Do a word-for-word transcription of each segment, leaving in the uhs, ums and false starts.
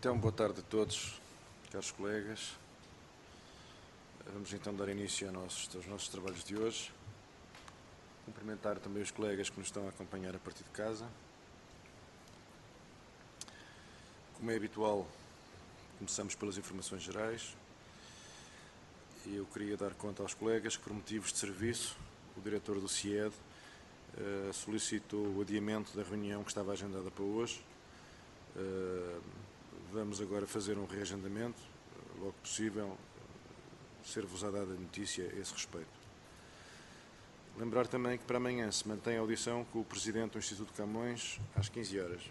Então, boa tarde a todos, caros colegas. Vamos então dar início aos nossos, aos nossos trabalhos de hoje. Cumprimentar também os colegas que nos estão a acompanhar a partir de casa. Como é habitual, começamos pelas informações gerais. E eu queria dar conta aos colegas que, por motivos de serviço, o diretor do C I E D uh, solicitou o adiamento da reunião que estava agendada para hoje. Uh, vamos agora fazer um reagendamento, logo possível, uh, ser-vos a dada notícia a esse respeito. Lembrar também que para amanhã se mantém a audição com o Presidente do Instituto Camões às quinze horas.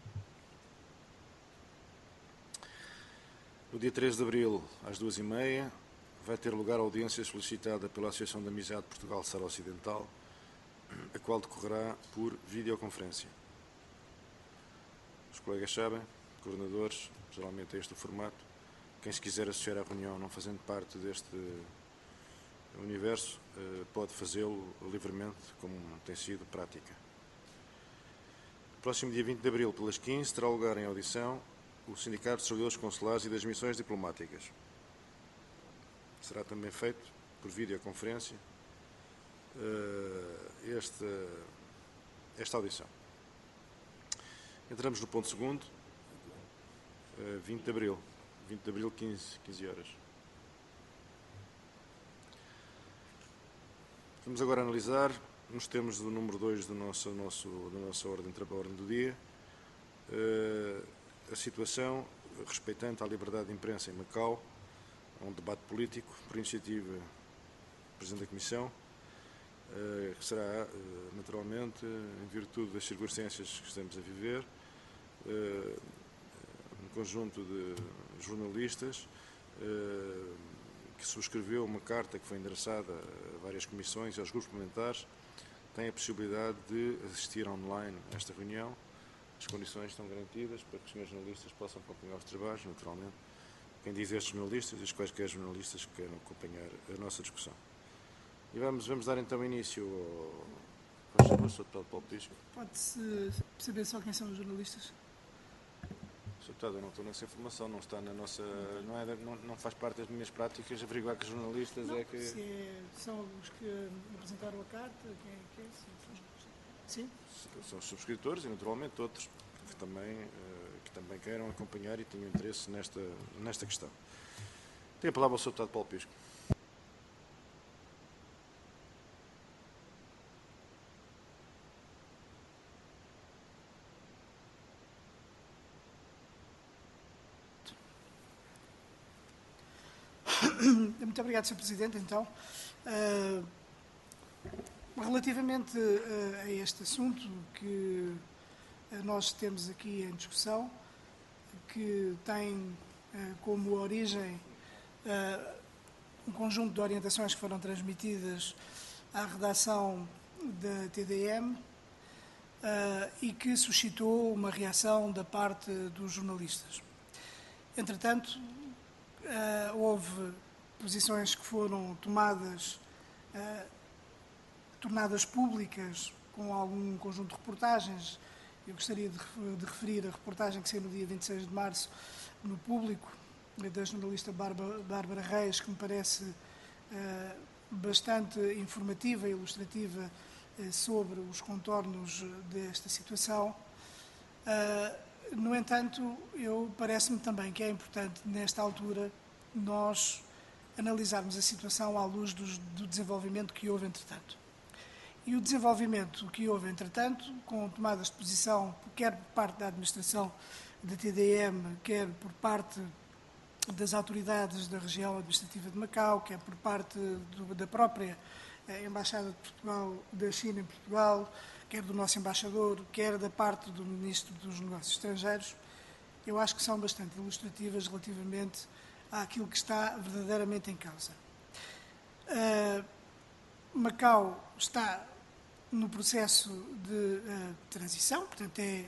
No dia treze de abril, às duas e meia, vai ter lugar a audiência solicitada pela Associação de Amizade Portugal-Sara Ocidental, a qual decorrerá por videoconferência. Os colegas sabem, coordenadores, geralmente é este o formato. Quem se quiser associar à reunião não fazendo parte deste universo, pode fazê-lo livremente, como tem sido prática. Próximo dia vinte de abril, pelas quinze, terá lugar em audição o Sindicato dos Trabalhadores Consulares e das Missões Diplomáticas. Será também feito por videoconferência esta, esta audição. Entramos no ponto segundo, vinte de abril, vinte de abril, quinze, quinze horas. Vamos agora analisar, nos termos do número dois do nosso, nosso, da nossa ordem, da ordem do dia, a situação respeitante à liberdade de imprensa em Macau, a um debate político por iniciativa do Presidente da Comissão, que será, naturalmente, em virtude das circunstâncias que estamos a viver, um conjunto de jornalistas que subscreveu uma carta que foi endereçada a várias comissões e aos grupos parlamentares, tem a possibilidade de assistir online a esta reunião. As condições estão garantidas para que os senhores jornalistas possam acompanhar os trabalhos, naturalmente. Quem diz estes jornalistas e os quaisquer jornalistas que queiram acompanhar a nossa discussão. E vamos, vamos dar então início ao senhor Deputado Paulo Pisco. Pode-se saber só quem são os jornalistas? senhor Deputado, eu não estou nessa informação, não está na nossa, não, é, não, não faz parte das minhas práticas averiguar que jornalistas não, é que... Se é, são os que apresentaram a carta, quem é que é? Sim? São os subscritores e naturalmente outros que também, que também queiram acompanhar e tenham interesse nesta, nesta questão. Tem a palavra o senhor Deputado Paulo Pisco. Muito obrigado, senhor Presidente. Então, uh, relativamente uh, a este assunto que uh, nós temos aqui em discussão, que tem uh, como origem uh, um conjunto de orientações que foram transmitidas à redação da T D M uh, e que suscitou uma reação da parte dos jornalistas. Entretanto, uh, houve posições que foram tomadas, uh, tornadas públicas com algum conjunto de reportagens. Eu gostaria de, de referir a reportagem que saiu no dia vinte e seis de março no Público, da jornalista Bárbara Reis, que me parece uh, bastante informativa e ilustrativa uh, sobre os contornos desta situação. Uh, no entanto, eu parece-me também que é importante, nesta altura, nós analisarmos a situação à luz dos, do desenvolvimento que houve entretanto. E o desenvolvimento que houve entretanto, com tomadas de posição, quer por parte da administração da T D M, quer por parte das autoridades da região administrativa de Macau, quer por parte do, da própria Embaixada de Portugal, da China em Portugal, quer do nosso embaixador, quer da parte do Ministro dos Negócios Estrangeiros, eu acho que são bastante ilustrativas relativamente àquilo que está verdadeiramente em causa. Uh, Macau está no processo de uh, transição, portanto é,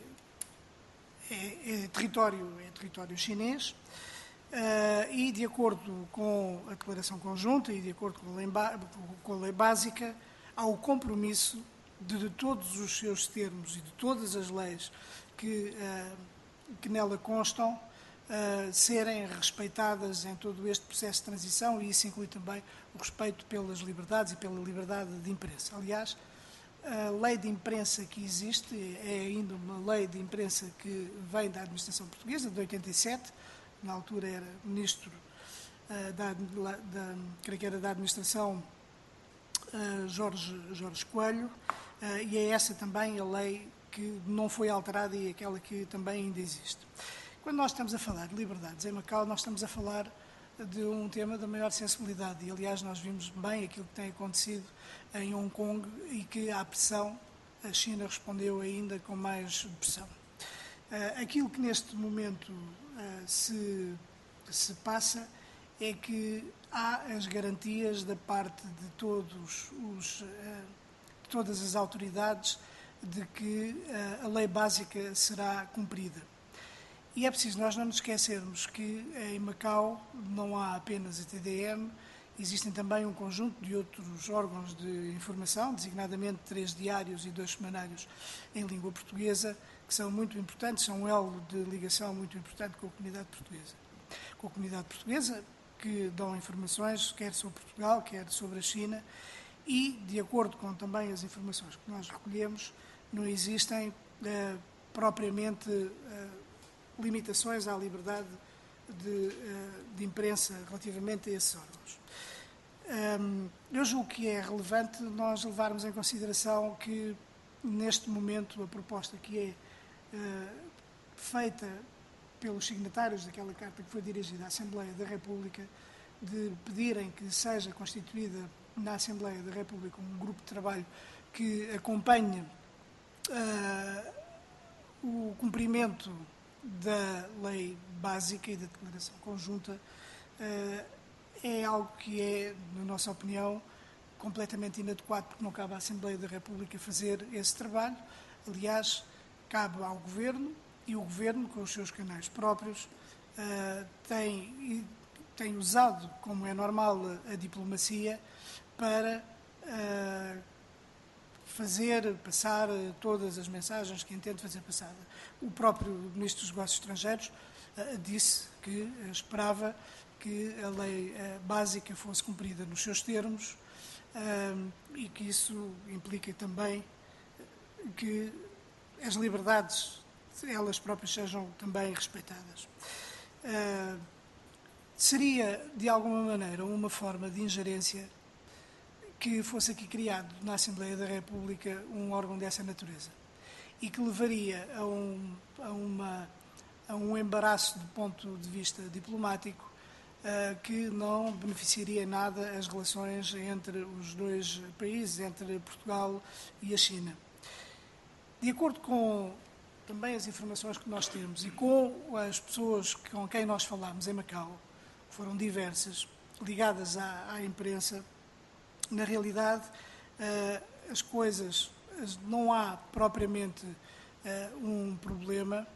é, é, território, é território chinês, uh, e de acordo com a declaração conjunta e de acordo com a lei, com a lei básica, há o compromisso de, de todos os seus termos e de todas as leis que, uh, que nela constam, uh, serem respeitadas em todo este processo de transição, e isso inclui também o respeito pelas liberdades e pela liberdade de imprensa. Aliás, a lei de imprensa que existe é ainda uma lei de imprensa que vem da administração portuguesa, de oitenta e sete, na altura era ministro uh, da, da, creio que era da administração uh, Jorge, Jorge Coelho, uh, e é essa também a lei que não foi alterada e aquela que também ainda existe. Quando nós estamos a falar de liberdades em Macau, nós estamos a falar de um tema da maior sensibilidade, e aliás nós vimos bem aquilo que tem acontecido em Hong Kong e que à pressão a China respondeu ainda com mais pressão. Uh, aquilo que neste momento uh, se, se passa é que há as garantias da parte de todos os, uh, de todas as autoridades de que uh, a lei básica será cumprida. E é preciso nós não nos esquecermos que em Macau não há apenas a T D M, existem também um conjunto de outros órgãos de informação, designadamente três diários e dois semanários em língua portuguesa, que são muito importantes, são um elo de ligação muito importante com a comunidade portuguesa. Com a comunidade portuguesa, que dão informações, quer sobre Portugal, quer sobre a China, e, de acordo com também as informações que nós recolhemos, não existem eh, propriamente eh, limitações à liberdade de, de imprensa relativamente a esses órgãos. Eu julgo que é relevante nós levarmos em consideração que, neste momento, a proposta que é feita pelos signatários daquela carta que foi dirigida à Assembleia da República, de pedirem que seja constituída na Assembleia da República um grupo de trabalho que acompanhe uh, o cumprimento da lei básica e da declaração conjunta, é algo que é, na nossa opinião, completamente inadequado, porque não cabe à Assembleia da República fazer esse trabalho. Aliás, cabe ao Governo, e o Governo, com os seus canais próprios, tem, tem usado, como é normal, a diplomacia para fazer passar todas as mensagens que entende fazer passar. O próprio Ministro dos Negócios Estrangeiros uh, disse que uh, esperava que a lei uh, básica fosse cumprida nos seus termos uh, e que isso implica também que as liberdades, elas próprias, sejam também respeitadas. Uh, seria, de alguma maneira, uma forma de ingerência que fosse aqui criado na Assembleia da República um órgão dessa natureza e que levaria a um, a uma, a um embaraço do ponto de vista diplomático uh, que não beneficiaria nada as relações entre os dois países, entre Portugal e a China. De acordo com também as informações que nós temos e com as pessoas com quem nós falámos em Macau, foram diversas, ligadas à, à imprensa, na realidade, as coisas, não há propriamente um problema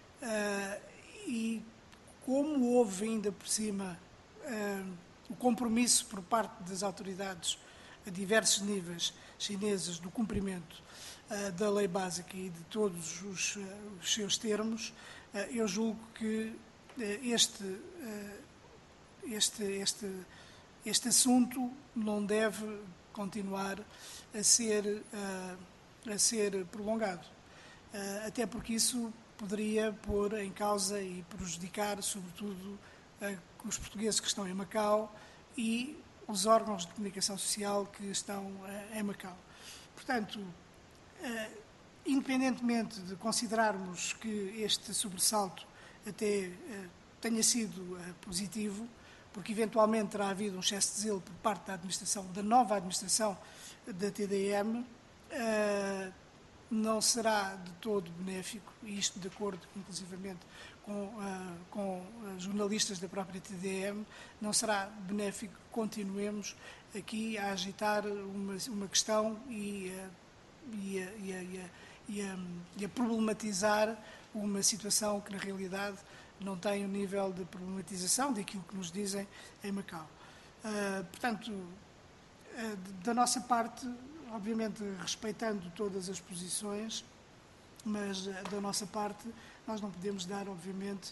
e como houve ainda por cima o compromisso por parte das autoridades a diversos níveis chinesas do cumprimento da lei básica e de todos os, os seus termos, eu julgo que este, este, este Este assunto não deve continuar a ser, a, a ser prolongado, até porque isso poderia pôr em causa e prejudicar, sobretudo, os portugueses que estão em Macau e os órgãos de comunicação social que estão em Macau. Portanto, independentemente de considerarmos que este sobressalto até tenha sido positivo, porque eventualmente terá havido um excesso de zelo por parte da administração, da nova administração da T D M, uh, não será de todo benéfico, e isto de acordo, inclusivamente, com, uh, com jornalistas da própria T D M, não será benéfico que continuemos aqui a agitar uma, uma questão e, uh, e, a, e, a, e, a, e, a, e a problematizar uma situação que, na realidade, não tem o nível de problematização daquilo que nos dizem em Macau. Uh, portanto, uh, da nossa parte, obviamente respeitando todas as posições, mas uh, da nossa parte nós não podemos dar, obviamente,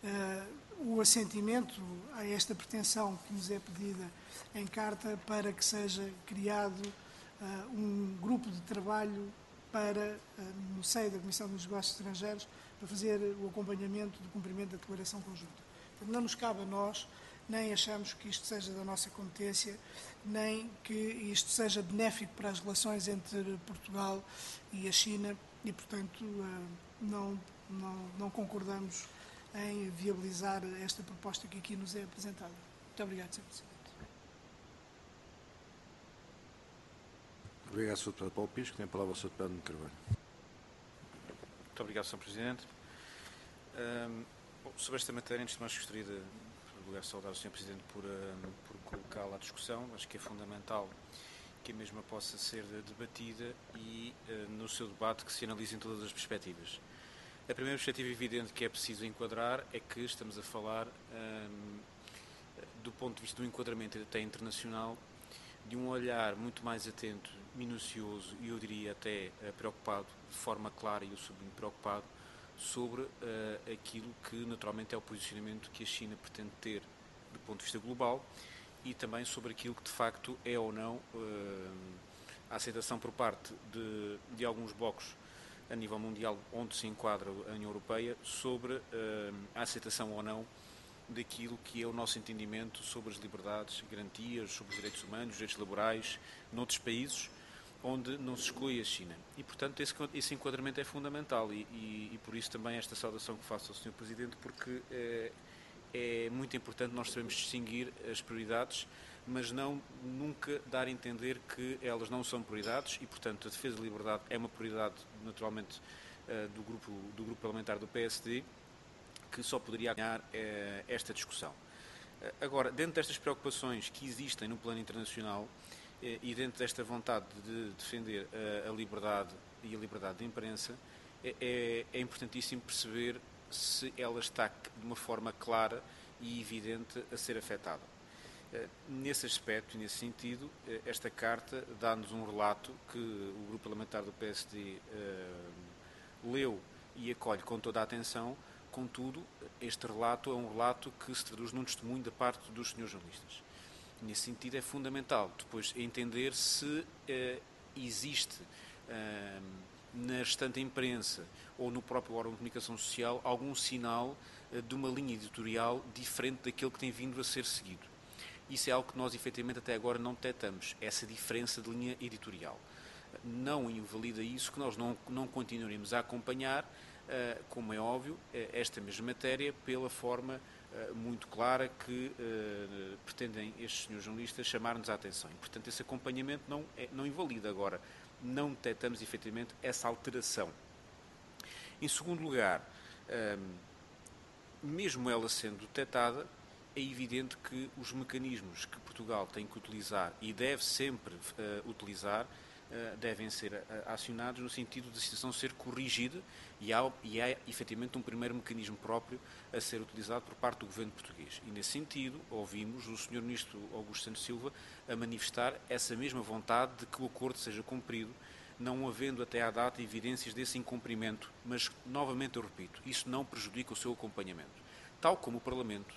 o assentimento a esta pretensão que nos é pedida em carta para que seja criado um grupo de trabalho para, no seio da Comissão dos Negócios Estrangeiros, para fazer o acompanhamento do cumprimento da declaração conjunta. Portanto, não nos cabe a nós, nem achamos que isto seja da nossa competência, nem que isto seja benéfico para as relações entre Portugal e a China e, portanto, não, não, não concordamos em viabilizar esta proposta que aqui nos é apresentada. Muito obrigado, senhor Presidente. Obrigado, senhor Deputado Paulo Pisco. Tem a palavra o senhor Deputado Nuno Carvalho. Muito obrigado, senhor Presidente. Um, bom, sobre esta matéria, antes de mais, gostaria de, em primeiro lugar, saudar o senhor Presidente por, um, por colocá-la à discussão. Acho que é fundamental que a mesma possa ser debatida e, uh, no seu debate, que se analisem todas as perspectivas. A primeira perspectiva evidente que é preciso enquadrar é que estamos a falar, um, do ponto de vista do enquadramento até internacional, de um olhar muito mais atento, minucioso e, eu diria, até uh, preocupado, de forma clara, e eu sublinho preocupado, sobre uh, aquilo que, naturalmente, é o posicionamento que a China pretende ter do ponto de vista global e também sobre aquilo que, de facto, é ou não uh, a aceitação por parte de, de alguns blocos a nível mundial onde se enquadra a União Europeia sobre uh, a aceitação ou não daquilo que é o nosso entendimento sobre as liberdades, garantias, sobre os direitos humanos, os direitos laborais, noutros países onde não se exclui a China. E, portanto, esse, esse enquadramento é fundamental e, e, e por isso também esta saudação que faço ao senhor Presidente, porque é, é muito importante nós sabermos distinguir as prioridades, mas não nunca dar a entender que elas não são prioridades e, portanto, a defesa da liberdade é uma prioridade, naturalmente, do grupo, do grupo parlamentar do P S D, que só poderia ganhar eh, esta discussão. Agora, dentro destas preocupações que existem no plano internacional eh, e dentro desta vontade de defender a, a liberdade e a liberdade de imprensa, é, é importantíssimo perceber se ela está de uma forma clara e evidente a ser afetada. Eh, nesse aspecto e nesse sentido, eh, esta carta dá-nos um relato que o grupo parlamentar do P S D eh, leu e acolhe com toda a atenção. Contudo, este relato é um relato que se traduz num testemunho da parte dos senhores jornalistas. Nesse sentido, é fundamental depois entender se eh, existe eh, na restante imprensa ou no próprio órgão de comunicação social algum sinal eh, de uma linha editorial diferente daquele que tem vindo a ser seguido. Isso é algo que nós, efetivamente, até agora não detectamos, essa diferença de linha editorial. Não invalida isso que nós não, não continuaremos a acompanhar, Uh, como é óbvio, esta mesma matéria, pela forma uh, muito clara que uh, pretendem estes senhores jornalistas chamar-nos a atenção. E, portanto, esse acompanhamento não, é, não invalida. Agora, não detectamos, efetivamente, essa alteração. Em segundo lugar, um, mesmo ela sendo detectada, é evidente que os mecanismos que Portugal tem que utilizar e deve sempre uh, utilizar devem ser acionados no sentido de a situação ser corrigida e há, e há efetivamente um primeiro mecanismo próprio a ser utilizado por parte do governo português. E nesse sentido ouvimos o senhor Ministro Augusto Santos Silva a manifestar essa mesma vontade de que o acordo seja cumprido, não havendo até à data evidências desse incumprimento, mas novamente eu repito, isso não prejudica o seu acompanhamento. Tal como o Parlamento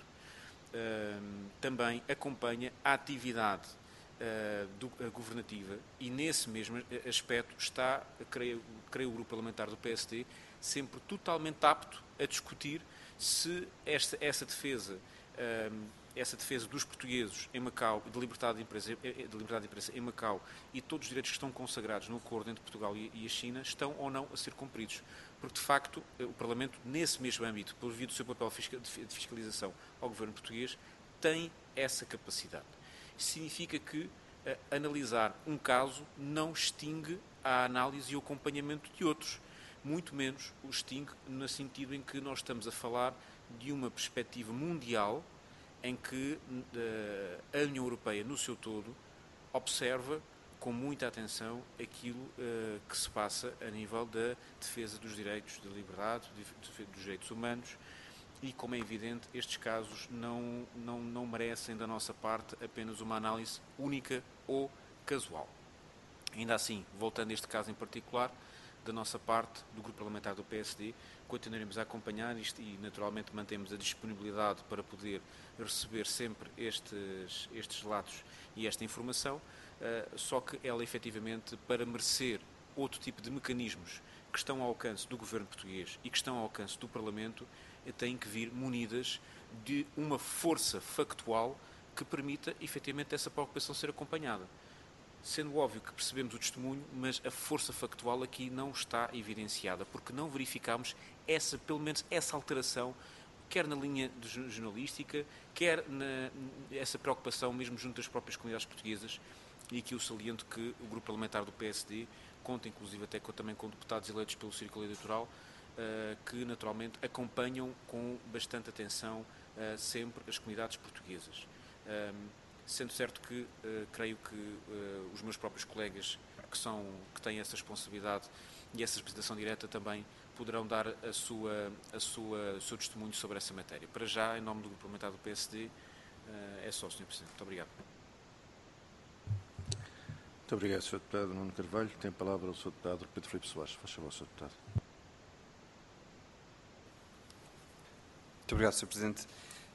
uh, também acompanha a atividade Uh, do, uh, governativa e nesse mesmo aspecto está, creio, creio o grupo parlamentar do P S D, sempre totalmente apto a discutir se esta, essa defesa, uh, essa defesa dos portugueses em Macau, de liberdade de imprensa, de liberdade de imprensa em Macau e todos os direitos que estão consagrados no acordo entre Portugal e, e a China estão ou não a ser cumpridos. Porque, de facto, o Parlamento, nesse mesmo âmbito, por via do seu papel de fiscalização ao governo português, tem essa capacidade. Significa que uh, analisar um caso não extingue a análise e o acompanhamento de outros, muito menos o extingue no sentido em que nós estamos a falar de uma perspectiva mundial em que uh, a União Europeia, no seu todo, observa com muita atenção aquilo uh, que se passa a nível da defesa dos direitos de liberdade, de, de, dos direitos humanos. E, como é evidente, estes casos não, não, não merecem, da nossa parte, apenas uma análise única ou casual. Ainda assim, voltando a este caso em particular, da nossa parte, do Grupo Parlamentar do P S D, continuaremos a acompanhar isto e, naturalmente, mantemos a disponibilidade para poder receber sempre estes, estes relatos e esta informação, uh, só que ela, efetivamente, para merecer outro tipo de mecanismos que estão ao alcance do Governo português e que estão ao alcance do Parlamento, têm que vir munidas de uma força factual que permita, efetivamente, essa preocupação ser acompanhada. Sendo óbvio que percebemos o testemunho, mas a força factual aqui não está evidenciada, porque não verificamos essa, pelo menos essa alteração, quer na linha de jornalística, quer na, essa preocupação mesmo junto das próprias comunidades portuguesas, e aqui eu saliento que o Grupo Parlamentar do P S D conta, inclusive até com, também com deputados eleitos pelo Círculo Eleitoral, uh, que naturalmente acompanham com bastante atenção uh, sempre as comunidades portuguesas. Um, sendo certo que uh, creio que uh, os meus próprios colegas que, são, que têm essa responsabilidade e essa representação direta também poderão dar a sua, a sua, o seu testemunho sobre essa matéria. Para já, em nome do Grupo Parlamentar do P S D, uh, é só, senhor Presidente. Muito obrigado. Muito obrigado, senhor Deputado Nuno Carvalho. Tem a palavra o senhor Deputado Pedro Filipe Soares. Faz favor, senhor Deputado. Muito obrigado, senhor Presidente.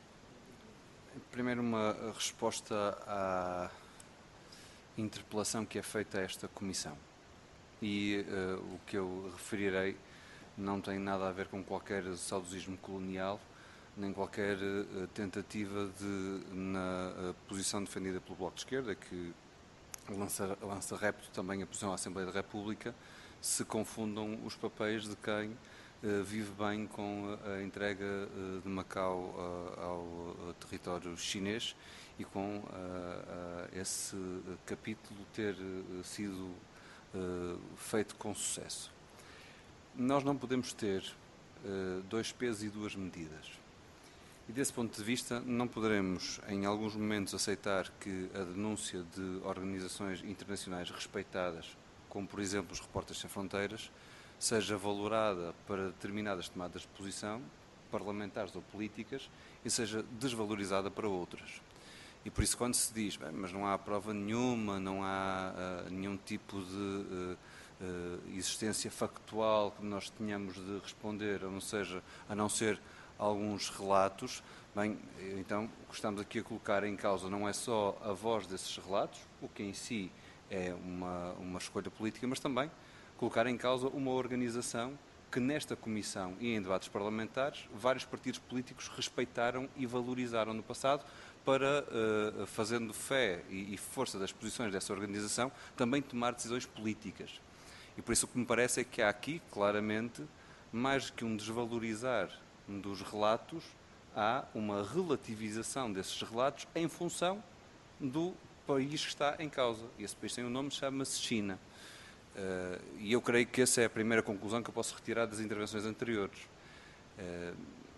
Primeiro, uma resposta à interpelação que é feita a esta Comissão. E uh, o que eu referirei não tem nada a ver com qualquer saudosismo colonial, nem qualquer uh, tentativa de, na uh, posição defendida pelo Bloco de Esquerda, que lança, lança repto também a posição da Assembleia da República, se confundam os papéis de quem uh, vive bem com a entrega uh, de Macau uh, ao uh, território chinês e com uh, uh, esse capítulo ter uh, sido uh, feito com sucesso. Nós não podemos ter uh, dois pesos e duas medidas. E desse ponto de vista, não poderemos, em alguns momentos, aceitar que a denúncia de organizações internacionais respeitadas, como, por exemplo, os Repórteres Sem Fronteiras, seja valorada para determinadas tomadas de posição, parlamentares ou políticas, e seja desvalorizada para outras. E por isso, quando se diz, bem, mas não há prova nenhuma, não há uh, nenhum tipo de uh, uh, existência factual que nós tenhamos de responder, a não, seja, a não ser alguns relatos, bem, então o que estamos aqui a colocar em causa não é só a voz desses relatos, o que em si é uma, uma escolha política, mas também colocar em causa uma organização que nesta Comissão e em debates parlamentares vários partidos políticos respeitaram e valorizaram no passado para, uh, fazendo fé e, e força das posições dessa organização, também tomar decisões políticas. E por isso o que me parece é que há aqui, claramente, mais que um desvalorizar dos relatos, há uma relativização desses relatos em função do país que está em causa. E esse país tem um nome, chama-se China. Uh, e eu creio que essa é a primeira conclusão que eu posso retirar das intervenções anteriores. Uh,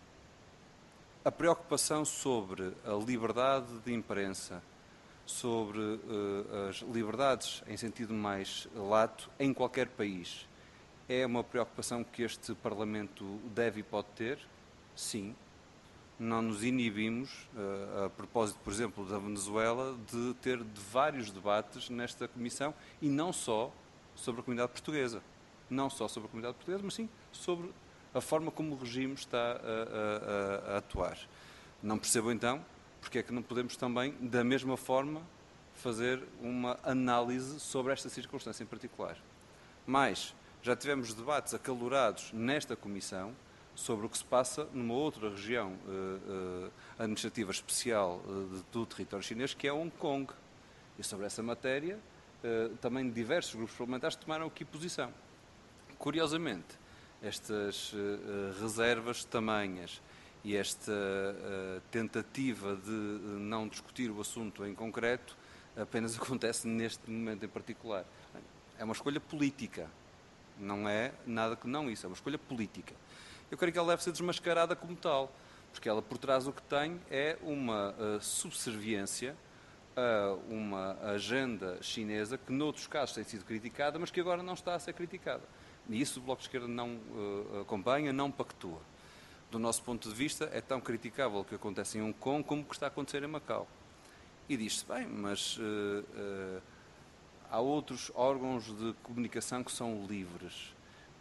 a preocupação sobre a liberdade de imprensa, sobre uh, as liberdades em sentido mais lato em qualquer país, é uma preocupação que este Parlamento deve e pode ter? Sim. Não nos inibimos, uh, a propósito, por exemplo, da Venezuela, de ter de vários debates nesta Comissão, e não só sobre a comunidade portuguesa. Não só sobre a comunidade portuguesa, mas sim sobre a forma como o regime está a, a, a, a atuar. Não percebo, então, porque é que não podemos também, da mesma forma, fazer uma análise sobre esta circunstância em particular. Mas já tivemos debates acalorados nesta Comissão sobre o que se passa numa outra região uh, uh, administrativa especial uh, do território chinês, que é Hong Kong. E sobre essa matéria, uh, também diversos grupos parlamentares tomaram aqui posição. Curiosamente, estas uh, reservas tamanhas e esta uh, tentativa de uh, não discutir o assunto em concreto apenas acontece neste momento em particular. É uma escolha política, não é nada que não isso, é uma escolha política. Eu creio que ela deve ser desmascarada como tal, porque ela por trás o que tem é uma uh, subserviência a uma agenda chinesa que noutros casos tem sido criticada, mas que agora não está a ser criticada. E isso o Bloco de Esquerda não uh, acompanha, não pactua. Do nosso ponto de vista, é tão criticável o que acontece em Hong Kong como o que está a acontecer em Macau. E diz-se, bem, mas uh, uh, há outros órgãos de comunicação que são livres.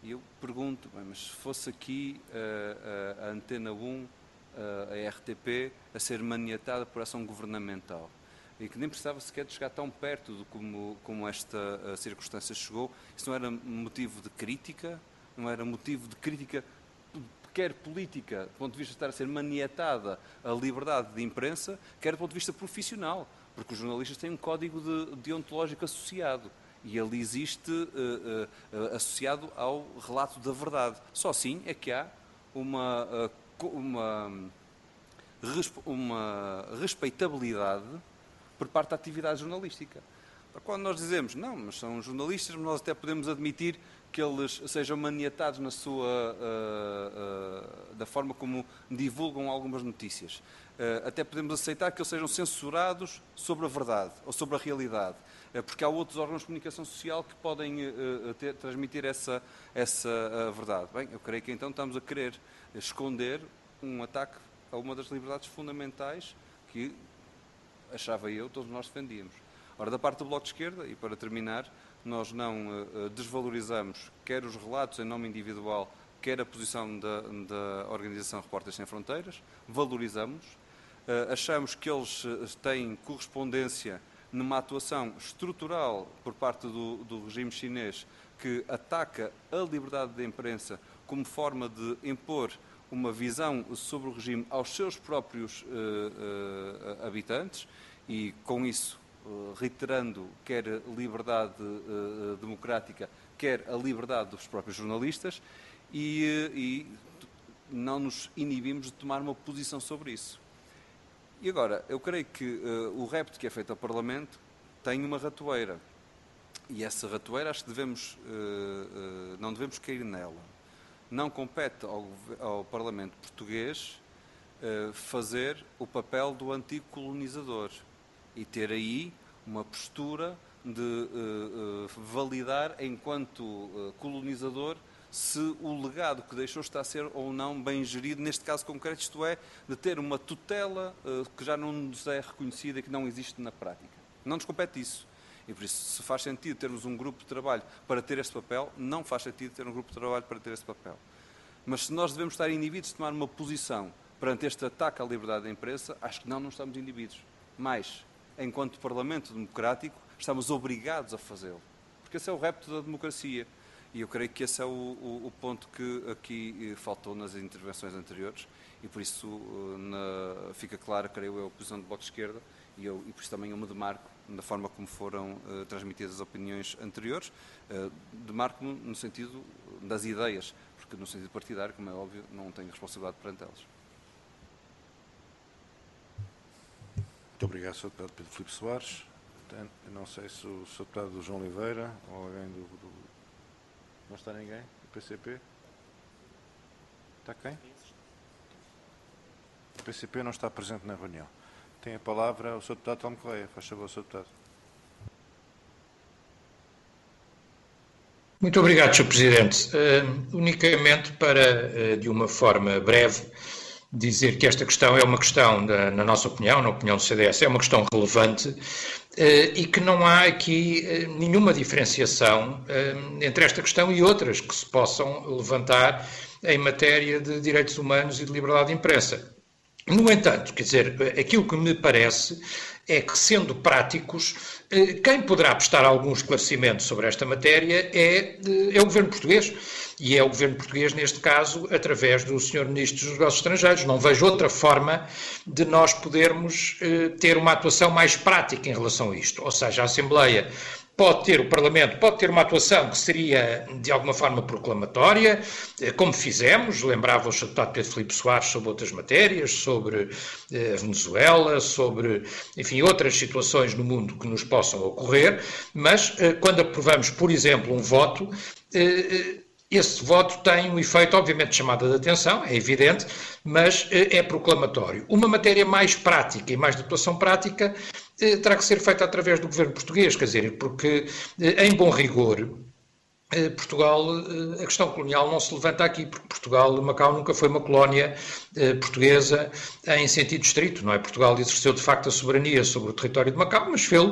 E eu pergunto, bem, mas se fosse aqui uh, uh, a Antena um, uh, a R T P, a ser maniatada por ação governamental, e que nem precisava sequer de chegar tão perto de como, como esta uh, circunstância chegou, isso não era motivo de crítica? Não era motivo de crítica, quer política, do ponto de vista de estar a ser maniatada a liberdade de imprensa, quer do ponto de vista profissional, porque os jornalistas têm um código de, deontológico associado. E ele existe uh, uh, associado ao relato da verdade. Só assim é que há uma, uh, uma, uma respeitabilidade por parte da atividade jornalística. Quando nós dizemos, não, mas são jornalistas, mas nós até podemos admitir que eles sejam maniatados na sua, uh, uh, da forma como divulgam algumas notícias. Uh, até podemos aceitar que eles sejam censurados sobre a verdade ou sobre a realidade, uh, porque há outros órgãos de comunicação social que podem uh, ter, transmitir essa, essa uh, verdade. Bem, eu creio que então estamos a querer esconder um ataque a uma das liberdades fundamentais que, achava eu, todos nós defendíamos. Ora, da parte do Bloco de Esquerda, e para terminar, nós não uh, desvalorizamos quer os relatos em nome individual, quer a posição da, da Organização Repórteres Sem Fronteiras, valorizamos. Uh, achamos que eles têm correspondência numa atuação estrutural por parte do, do regime chinês que ataca a liberdade de imprensa como forma de impor uma visão sobre o regime aos seus próprios uh, uh, habitantes e, com isso, uh, reiterando quer a liberdade uh, democrática, quer a liberdade dos próprios jornalistas e, uh, e não nos inibimos de tomar uma posição sobre isso. E agora, eu creio que uh, o repto que é feito ao Parlamento tem uma ratoeira. E essa ratoeira acho que devemos, uh, uh, não devemos cair nela. Não compete ao, ao Parlamento português uh, fazer o papel do antigo colonizador e ter aí uma postura de uh, uh, validar enquanto uh, colonizador se o legado que deixou está a ser ou não bem gerido, neste caso concreto, isto é, de ter uma tutela uh, que já não nos é reconhecida e que não existe na prática. Não nos compete isso. E por isso, se faz sentido termos um grupo de trabalho para ter este papel, não faz sentido ter um grupo de trabalho para ter este papel. Mas se nós devemos estar inibidos de tomar uma posição perante este ataque à liberdade da imprensa, acho que não, não estamos inibidos. Mas, enquanto Parlamento Democrático, estamos obrigados a fazê-lo. Porque esse é o repto da democracia. E eu creio que esse é o, o, o ponto que aqui faltou nas intervenções anteriores e por isso na, fica clara, creio eu, a posição do Bloco de Esquerda e, eu, e por isso também eu me demarco da forma como foram uh, transmitidas as opiniões anteriores, uh, demarco-me no sentido das ideias, porque no sentido partidário, como é óbvio, não tenho responsabilidade perante elas. Muito obrigado, senhor Deputado Pedro Filipe Soares. Eu não sei se o senhor Deputado João Oliveira ou alguém do... do... Não está ninguém? Do P C P? Está quem? O P C P não está presente na reunião. Tem a palavra o senhor Deputado Telmo Correia. Faz favor, senhor Deputado. Muito obrigado, senhor Presidente. Uh, unicamente para, uh, de uma forma breve, dizer que esta questão é uma questão, da, na nossa opinião, na opinião do C D S, é uma questão relevante uh, e que não há aqui uh, nenhuma diferenciação uh, entre esta questão e outras que se possam levantar em matéria de direitos humanos e de liberdade de imprensa. No entanto, quer dizer, aquilo que me parece é que, sendo práticos, quem poderá prestar algum esclarecimento sobre esta matéria é, é o Governo português. E é o Governo português, neste caso, através do senhor Ministro dos Negócios Estrangeiros. Não vejo outra forma de nós podermos eh, ter uma atuação mais prática em relação a isto. Ou seja, a Assembleia pode ter, o Parlamento pode ter uma atuação que seria, de alguma forma, proclamatória, como fizemos, lembrava o senhor Deputado Pedro Filipe Soares sobre outras matérias, sobre a Venezuela, sobre, enfim, outras situações no mundo que nos possam ocorrer, mas quando aprovamos, por exemplo, um voto, esse voto tem um efeito, obviamente, de chamada de atenção, é evidente, mas é proclamatório. Uma matéria mais prática e mais de atuação prática terá que ser feita através do Governo português, quer dizer, porque, em bom rigor, Portugal, a questão colonial não se levanta aqui, porque Portugal, Macau nunca foi uma colónia portuguesa em sentido estrito, não é? Portugal exerceu de facto a soberania sobre o território de Macau, mas fê-lo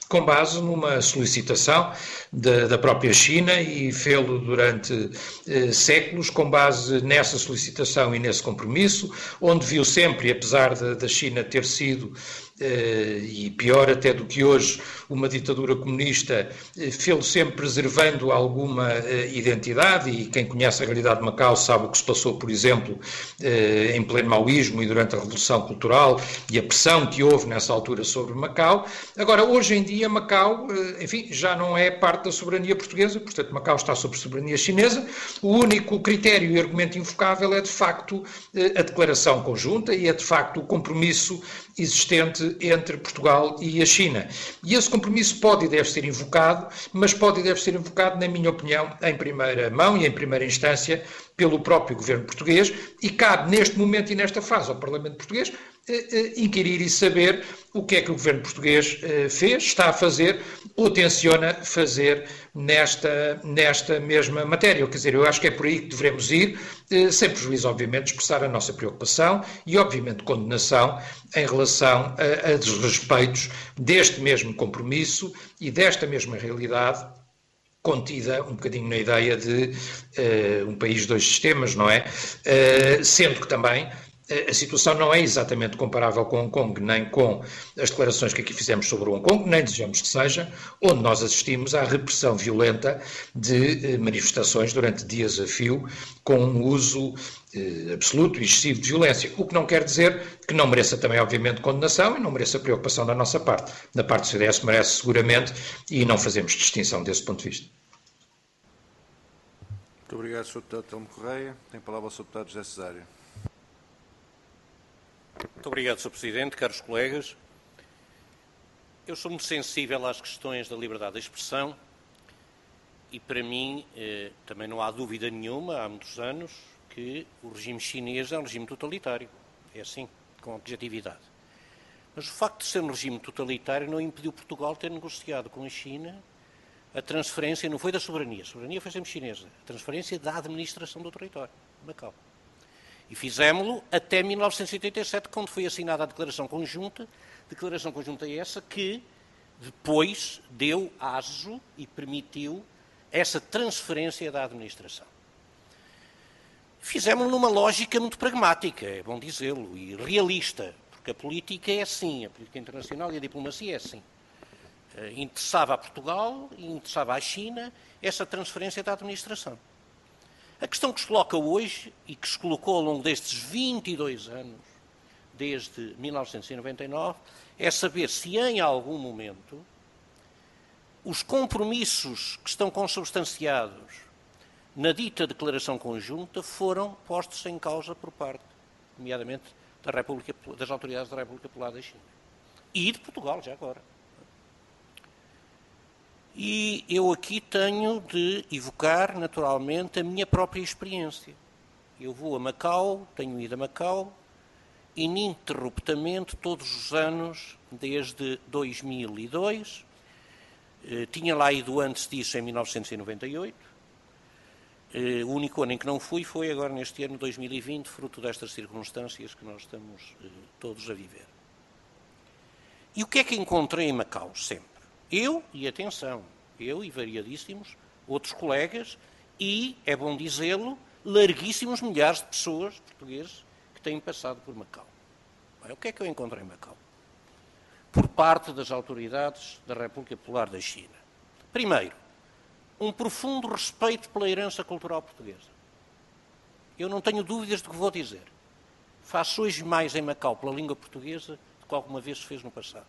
com base numa solicitação da, da própria China e fê-lo durante eh, séculos com base nessa solicitação e nesse compromisso, onde viu sempre, apesar da China ter sido, eh, e pior até do que hoje, uma ditadura comunista, eh, fê-lo sempre preservando alguma eh, identidade, e quem conhece a realidade de Macau sabe o que se passou, por exemplo, eh, em pleno maoísmo e durante a Revolução Cultural e a pressão que houve nessa altura sobre Macau. Agora, hoje em dia, Macau, enfim, já não é parte da soberania portuguesa, portanto, Macau está sob soberania chinesa. O único critério e argumento invocável é, de facto, a declaração conjunta e é, de facto, o compromisso existente entre Portugal e a China. E esse compromisso pode e deve ser invocado, mas pode e deve ser invocado, na minha opinião, em primeira mão e em primeira instância, pelo próprio governo português, e cabe, neste momento e nesta fase, ao Parlamento português, inquirir e saber o que é que o governo português fez, está a fazer ou tenciona fazer nesta, nesta mesma matéria. Quer dizer, eu acho que é por aí que devemos ir, sem prejuízo, obviamente, de expressar a nossa preocupação e, obviamente, condenação em relação a, a desrespeitos deste mesmo compromisso e desta mesma realidade contida um bocadinho na ideia de uh, um país, dois sistemas, não é? Uh, sendo que também a situação não é exatamente comparável com Hong Kong, nem com as declarações que aqui fizemos sobre Hong Kong, nem desejamos que seja, onde nós assistimos à repressão violenta de manifestações durante dias a fio, com um uso eh, absoluto e excessivo de violência, o que não quer dizer que não mereça também, obviamente, condenação e não mereça preocupação da nossa parte. Da parte do C D S merece seguramente, e não fazemos distinção desse ponto de vista. Muito obrigado, senhor Deputado Telmo Correia. Tem a palavra o senhor Deputado José Cesário. Muito obrigado, senhor Presidente, caros colegas. Eu sou muito sensível às questões da liberdade de expressão e, para mim, eh, também não há dúvida nenhuma, há muitos anos, que o regime chinês é um regime totalitário. É assim, com objetividade. Mas o facto de ser um regime totalitário não impediu Portugal ter negociado com a China a transferência, não foi da soberania, a soberania foi sempre chinesa, a transferência da administração do território, Macau. E fizemos-lo até mil novecentos e oitenta e sete, quando foi assinada a declaração conjunta, declaração conjunta essa que depois deu aso e permitiu essa transferência da administração. Fizemos-lo numa lógica muito pragmática, é bom dizê-lo, e realista, porque a política é assim, a política internacional e a diplomacia é assim. Interessava a Portugal e interessava à China essa transferência da administração. A questão que se coloca hoje, e que se colocou ao longo destes vinte e dois anos, desde mil novecentos e noventa e nove, é saber se em algum momento os compromissos que estão consubstanciados na dita declaração conjunta foram postos em causa por parte, nomeadamente, da República, das autoridades da República Popular da China. E de Portugal, já agora. E eu aqui tenho de evocar, naturalmente, a minha própria experiência. Eu vou a Macau, tenho ido a Macau, ininterruptamente, todos os anos, desde dois mil e dois. Eh, tinha lá ido antes disso, em mil novecentos e noventa e oito. Eh, o único ano em que não fui foi agora neste ano, dois mil e vinte, fruto destas circunstâncias que nós estamos eh, todos a viver. E o que é que encontrei em Macau, sempre? Eu, e atenção, eu e variadíssimos outros colegas, e, é bom dizê-lo, larguíssimos milhares de pessoas portugueses que têm passado por Macau. Bem, o que é que eu encontrei em Macau? Por parte das autoridades da República Popular da China. Primeiro, um profundo respeito pela herança cultural portuguesa. Eu não tenho dúvidas do que vou dizer. Faço hoje mais em Macau pela língua portuguesa do que alguma vez se fez no passado.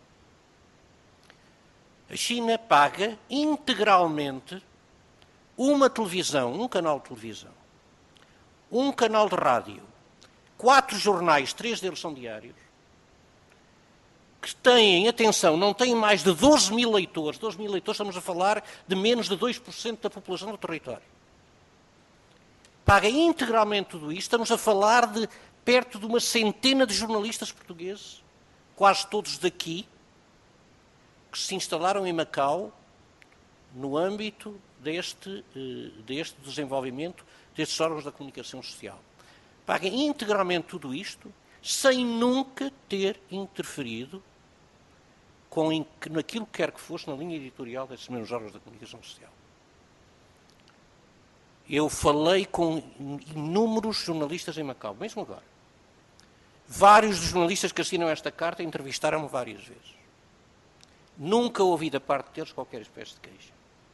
A China paga integralmente uma televisão, um canal de televisão, um canal de rádio, quatro jornais, três deles são diários, que têm, atenção, não têm mais de doze mil leitores. doze mil leitores, estamos a falar de menos de dois por cento da população do território. Paga integralmente tudo isto, estamos a falar de perto de uma centena de jornalistas portugueses, quase todos daqui, que se instalaram em Macau no âmbito deste, deste desenvolvimento destes órgãos da comunicação social. Paga integralmente tudo isto sem nunca ter interferido com em, naquilo que quer que fosse na linha editorial desses mesmos órgãos da comunicação social. Eu falei com inúmeros jornalistas em Macau, mesmo agora. Vários dos jornalistas que assinam esta carta entrevistaram-me várias vezes. Nunca ouvi da parte deles qualquer espécie de queixa.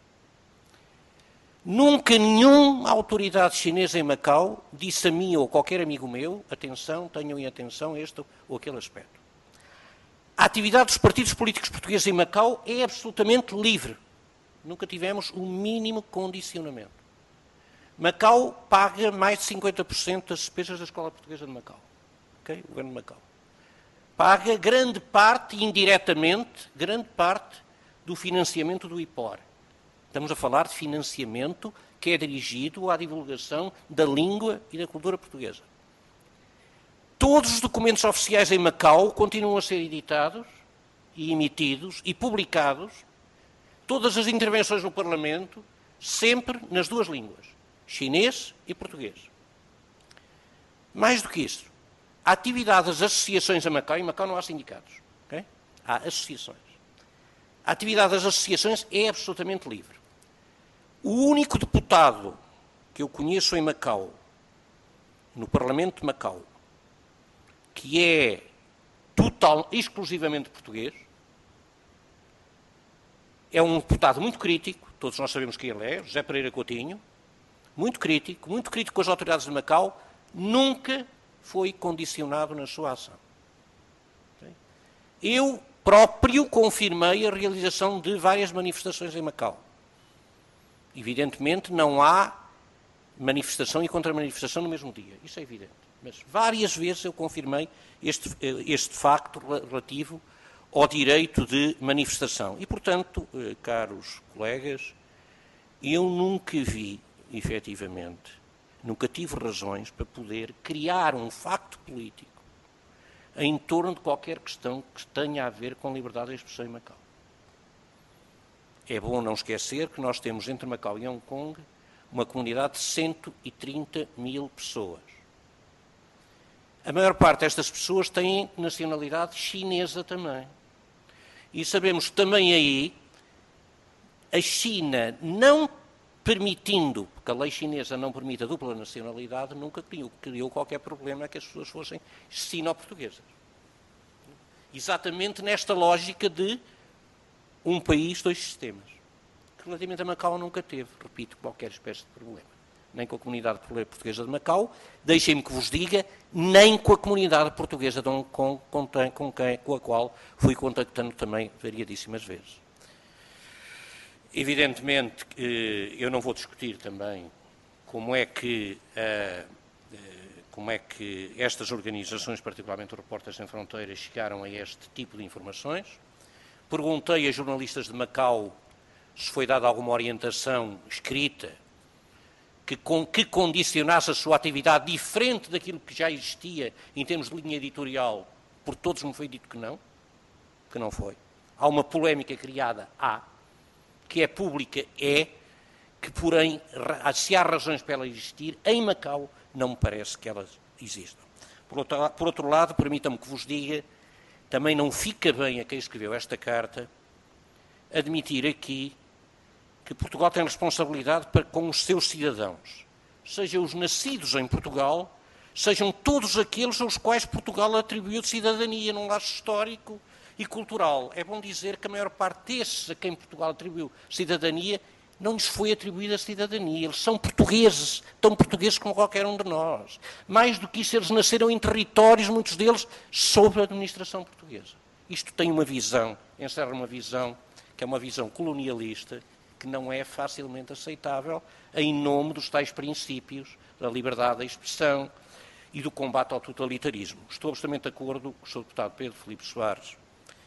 Nunca nenhuma autoridade chinesa em Macau disse a mim ou a qualquer amigo meu, atenção, tenham em atenção este ou aquele aspecto. A atividade dos partidos políticos portugueses em Macau é absolutamente livre. Nunca tivemos o mínimo condicionamento. Macau paga mais de cinquenta por cento das despesas da Escola Portuguesa de Macau. Okay? O governo de Macau. Paga grande parte, indiretamente, grande parte do financiamento do I P O R. Estamos a falar de financiamento que é dirigido à divulgação da língua e da cultura portuguesa. Todos os documentos oficiais em Macau continuam a ser editados e emitidos e publicados, todas as intervenções no Parlamento, sempre nas duas línguas, chinês e português. Mais do que isso, a atividade das associações em Macau, em Macau não há sindicatos, okay? Há associações. A atividade das associações é absolutamente livre. O único deputado que eu conheço em Macau, no Parlamento de Macau, que é total, exclusivamente português, é um deputado muito crítico, todos nós sabemos quem ele é, José Pereira Coutinho, muito crítico, muito crítico com as autoridades de Macau, nunca foi condicionado na sua ação. Eu próprio confirmei a realização de várias manifestações em Macau. Evidentemente não há manifestação e contra-manifestação no mesmo dia, isso é evidente. Mas várias vezes eu confirmei este, este facto relativo ao direito de manifestação. E, portanto, caros colegas, eu nunca vi, efetivamente, nunca tive razões para poder criar um facto político em torno de qualquer questão que tenha a ver com liberdade de expressão em Macau. É bom não esquecer que nós temos entre Macau e Hong Kong uma comunidade de cento e trinta mil pessoas. A maior parte destas pessoas têm nacionalidade chinesa também. E sabemos que também aí a China, não permitindo, porque a lei chinesa não permite a dupla nacionalidade, nunca criou, criou qualquer problema que as pessoas fossem sino-portuguesas. Exatamente nesta lógica de um país, dois sistemas. Que relativamente a Macau nunca teve, repito, qualquer espécie de problema. Nem com a comunidade portuguesa de Macau, deixem-me que vos diga, nem com a comunidade portuguesa de Hong Kong, com, com, quem, com a qual fui contactando também variadíssimas vezes. Evidentemente, eu não vou discutir também como é que, como é que estas organizações, particularmente o Repórteres Sem Fronteiras, chegaram a este tipo de informações. Perguntei a jornalistas de Macau se foi dada alguma orientação escrita que, com, que condicionasse a sua atividade diferente daquilo que já existia em termos de linha editorial. Por todos me foi dito que não, que não foi. Há uma polémica criada, há, que é pública, é, que porém, se há razões para ela existir, em Macau não me parece que elas existam. Por outro, por outro lado, permitam-me que vos diga, também não fica bem a quem escreveu esta carta admitir aqui que Portugal tem responsabilidade para, com os seus cidadãos, sejam os nascidos em Portugal, sejam todos aqueles aos quais Portugal atribuiu de cidadania num laço histórico e cultural. É bom dizer que a maior parte desses a quem Portugal atribuiu cidadania não lhes foi atribuída a cidadania. Eles são portugueses, tão portugueses como qualquer um de nós. Mais do que isso, eles nasceram em territórios, muitos deles, sob a administração portuguesa. Isto tem uma visão, encerra uma visão, que é uma visão colonialista, que não é facilmente aceitável em nome dos tais princípios da liberdade da expressão e do combate ao totalitarismo. Estou absolutamente de acordo com o senhor deputado Pedro Filipe Soares.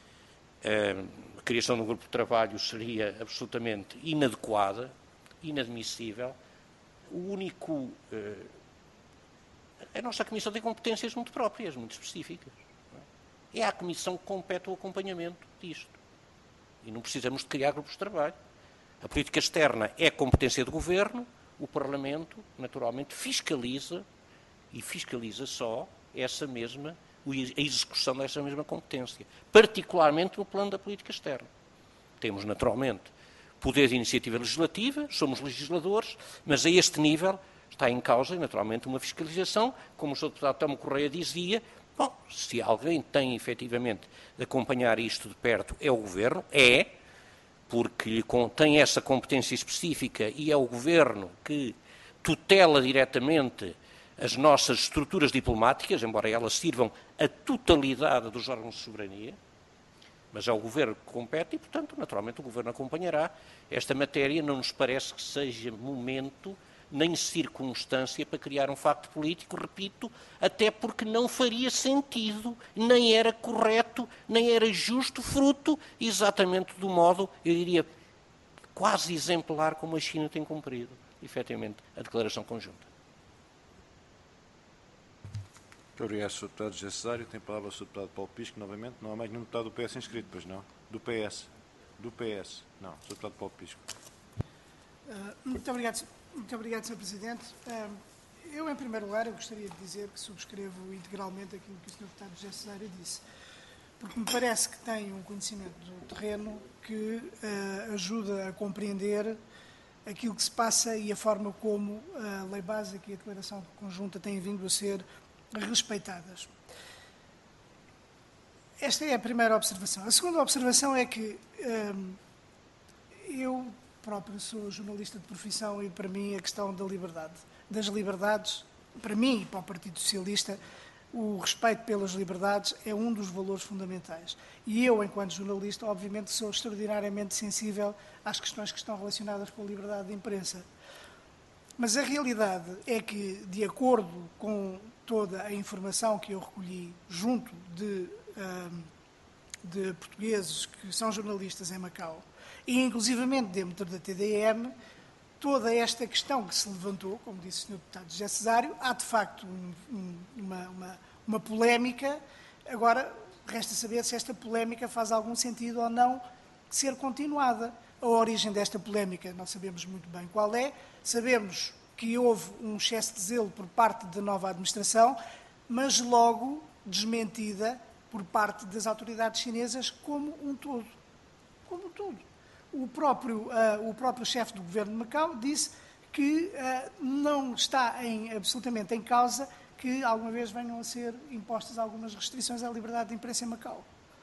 A criação de um grupo de trabalho seria absolutamente inadequada, inadmissível. O único... A nossa Comissão tem competências muito próprias, muito específicas. É a Comissão que compete o acompanhamento disto. E não precisamos de criar grupos de trabalho. A política externa é competência do Governo, o Parlamento, naturalmente, fiscaliza, e fiscaliza só essa mesma a execução dessa mesma competência, particularmente no plano da política externa. Temos, naturalmente, poder de iniciativa legislativa, somos legisladores, mas a este nível está em causa, naturalmente, uma fiscalização, como o senhor deputado Telmo Correia dizia. Bom, se alguém tem, efetivamente, de acompanhar isto de perto, é o Governo, é, porque tem essa competência específica e é o Governo que tutela diretamente as nossas estruturas diplomáticas, embora elas sirvam a totalidade dos órgãos de soberania, mas é o Governo que compete e, portanto, naturalmente, o Governo acompanhará esta matéria. Não nos parece que seja momento nem circunstância para criar um facto político, repito, até porque não faria sentido, nem era correto, nem era justo, fruto exatamente do modo, eu diria, quase exemplar como a China tem cumprido, efetivamente, a declaração conjunta. Muito obrigado, senhor Deputado José Cesário. Tem a palavra o senhor Deputado Paulo Pisco, novamente. Não há mais nenhum deputado do P S inscrito, pois não? Do P S. Do P S. Não, senhor Deputado Paulo Pisco. Uh, muito obrigado, muito obrigado, senhor Presidente. Uh, eu, em primeiro lugar, eu gostaria de dizer que subscrevo integralmente aquilo que o senhor Deputado José Cesário disse, porque me parece que tem um conhecimento do terreno que uh, ajuda a compreender aquilo que se passa e a forma como a Lei Básica e a Declaração Conjunta têm vindo a ser respeitadas. Esta é a primeira observação. A segunda observação é que hum, eu próprio sou jornalista de profissão e, para mim, a questão da liberdade, das liberdades, para mim e para o Partido Socialista, o respeito pelas liberdades é um dos valores fundamentais. E eu, enquanto jornalista, obviamente sou extraordinariamente sensível às questões que estão relacionadas com a liberdade de imprensa. Mas a realidade é que, de acordo com toda a informação que eu recolhi junto de, um, de portugueses que são jornalistas em Macau, e inclusivamente dentro da T D M, toda esta questão que se levantou, como disse o senhor Deputado José Cesário, há de facto um, um, uma, uma, uma polémica. Agora, resta saber se esta polémica faz algum sentido ou não ser continuada. A origem desta polémica não sabemos muito bem qual é. Sabemos que houve um excesso de zelo por parte da nova administração, mas logo desmentida por parte das autoridades chinesas como um todo. Como um todo. O próprio, uh, o próprio chefe do governo de Macau disse que uh, não está em, absolutamente em causa que alguma vez venham a ser impostas algumas restrições à liberdade de imprensa em Macau.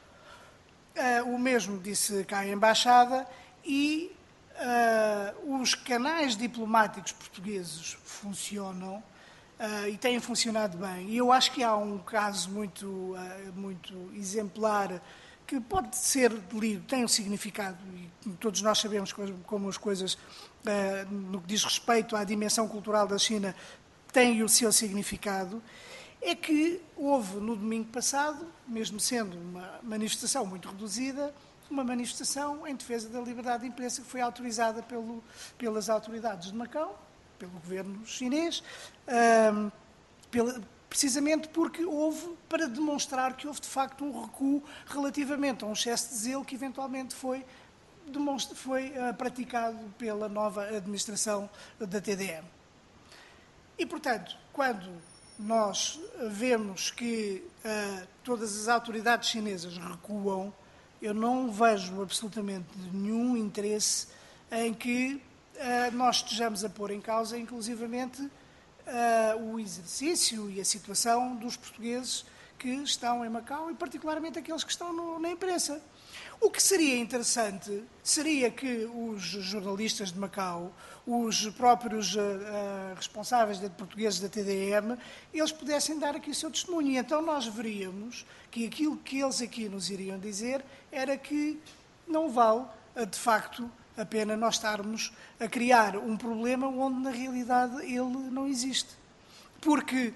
Uh, o mesmo disse cá a Embaixada e uh, os canais diplomáticos portugueses funcionam uh, e têm funcionado bem. E eu acho que há um caso muito, uh, muito exemplar que pode ser lido, tem um significado, e todos nós sabemos como as coisas, uh, no que diz respeito à dimensão cultural da China, têm o seu significado, é que houve no domingo passado, mesmo sendo uma manifestação muito reduzida, uma manifestação em defesa da liberdade de imprensa que foi autorizada pelo, pelas autoridades de Macau, pelo governo chinês, uh, pela, precisamente porque houve, para demonstrar que houve de facto um recuo relativamente a um excesso de zelo que eventualmente foi, foi uh, praticado pela nova administração da T D M. E, portanto, quando nós vemos que uh, todas as autoridades chinesas recuam, eu não vejo absolutamente nenhum interesse em que uh, nós estejamos a pôr em causa, inclusivamente, uh, o exercício e a situação dos portugueses que estão em Macau e, particularmente, aqueles que estão no, na imprensa. O que seria interessante seria que os jornalistas de Macau, os próprios uh, uh, responsáveis de portugueses da T D M, eles pudessem dar aqui o seu testemunho. E então nós veríamos que aquilo que eles aqui nos iriam dizer era que não vale, uh, de facto, a pena nós estarmos a criar um problema onde, na realidade, ele não existe. Porque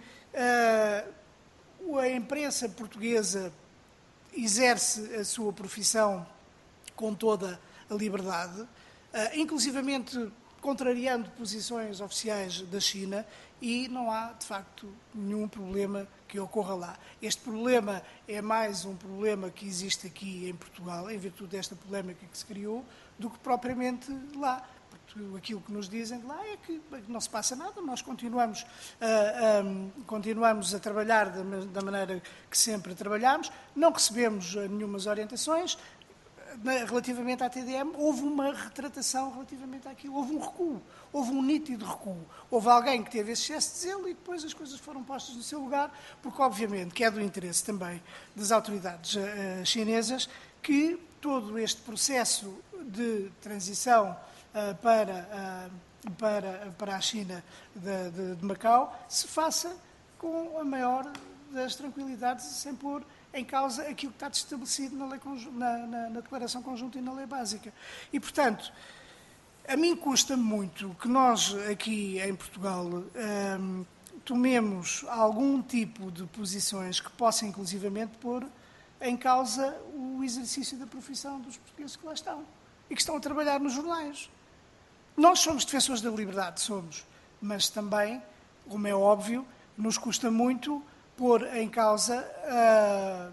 uh, a imprensa portuguesa exerce a sua profissão com toda a liberdade, uh, inclusivamente contrariando posições oficiais da China, e não há, de facto, nenhum problema que ocorra lá. Este problema é mais um problema que existe aqui em Portugal, em virtude desta polémica que se criou, do que propriamente lá. aquilo que nos dizem de lá é que não se passa nada, nós continuamos a, a, continuamos a trabalhar da, da maneira que sempre trabalhamos, não recebemos nenhumas orientações. Relativamente à T D M, houve uma retratação relativamente àquilo, houve um recuo, houve um nítido recuo. Houve alguém que teve esse excesso de zelo e depois as coisas foram postas no seu lugar, porque obviamente que é do interesse também das autoridades uh, chinesas que todo este processo de transição uh, para, uh, para, para a China de, de, de Macau se faça com a maior das tranquilidades, sem pôr em causa aquilo que está estabelecido na, lei, na, na, na Declaração Conjunta e na Lei Básica. E, portanto, a mim custa muito que nós aqui em Portugal hum, tomemos algum tipo de posições que possam inclusivamente pôr em causa o exercício da profissão dos portugueses que lá estão e que estão a trabalhar nos jornais. Nós somos defensores da liberdade, somos, mas também, como é óbvio, nos custa muito pôr em causa uh,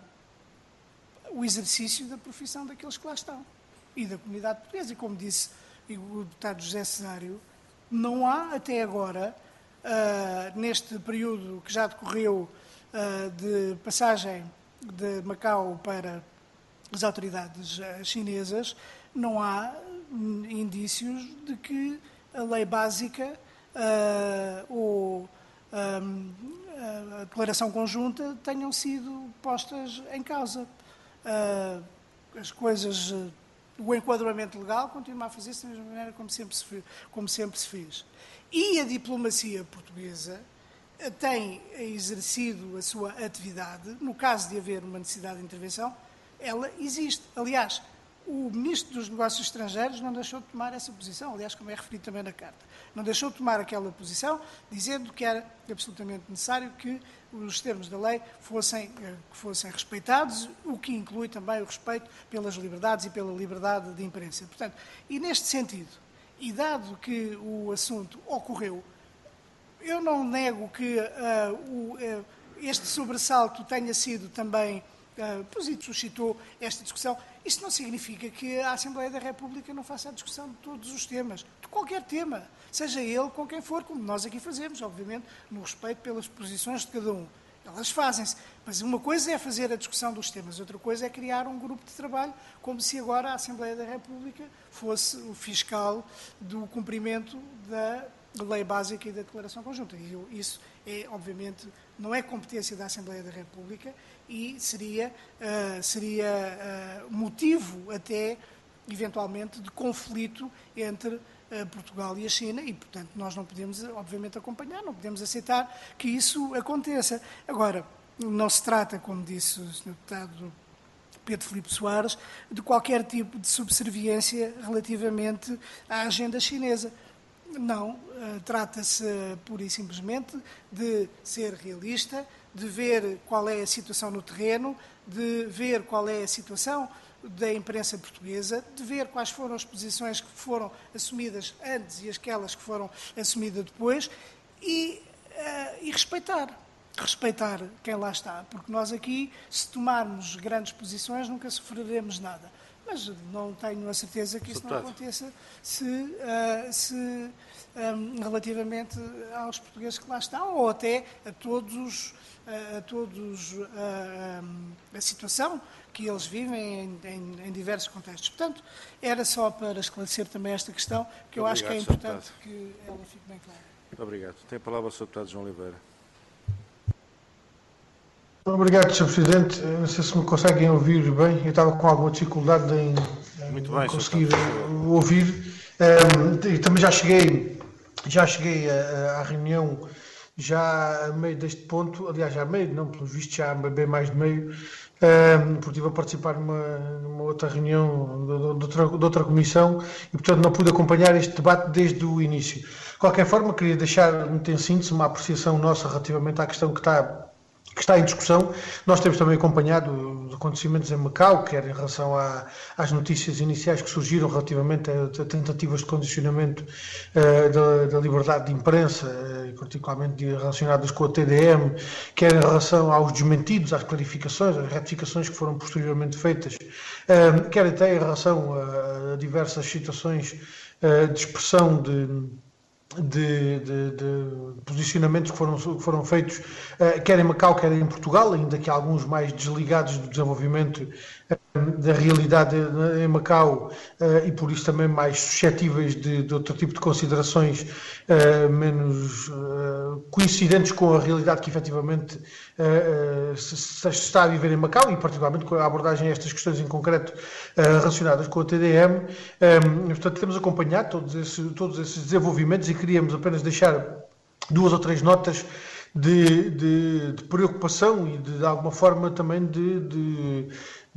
o exercício da profissão daqueles que lá estão e da comunidade portuguesa. E como disse o deputado José Cesário, não há até agora, uh, neste período que já decorreu uh, de passagem de Macau para as autoridades uh, chinesas, não há um, indícios de que a lei básica uh, ou um, a declaração conjunta tenham sido postas em causa. As coisas, o enquadramento legal continua a fazer-se da mesma maneira como sempre se fez, como sempre se fez. E a diplomacia portuguesa tem exercido a sua atividade, no caso de haver uma necessidade de intervenção, ela existe. Aliás, o Ministro dos Negócios Estrangeiros não deixou de tomar essa posição, aliás, como é referido também na carta. Não deixou de tomar aquela posição, dizendo que era absolutamente necessário que os termos da lei fossem, que fossem respeitados, o que inclui também o respeito pelas liberdades e pela liberdade de imprensa. Portanto, e neste sentido, e dado que o assunto ocorreu, eu não nego que uh, o, uh, este sobressalto tenha sido também uh, positivo, suscitou esta discussão. Isto não significa que a Assembleia da República não faça a discussão de todos os temas, de qualquer tema, seja ele com quem for, como nós aqui fazemos, obviamente, no respeito pelas posições de cada um. Elas fazem-se, mas uma coisa é fazer a discussão dos temas, outra coisa é criar um grupo de trabalho, como se agora a Assembleia da República fosse o fiscal do cumprimento da Lei Básica e da Declaração Conjunta. E isso, é, obviamente, não é competência da Assembleia da República e seria, uh, seria uh, motivo até, eventualmente, de conflito entre uh, Portugal e a China e, portanto, nós não podemos, obviamente, acompanhar, não podemos aceitar que isso aconteça. Agora, não se trata, como disse o senhor Deputado Pedro Filipe Soares, de qualquer tipo de subserviência relativamente à agenda chinesa. Não, uh, trata-se uh, pura e simplesmente de ser realista, de ver qual é a situação no terreno, de ver qual é a situação da imprensa portuguesa, de ver quais foram as posições que foram assumidas antes e aquelas que foram assumidas depois e, uh, e respeitar. Respeitar quem lá está, porque nós aqui, se tomarmos grandes posições, nunca sofreremos nada. Mas não tenho a certeza que isso não aconteça se, uh, se um, relativamente aos portugueses que lá estão, ou até a todos, uh, a, todos uh, um, a situação que eles vivem em, em, em diversos contextos. Portanto, era só para esclarecer também esta questão, que eu Obrigado, acho que é importante que ela fique bem clara. Muito obrigado. Tem a palavra o senhor Deputado João Oliveira. Obrigado, senhor Presidente. Não sei se me conseguem ouvir bem. Eu estava com alguma dificuldade em, Muito em bem, conseguir ouvir. Um, e também já cheguei, já cheguei à reunião já a meio deste ponto, aliás, já a meio, não, pelos vistos já bem mais de meio, um, porque estive a participar numa, numa outra reunião de, de, outra, de outra comissão e, portanto, não pude acompanhar este debate desde o início. De qualquer forma, queria deixar, muito em síntese, uma apreciação nossa relativamente à questão que está que está em discussão. Nós temos também acompanhado os acontecimentos em Macau, quer em relação à, às notícias iniciais que surgiram relativamente a, a tentativas de condicionamento uh, da, da liberdade de imprensa, uh, particularmente relacionadas com a T D M, quer em relação aos desmentidos, às clarificações, às retificações que foram posteriormente feitas, uh, quer até em relação a, a diversas situações uh, de expressão de, de, de, de posicionamentos que foram, que foram feitos, uh, quer em Macau, quer em Portugal, ainda que alguns mais desligados do desenvolvimento uh, da realidade em Macau uh, e por isso também mais suscetíveis de, de outro tipo de considerações uh, menos uh, coincidentes com a realidade que efetivamente uh, se, se está a viver em Macau e particularmente com a abordagem a estas questões em concreto uh, relacionadas com a T D M. Um, portanto, temos acompanhado todos esses, todos esses desenvolvimentos e queríamos apenas deixar duas ou três notas de, de, de preocupação e de, de alguma forma também de, de,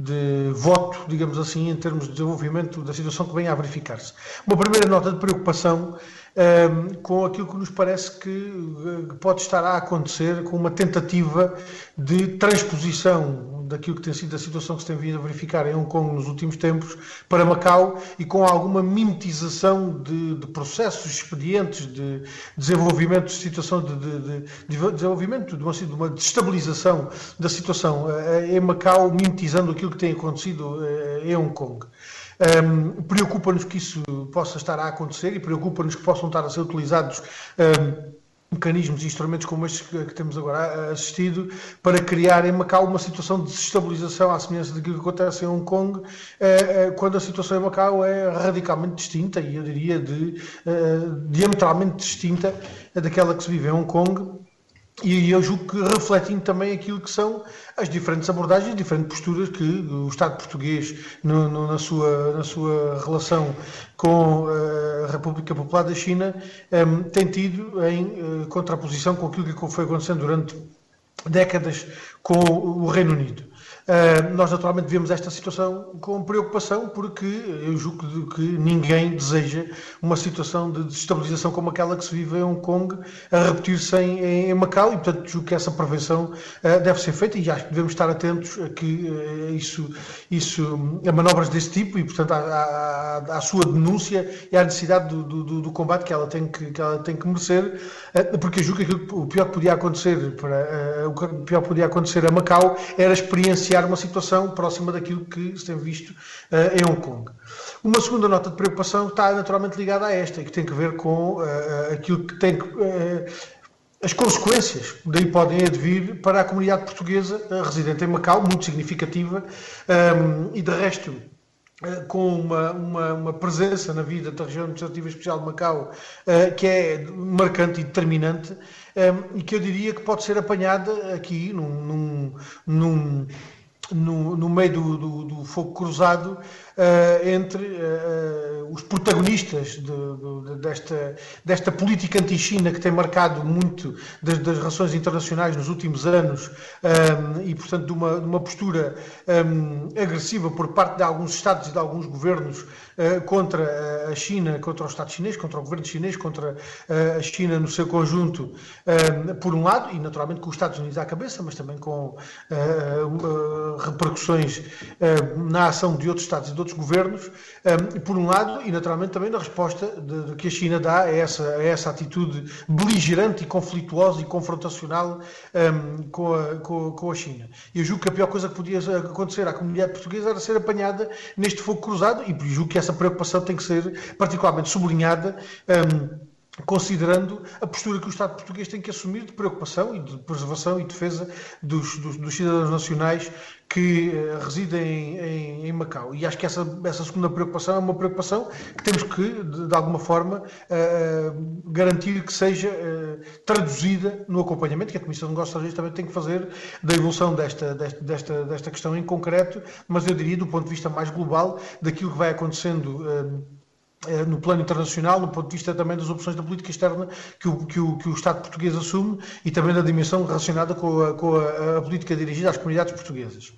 de voto, digamos assim, em termos de desenvolvimento da situação que venha a verificar-se. Uma primeira nota de preocupação um, com aquilo que nos parece que, que pode estar a acontecer com uma tentativa de transposição daquilo que tem sido a situação que se tem vindo a verificar em Hong Kong nos últimos tempos para Macau e com alguma mimetização de, de processos, expedientes de desenvolvimento de situação de, de, de, de desenvolvimento de uma, de uma destabilização da situação em Macau, mimetizando aquilo que tem acontecido em Hong Kong. Um, preocupa-nos que isso possa estar a acontecer e preocupa-nos que possam estar a ser utilizados um, mecanismos e instrumentos como estes que temos agora assistido para criar em Macau uma situação de desestabilização à semelhança daquilo que acontece em Hong Kong, quando a situação em Macau é radicalmente distinta e eu diria de, diametralmente distinta daquela que se vive em Hong Kong. E eu julgo que refletindo também aquilo que são as diferentes abordagens, diferentes posturas que o Estado português, no, no, na, sua, na sua relação com a República Popular da China, um, tem tido em uh, contraposição com aquilo que foi acontecendo durante décadas com o Reino Unido. Uh, nós naturalmente vemos esta situação com preocupação porque eu julgo que ninguém deseja uma situação de desestabilização como aquela que se vive em Hong Kong a repetir-se em, em Macau e portanto julgo que essa prevenção uh, deve ser feita e acho que devemos estar atentos a que uh, isso, isso, a manobras desse tipo e portanto à, à, à sua denúncia e à necessidade do, do, do combate que ela tem que, que, ela tem que merecer, uh, porque eu julgo que aquilo, o pior que podia acontecer para, uh, o que pior que podia acontecer a Macau era experienciar uma situação próxima daquilo que se tem visto uh, em Hong Kong. Uma segunda nota de preocupação está naturalmente ligada a esta, que tem que ver com uh, aquilo que tem que, uh, as consequências que daí podem advir para a comunidade portuguesa uh, residente em Macau, muito significativa, um, e de resto Uh, com uma, uma, uma presença na vida da região administrativa especial de Macau uh, que é marcante e determinante um, e que eu diria que pode ser apanhada aqui num, num, num, no, no meio do, do, do fogo cruzado uh, entre uh, os protagonistas de, de, desta, desta política anti-China que tem marcado muito das, das relações internacionais nos últimos anos um, e, portanto, de uma, de uma postura um, agressiva por parte de alguns Estados e de alguns governos uh, contra a China, contra o Estado chinês, contra o governo chinês, contra uh, a China no seu conjunto, um, por um lado, e naturalmente com os Estados Unidos à cabeça, mas também com uh, uh, repercussões uh, na ação de outros Estados e de outros governos, um, por um lado, e naturalmente também na resposta de, de que a China dá a essa, a essa atitude beligerante e conflituosa e confrontacional um, com, a, com, com a China. Eu julgo que a pior coisa que podia acontecer à comunidade portuguesa era ser apanhada neste fogo cruzado e julgo que essa preocupação tem que ser particularmente sublinhada, um, considerando a postura que o Estado português tem que assumir de preocupação e de preservação e defesa dos, dos, dos cidadãos nacionais que uh, residem em, em Macau. E acho que essa, essa segunda preocupação é uma preocupação que temos que, de, de alguma forma, uh, garantir que seja uh, traduzida no acompanhamento que a Comissão de Negócios Estrangeiros também tem que fazer da evolução desta, desta, desta, desta questão em concreto, mas eu diria do ponto de vista mais global daquilo que vai acontecendo uh, no plano internacional, no ponto de vista também das opções da política externa que o, que o, que o Estado português assume e também da dimensão relacionada com a, com a, a política dirigida às comunidades portuguesas.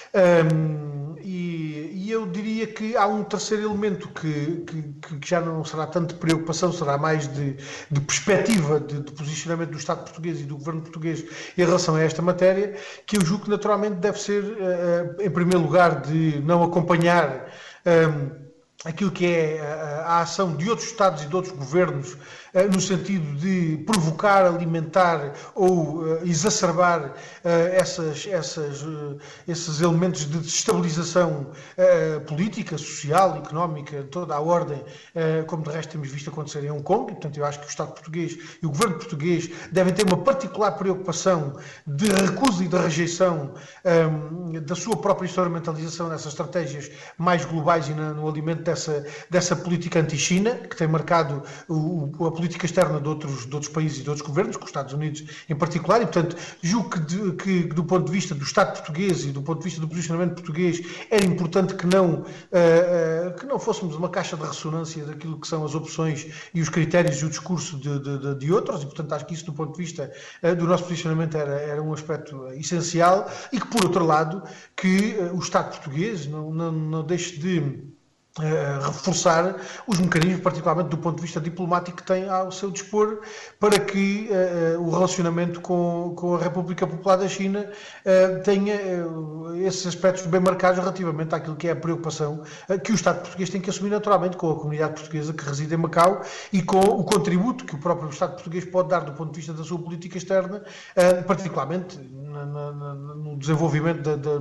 Um, e, e eu diria que há um terceiro elemento que, que, que já não será tanto de preocupação, será mais de, de perspectiva de, de posicionamento do Estado português e do governo português em relação a esta matéria, que eu julgo que naturalmente deve ser, uh, em primeiro lugar, de não acompanhar um, aquilo que é a, a ação de outros Estados e de outros governos no sentido de provocar, alimentar ou exacerbar essas, essas, esses elementos de desestabilização política, social, económica, toda a ordem, como de resto temos visto acontecer em Hong Kong. E, portanto, eu acho que o Estado português e o Governo português devem ter uma particular preocupação de recusa e de rejeição um, da sua própria instrumentalização nessas estratégias mais globais e na, no alimento dessa, dessa política anti-China, que tem marcado o, a política externa de outros, de outros países e de outros governos, com os Estados Unidos em particular, e, portanto, julgo que, de, que do ponto de vista do Estado português e do ponto de vista do posicionamento português era importante que não, uh, uh, que não fôssemos uma caixa de ressonância daquilo que são as opções e os critérios e o discurso de, de, de outros, e, portanto, acho que isso, do ponto de vista uh, do nosso posicionamento, era, era um aspecto essencial, e que, por outro lado, que uh, o Estado português não, não, não deixe de Uh, reforçar os mecanismos, particularmente do ponto de vista diplomático, que tem ao seu dispor, para que uh, o relacionamento com, com a República Popular da China uh, tenha uh, esses aspectos bem marcados relativamente àquilo que é a preocupação uh, que o Estado português tem que assumir naturalmente com a comunidade portuguesa que reside em Macau e com o contributo que o próprio Estado português pode dar do ponto de vista da sua política externa, uh, particularmente na, na, na, no desenvolvimento da, da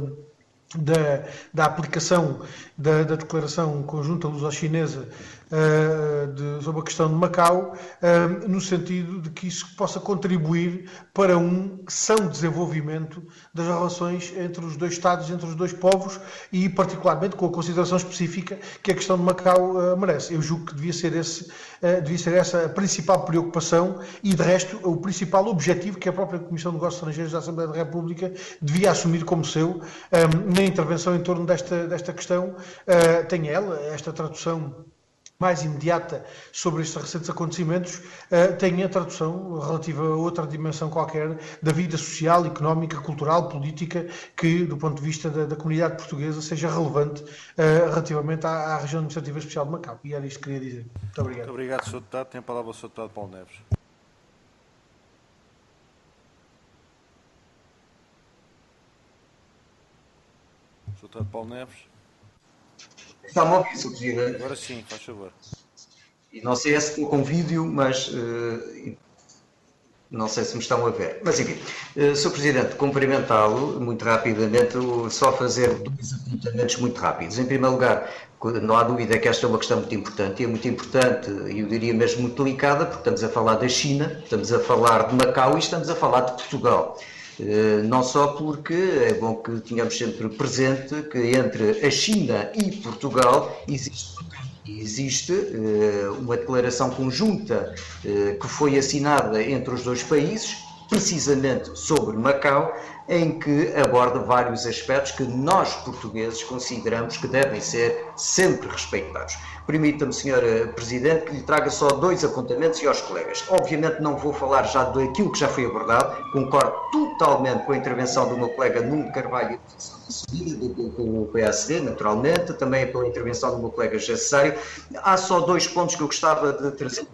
Da, da aplicação da, da Declaração Conjunta Luso-Chinesa uh, de, sobre a questão de Macau, uh, no sentido de que isso possa contribuir para um são desenvolvimento das relações entre os dois Estados, entre os dois povos, e particularmente com a consideração específica que a questão de Macau uh, merece. Eu julgo que devia ser, esse, uh, devia ser essa a principal preocupação e, de resto, o principal objetivo que a própria Comissão de Negócios Estrangeiros da Assembleia da República devia assumir como seu, um, na intervenção em torno desta, desta questão. Uh, tem ela, esta tradução mais imediata sobre estes recentes acontecimentos, uh, tem a tradução relativa a outra dimensão qualquer da vida social, económica, cultural, política, que, do ponto de vista da, da comunidade portuguesa, seja relevante uh, relativamente à, à região administrativa especial de Macau. E era isto que queria dizer. Muito obrigado. Muito obrigado, senhor Deputado. Tem a palavra o senhor Deputado Paulo Neves. senhor Deputado Paulo Neves. Está-me a ouvir, senhor Presidente? Agora sim, faz favor. E não sei se estou com vídeo, mas uh, não sei se me estão a ver. Mas enfim, uh, senhor Presidente, cumprimentá-lo muito rapidamente, só fazer dois apontamentos muito rápidos. Em primeiro lugar, não há dúvida que esta é uma questão muito importante, e é muito importante, e eu diria mesmo muito delicada, porque estamos a falar da China, estamos a falar de Macau e estamos a falar de Portugal. Não só porque é bom que tenhamos sempre presente que entre a China e Portugal existe, existe uma declaração conjunta que foi assinada entre os dois países, precisamente sobre Macau, em que aborda vários aspectos que nós, portugueses, consideramos que devem ser sempre respeitados. Permita-me, senhor Presidente, que lhe traga só dois apontamentos e aos colegas. Obviamente não vou falar já daquilo que já foi abordado, concordo totalmente com a intervenção do meu colega Nuno Carvalho, com o P S D, naturalmente, também pela intervenção do meu colega Gesseiro. Há só dois pontos que eu gostava de trazer.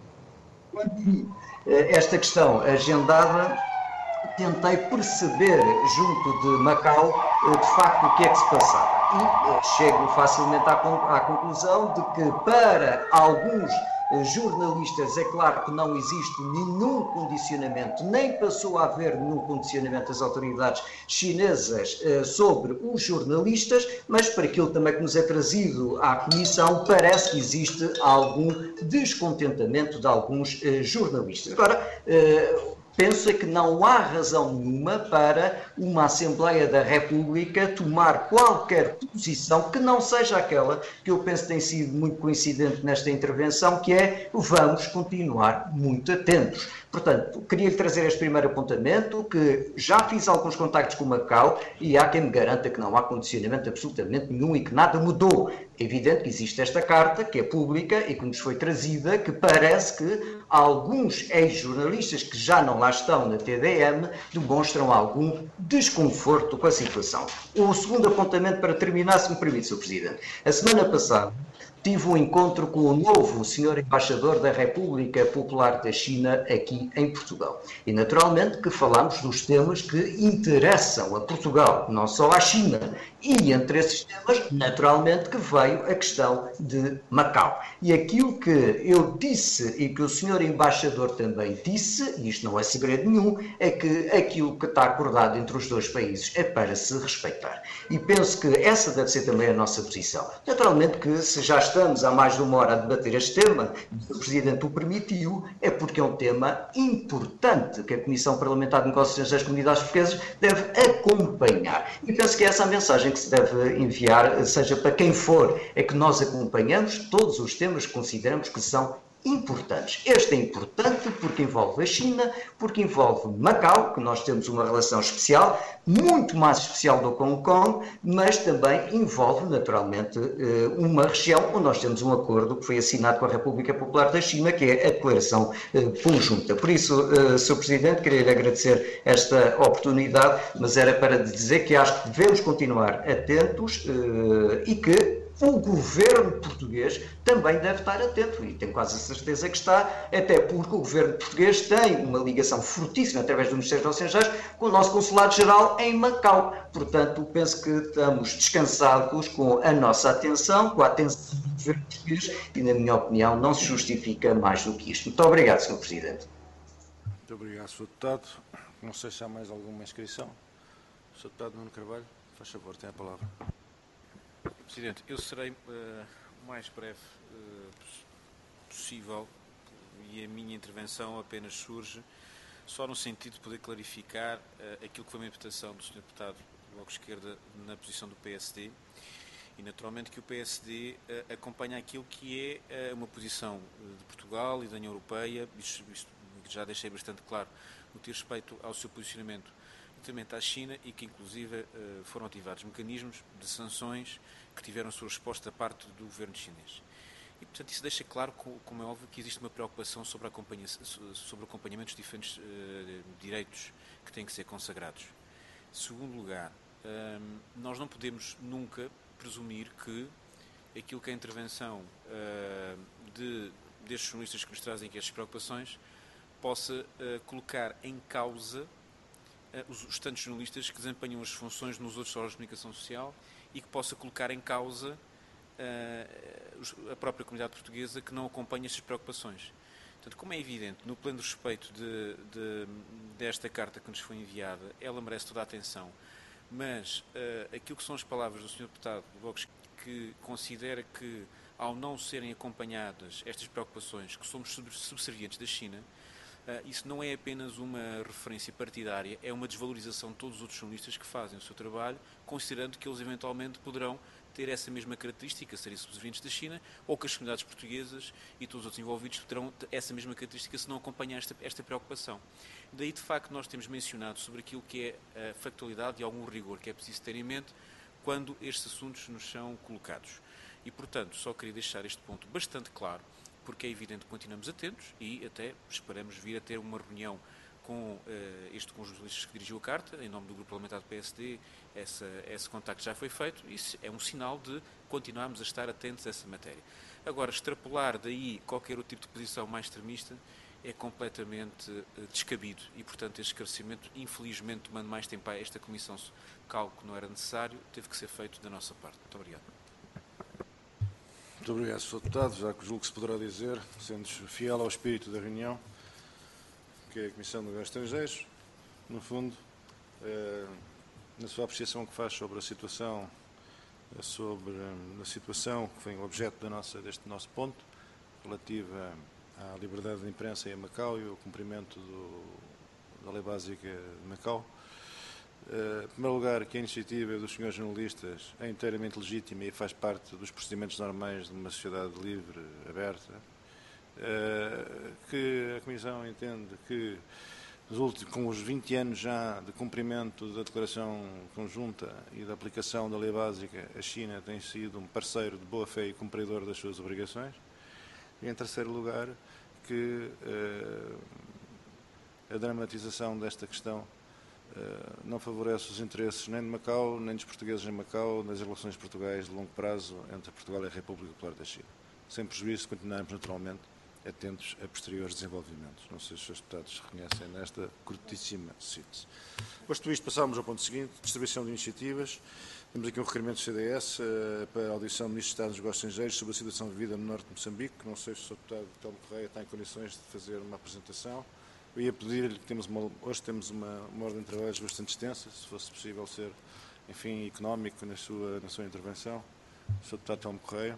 Esta questão agendada, tentei perceber junto de Macau de facto o que é que se passava e chego facilmente à, à conclusão de que para alguns jornalistas é claro que não existe nenhum condicionamento, nem passou a haver nenhum condicionamento das autoridades chinesas sobre os jornalistas, mas para aquilo também que nos é trazido à Comissão parece que existe algum descontentamento de alguns jornalistas. Agora, penso é que não há razão nenhuma para uma Assembleia da República tomar qualquer posição que não seja aquela que eu penso tem sido muito coincidente nesta intervenção, que é vamos continuar muito atentos. Portanto, queria-lhe trazer este primeiro apontamento, que já fiz alguns contactos com Macau e há quem me garanta que não há condicionamento absolutamente nenhum e que nada mudou. É evidente que existe esta carta, que é pública e que nos foi trazida, que parece que alguns ex-jornalistas que já não lá estão na T D M demonstram algum desconforto com a situação. O segundo apontamento, para terminar, se me permite, senhor Presidente. A semana passada tive um encontro com o novo senhor Embaixador da República Popular da China aqui em Portugal. E naturalmente que falamos dos temas que interessam a Portugal, não só à China. E entre esses temas, naturalmente que veio a questão de Macau. E aquilo que eu disse e que o senhor Embaixador também disse, e isto não é segredo nenhum, é que aquilo que está acordado entre os dois países é para se respeitar. E penso que essa deve ser também a nossa posição. Naturalmente que se já estamos há mais de uma hora a debater este tema, e o Presidente o permitiu, é porque é um tema importante que a Comissão Parlamentar de Negócios das Comunidades Portuguesas deve acompanhar. E penso que essa é a mensagem que se deve enviar, seja para quem for, é que nós acompanhamos todos os temas que consideramos que são importantes. Este é importante porque envolve a China, porque envolve Macau, que nós temos uma relação especial, muito mais especial do que Hong Kong, mas também envolve naturalmente uma região onde nós temos um acordo que foi assinado com a República Popular da China, que é a declaração conjunta. Por isso, senhor Presidente, queria lhe agradecer esta oportunidade, mas era para dizer que acho que devemos continuar atentos e que o governo português também deve estar atento, e tenho quase a certeza que está, até porque o governo português tem uma ligação fortíssima, através do Ministério dos Negócios Estrangeiros, com o nosso Consulado-Geral em Macau. Portanto, penso que estamos descansados com a nossa atenção, com a atenção do governo português, e, na minha opinião, não se justifica mais do que isto. Muito obrigado, senhor Presidente. Muito obrigado, senhor Deputado. Não sei se há mais alguma inscrição. senhor Deputado Nuno Carvalho, faz favor, tem a palavra. Presidente, eu serei uh, o mais breve uh, possível e a minha intervenção apenas surge só no sentido de poder clarificar uh, aquilo que foi uma interpretação do senhor Deputado do Bloco de Esquerda na posição do P S D e naturalmente que o P S D uh, acompanha aquilo que é uh, uma posição de Portugal e da União Europeia, isto, isto já deixei bastante claro no que diz respeito ao seu posicionamento relativamente à China e que inclusive uh, foram ativados mecanismos de sanções que tiveram sua resposta da parte do governo chinês. E, portanto, isso deixa claro, como é óbvio, que existe uma preocupação sobre, a sobre o acompanhamento dos diferentes uh, direitos que têm que ser consagrados. Segundo lugar, um, nós não podemos nunca presumir que aquilo que é a intervenção uh, de, destes jornalistas que nos trazem aqui estas preocupações possa uh, colocar em causa uh, os, os tantos jornalistas que desempenham as funções nos outros órgãos de comunicação social e que possa colocar em causa uh, a própria comunidade portuguesa que não acompanha estas preocupações. Portanto, como é evidente, no pleno respeito de, de, desta carta que nos foi enviada, ela merece toda a atenção, mas uh, aquilo que são as palavras do senhor Deputado do Bloco, que considera que, ao não serem acompanhadas estas preocupações, que somos subservientes da China, uh, isso não é apenas uma referência partidária, é uma desvalorização de todos os outros jornalistas que fazem o seu trabalho, considerando que eles eventualmente poderão ter essa mesma característica, serem subservientes da China, ou que as comunidades portuguesas e todos os outros envolvidos terão essa mesma característica se não acompanhar esta, esta preocupação. Daí, de facto, nós temos mencionado sobre aquilo que é a factualidade e algum rigor que é preciso ter em mente quando estes assuntos nos são colocados. E, portanto, só queria deixar este ponto bastante claro, porque é evidente que continuamos atentos e até esperamos vir a ter uma reunião com uh, este conjunto de jornalistas que dirigiu a carta, em nome do Grupo Parlamentar do P S D, essa, esse contacto já foi feito e isso é um sinal de continuarmos a estar atentos a essa matéria. Agora, extrapolar daí qualquer outro tipo de posição mais extremista é completamente uh, descabido e, portanto, este esclarecimento, infelizmente, tomando mais tempo a esta Comissão, calco que não era necessário, teve que ser feito da nossa parte. Muito obrigado. Muito obrigado, senhor Deputado. Já que julgo que se poderá dizer, sendo fiel ao espírito da reunião, que é a Comissão de Negócios Estrangeiros, no fundo, eh, na sua apreciação que faz sobre a situação, sobre a situação que foi o objeto da nossa, deste nosso ponto, relativa à liberdade de imprensa em Macau e ao cumprimento do, da Lei Básica de Macau. Eh, em primeiro lugar, que a iniciativa dos senhores jornalistas é inteiramente legítima e faz parte dos procedimentos normais de uma sociedade livre, aberta, eh, que a Comissão entende que nos últimos, com os vinte anos já de cumprimento da Declaração Conjunta e da aplicação da Lei Básica, a China tem sido um parceiro de boa-fé e cumpridor das suas obrigações. E, em terceiro lugar, que eh, a dramatização desta questão não favorece os interesses nem de Macau, nem dos portugueses em Macau, das relações portuguesas de longo prazo entre Portugal e a República Popular da China. Sem prejuízo, continuarmos naturalmente atentos a posteriores desenvolvimentos. Não sei se os senhores deputados se reconhecem nesta curtíssima síntese. Posto isto, passamos ao ponto seguinte, distribuição de iniciativas. Temos aqui um requerimento do C D S uh, para a audição do Ministro de Estado dos Negócios Estrangeiros sobre a situação vivida no norte de Moçambique. Não sei se o senhor deputado Telmo Correia está em condições de fazer uma apresentação. Eu ia pedir-lhe que temos uma, hoje temos uma, uma ordem de trabalhos bastante extensa, se fosse possível ser, enfim, económico na sua, na sua intervenção. O senhor deputado Telmo Correia.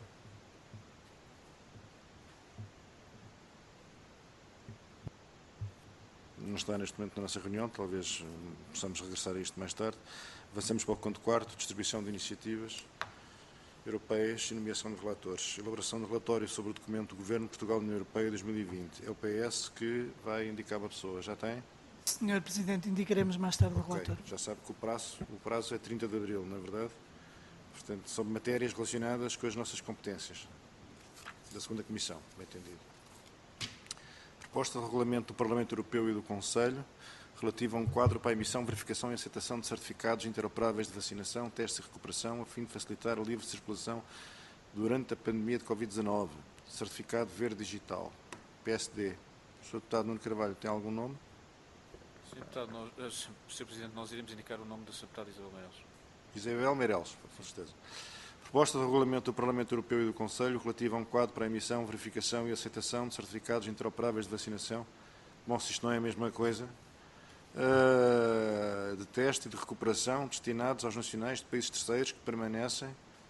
Não está neste momento na nossa reunião, talvez possamos regressar a isto mais tarde. Avançamos para o ponto quarto, distribuição de iniciativas europeias e nomeação de relatores. Elaboração de relatório sobre o documento do Governo de Portugal União Europeia dois mil e vinte. É o P S que vai indicar uma pessoa. Já tem? senhor Presidente, indicaremos mais tarde o okay. relatório. Já sabe que o prazo, o prazo é trinta de abril, não é verdade? Portanto, sobre matérias relacionadas com as nossas competências. Da segunda Comissão, bem entendido. Proposta de regulamento do Parlamento Europeu e do Conselho relativa a um quadro para a emissão, verificação e aceitação de certificados interoperáveis de vacinação, testes e recuperação, a fim de facilitar a livre circulação durante a pandemia de Covid dezanove. Certificado verde digital. P S D. O senhor deputado Nuno Carvalho tem algum nome? senhor Deputado, nós, senhor Presidente, nós iremos indicar o nome da senhora Deputada Isabel Meireles. Isabel Meireles, com certeza. Proposta de regulamento do Parlamento Europeu e do Conselho relativa a um quadro para a emissão, verificação e aceitação de certificados interoperáveis de vacinação. Bom, se isto não é a mesma coisa, uh, de teste e de recuperação destinados aos nacionais de países terceiros que permanecem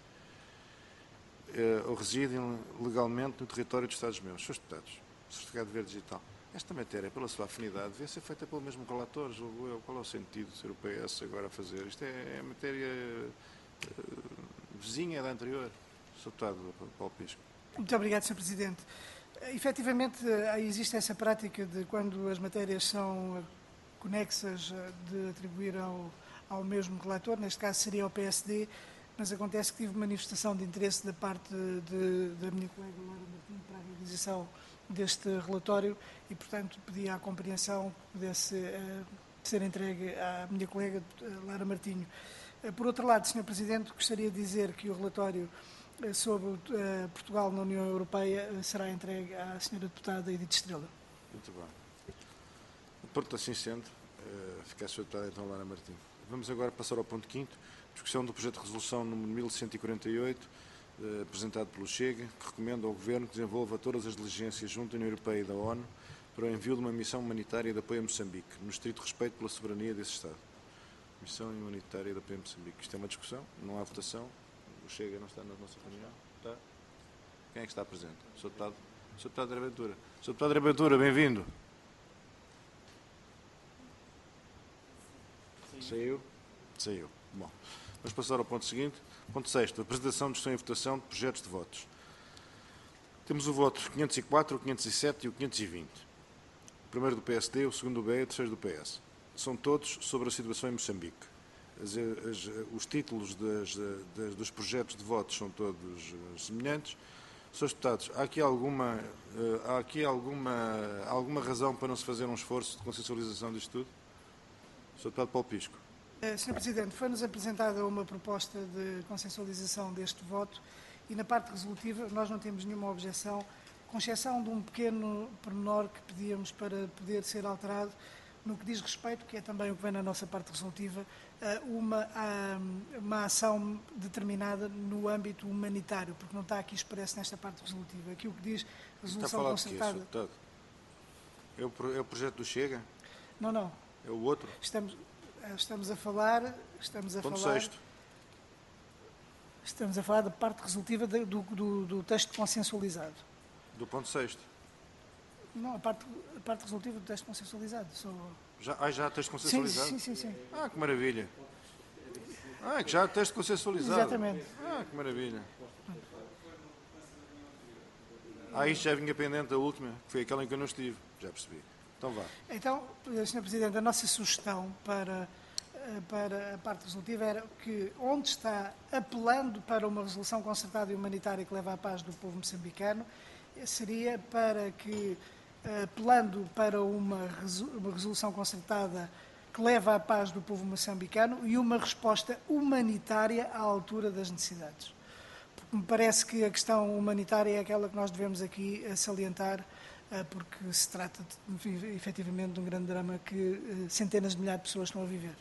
uh, ou residem legalmente no território dos Estados-membros. Senhores deputados, certificado verde digital. Esta matéria, pela sua afinidade, devia ser feita pelo mesmo relator, julgo eu. Qual é o sentido de ser o P S agora a fazer? Isto é, é matéria uh, vizinha da anterior. senhor Deputado Paulo Pisco. Muito obrigado, senhor Presidente. Efetivamente, existe essa prática de, quando as matérias são conexas, de atribuir ao, ao mesmo relator, neste caso seria ao P S D, mas acontece que tive manifestação de interesse da parte de, da minha colega Laura Martins para a realização deste relatório e, portanto, pedi à compreensão que pudesse uh, ser entregue à minha colega uh, Laura Martinho. Uh, por outro lado, senhor Presidente, gostaria de dizer que o relatório uh, sobre uh, Portugal na União Europeia uh, será entregue à senhora deputada Edith Estrela. Muito bem. Pronto, assim sendo, uh, fica a senhora deputada então Laura Martinho. Vamos agora passar ao ponto quinto, discussão do projeto de resolução número mil cento e quarenta e oito, Uh, apresentado pelo Chega, que recomenda ao Governo que desenvolva todas as diligências junto à União Europeia e da ONU para o envio de uma missão humanitária de apoio a Moçambique, no estrito respeito pela soberania desse Estado. Missão humanitária de apoio a Moçambique. Isto é uma discussão, não há votação. O Chega não está na nossa reunião. Está? Quem é que está presente? O senhor Deputado, o senhor Deputado André Ventura. O senhor Deputado André Ventura, bem-vindo. Saiu? Saiu. Bom, vamos passar ao ponto seguinte. Ponto sexto, apresentação, discussão e votação de projetos de votos. Temos o voto quinhentos e quatro, o quinhentos e sete e o quinhentos e vinte. O primeiro do P S D, o segundo do B E e o terceiro do P S. São todos sobre a situação em Moçambique. As, as, os títulos das, das, dos projetos de votos são todos semelhantes. senhores deputados, há aqui alguma, há aqui alguma, alguma razão para não se fazer um esforço de consensualização disto tudo? senhor Deputado Paulo Pisco. senhor Presidente, foi-nos apresentada uma proposta de consensualização deste voto e na parte resolutiva nós não temos nenhuma objeção, com exceção de um pequeno pormenor que pedíamos para poder ser alterado no que diz respeito, que é também o que vem na nossa parte resolutiva, a uma, a uma ação determinada no âmbito humanitário, porque não está aqui expresso nesta parte resolutiva. Aqui o que diz resolução concertada... Está a falar de quê, senhor Deputado? É o, é o projeto do Chega? Não, não. É o outro? Estamos... Estamos a falar, estamos a Ponto falar, sexto. Estamos a falar da parte resolutiva do, do, do texto consensualizado. Do ponto sexto. Não, a parte, a parte resolutiva do texto consensualizado. Só... Já, ah, já há texto consensualizado? Sim, sim, sim, sim. Ah, que maravilha. Ah, é que já há texto consensualizado. Exatamente. Ah, que maravilha. Ah, isto já vinha pendente a última, que foi aquela em que eu não estive. Já percebi. Então vá. Então, senhor Presidente, a nossa sugestão para, para a parte resolutiva era que, onde está apelando para uma resolução concertada e humanitária que leva à paz do povo moçambicano, seria para que, apelando para uma resolução concertada que leva à paz do povo moçambicano e uma resposta humanitária à altura das necessidades. Porque me parece que a questão humanitária é aquela que nós devemos aqui salientar, porque se trata, de, efetivamente, de um grande drama que centenas de milhares de pessoas estão a viver.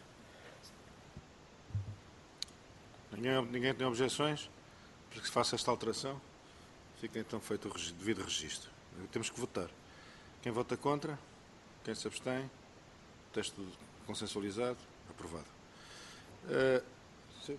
Ninguém, ninguém tem objeções para que se faça esta alteração? Fica então feito o devido registro. Temos que votar. Quem vota contra? Quem se abstém? Texto consensualizado? Aprovado. Uh, sim.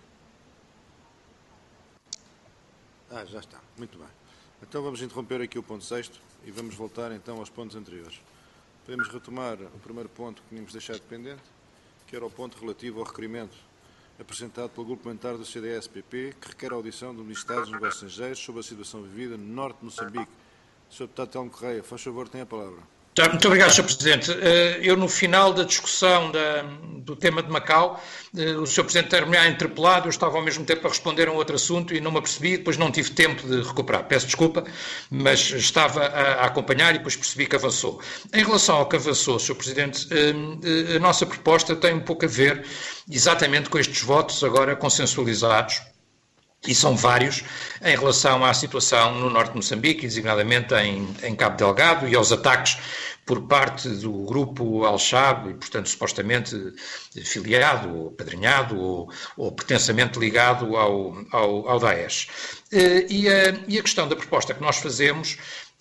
Ah, já está. Muito bem. Então vamos interromper aqui o ponto sexto e vamos voltar então aos pontos anteriores. Podemos retomar o primeiro ponto que tínhamos deixado pendente, que era o ponto relativo ao requerimento apresentado pelo Grupo Parlamentar do C D S P P, que requer a audição do Ministro dos Negócios Estrangeiros sobre a situação vivida no norte de Moçambique. senhor Deputado Telmo Correia, faz favor, tem a palavra. Muito obrigado, senhor Presidente. Eu, no final da discussão da, do tema de Macau, o senhor Presidente terminou interpelado, eu estava ao mesmo tempo a responder a um outro assunto e não me apercebi, depois não tive tempo de recuperar. Peço desculpa, mas estava a, a acompanhar e depois percebi que avançou. Em relação ao que avançou, senhor Presidente, a nossa proposta tem um pouco a ver exatamente com estes votos agora consensualizados, e são vários, em relação à situação no norte de Moçambique, designadamente em, em Cabo Delgado, e aos ataques por parte do grupo Al-Shabaab, e portanto supostamente filiado, ou padrinhado, ou, ou pertencamente ligado ao, ao, ao Daesh. E a, e a questão da proposta que nós fazemos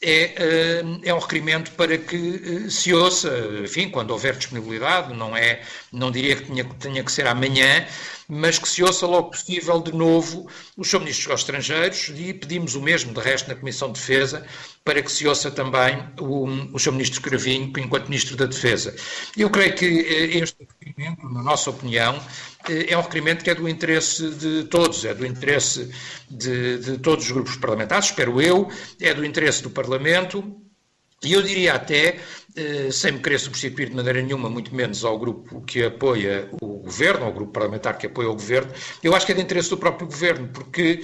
é, é um requerimento para que se ouça, enfim, quando houver disponibilidade, não, é, não diria que tenha, tenha que ser amanhã, mas que se ouça logo possível de novo os senhores Ministros dos Estrangeiros, e pedimos o mesmo, de resto, na Comissão de Defesa, para que se ouça também o, o senhor Ministro Cravinho, enquanto Ministro da Defesa. Eu creio que este requerimento, na nossa opinião, é um requerimento que é do interesse de todos, é do interesse de, de todos os grupos parlamentares, espero eu, é do interesse do Parlamento, e eu diria até, sem me querer substituir de maneira nenhuma, muito menos ao grupo que apoia o Governo, ao grupo parlamentar que apoia o Governo, eu acho que é de interesse do próprio Governo, porque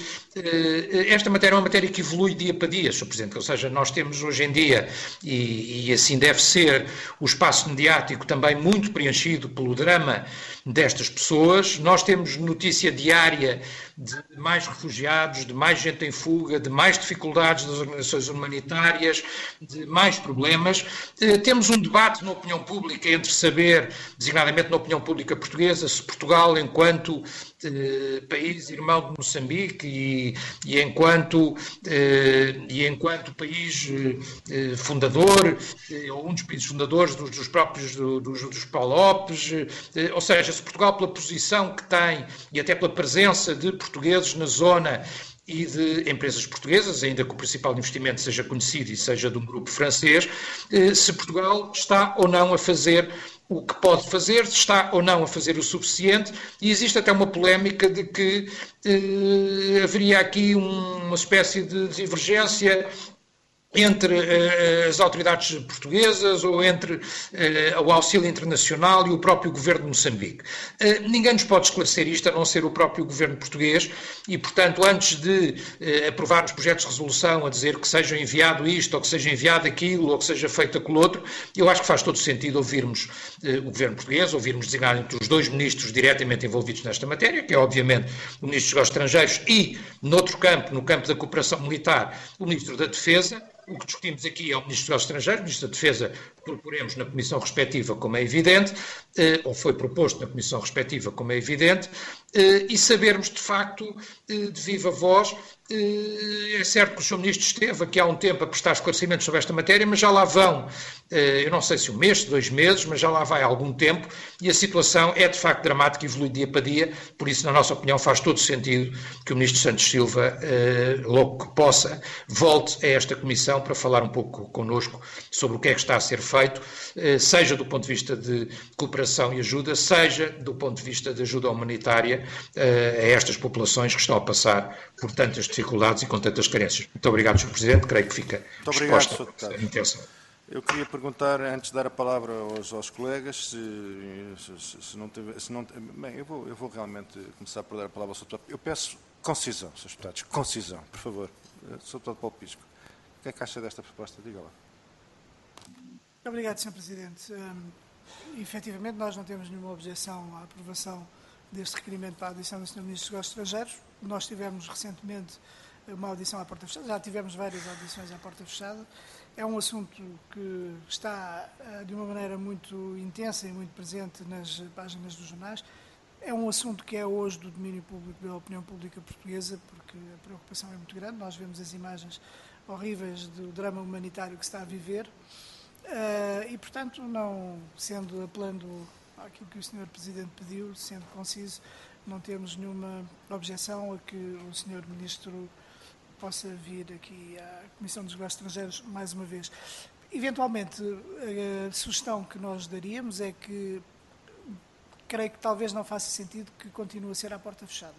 esta matéria é uma matéria que evolui dia para dia, senhor Presidente, ou seja, nós temos hoje em dia, e, e assim deve ser, o espaço mediático também muito preenchido pelo drama destas pessoas, nós temos notícia diária de mais refugiados, de mais gente em fuga, de mais dificuldades das organizações humanitárias, de mais problemas. Temos um debate na opinião pública entre saber, designadamente na opinião pública portuguesa, se Portugal, enquanto eh, país irmão de Moçambique e, e, enquanto, eh, e enquanto país eh, fundador, eh, ou um dos países fundadores dos, dos próprios do, dos, dos Paulo Lopes, eh, ou seja, se Portugal, pela posição que tem e até pela presença de portugueses na zona e de empresas portuguesas, ainda que o principal investimento seja conhecido e seja de um grupo francês, se Portugal está ou não a fazer o que pode fazer, se está ou não a fazer o suficiente, e existe até uma polémica de que eh, haveria aqui um, uma espécie de divergência entre uh, as autoridades portuguesas ou entre uh, o auxílio internacional e o próprio governo de Moçambique. Uh, ninguém nos pode esclarecer isto a não ser o próprio governo português e, portanto, antes de uh, aprovar os projetos de resolução a dizer que seja enviado isto ou que seja enviado aquilo ou que seja feito aquilo outro, eu acho que faz todo sentido ouvirmos uh, o governo português, ouvirmos designadamente os dois ministros diretamente envolvidos nesta matéria, que é, obviamente, o Ministro dos Estrangeiros e, noutro campo, no campo da cooperação militar, o Ministro da Defesa. O que discutimos aqui é o Ministro dos Estrangeiros, o Ministro da Defesa proporemos na Comissão respectiva, como é evidente, ou foi proposto na Comissão respectiva, como é evidente, e sabermos, de facto, de viva voz. É certo que o senhor Ministro esteve aqui há um tempo a prestar esclarecimentos sobre esta matéria, mas já lá vão, eu não sei se um mês, dois meses, mas já lá vai algum tempo, e a situação é de facto dramática e evolui dia para dia, por isso, na nossa opinião, faz todo sentido que o Ministro Santos Silva, logo que possa, volte a esta Comissão para falar um pouco connosco sobre o que é que está a ser feito, seja do ponto de vista de cooperação e ajuda, seja do ponto de vista de ajuda humanitária a estas populações que estão a passar por tantas dificuldades e com tantas carências. Muito obrigado, senhor Presidente. Creio que fica Muito obrigado, resposta senhor Deputado. à intenção. Eu queria perguntar, antes de dar a palavra aos, aos colegas, se, se, se não tiver... Se não, bem, eu vou, eu vou realmente começar por dar a palavra ao senhor Deputado. Eu peço concisão, senhores Deputados, concisão, por favor. senhor Deputado Paulo Pisco, o que é que acha desta proposta? Diga lá. Muito obrigado, senhor Presidente. Efetivamente, nós não temos nenhuma objeção à aprovação deste requerimento para a audição do senhor Ministro dos Negócios Estrangeiros. Nós tivemos recentemente uma audição à porta fechada, já tivemos várias audições à porta fechada. É um assunto que está de uma maneira muito intensa e muito presente nas páginas dos jornais. É um assunto que é hoje do domínio público da opinião pública portuguesa, porque a preocupação é muito grande. Nós vemos as imagens horríveis do drama humanitário que se está a viver e, portanto, não sendo apelando àquilo que o senhor Presidente pediu, sendo conciso, não temos nenhuma objeção a que o senhor Ministro possa vir aqui à Comissão dos Negócios Estrangeiros mais uma vez. Eventualmente, a sugestão que nós daríamos é que, creio que talvez não faça sentido que continue a ser à porta fechada.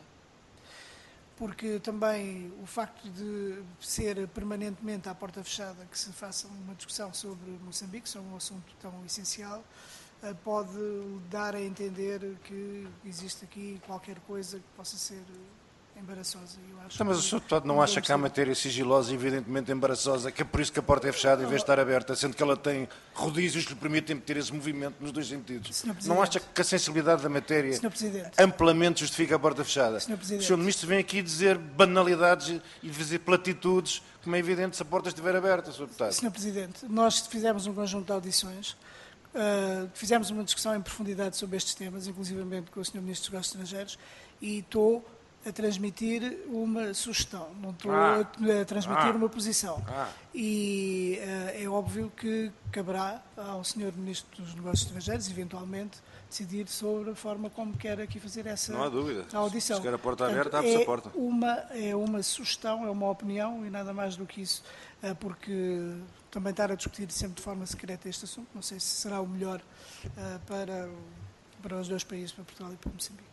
Porque também o facto de ser permanentemente à porta fechada que se faça uma discussão sobre Moçambique, sobre um assunto tão essencial, pode dar a entender que existe aqui qualquer coisa que possa ser embaraçosa. Eu acho então, mas o senhor Deputado não acha que há matéria sigilosa evidentemente embaraçosa, que é por isso que a porta é fechada em vez de estar aberta, sendo que ela tem rodízios que lhe permitem ter esse movimento nos dois sentidos? Não acha que a sensibilidade da matéria amplamente justifica a porta fechada? O senhor Ministro vem aqui dizer banalidades e dizer platitudes, como é evidente, se a porta estiver aberta, senhor Deputado. senhor Presidente, nós fizemos um conjunto de audições, uh, fizemos uma discussão em profundidade sobre estes temas, inclusivamente com o senhor Ministro dos Negócios Estrangeiros, e estou a transmitir uma sugestão, não estou ah, a, a transmitir ah, uma posição. Ah. E uh, é óbvio que caberá ao senhor Ministro dos Negócios Estrangeiros, eventualmente, decidir sobre a forma como quer aqui fazer essa não há dúvida. audição. Se quer a porta aberta, abre-se é a porta. Uma, é uma sugestão, é uma opinião e nada mais do que isso, uh, porque também estar a discutir sempre de forma secreta este assunto, não sei se será o melhor uh, para, para os dois países, para Portugal e para Moçambique.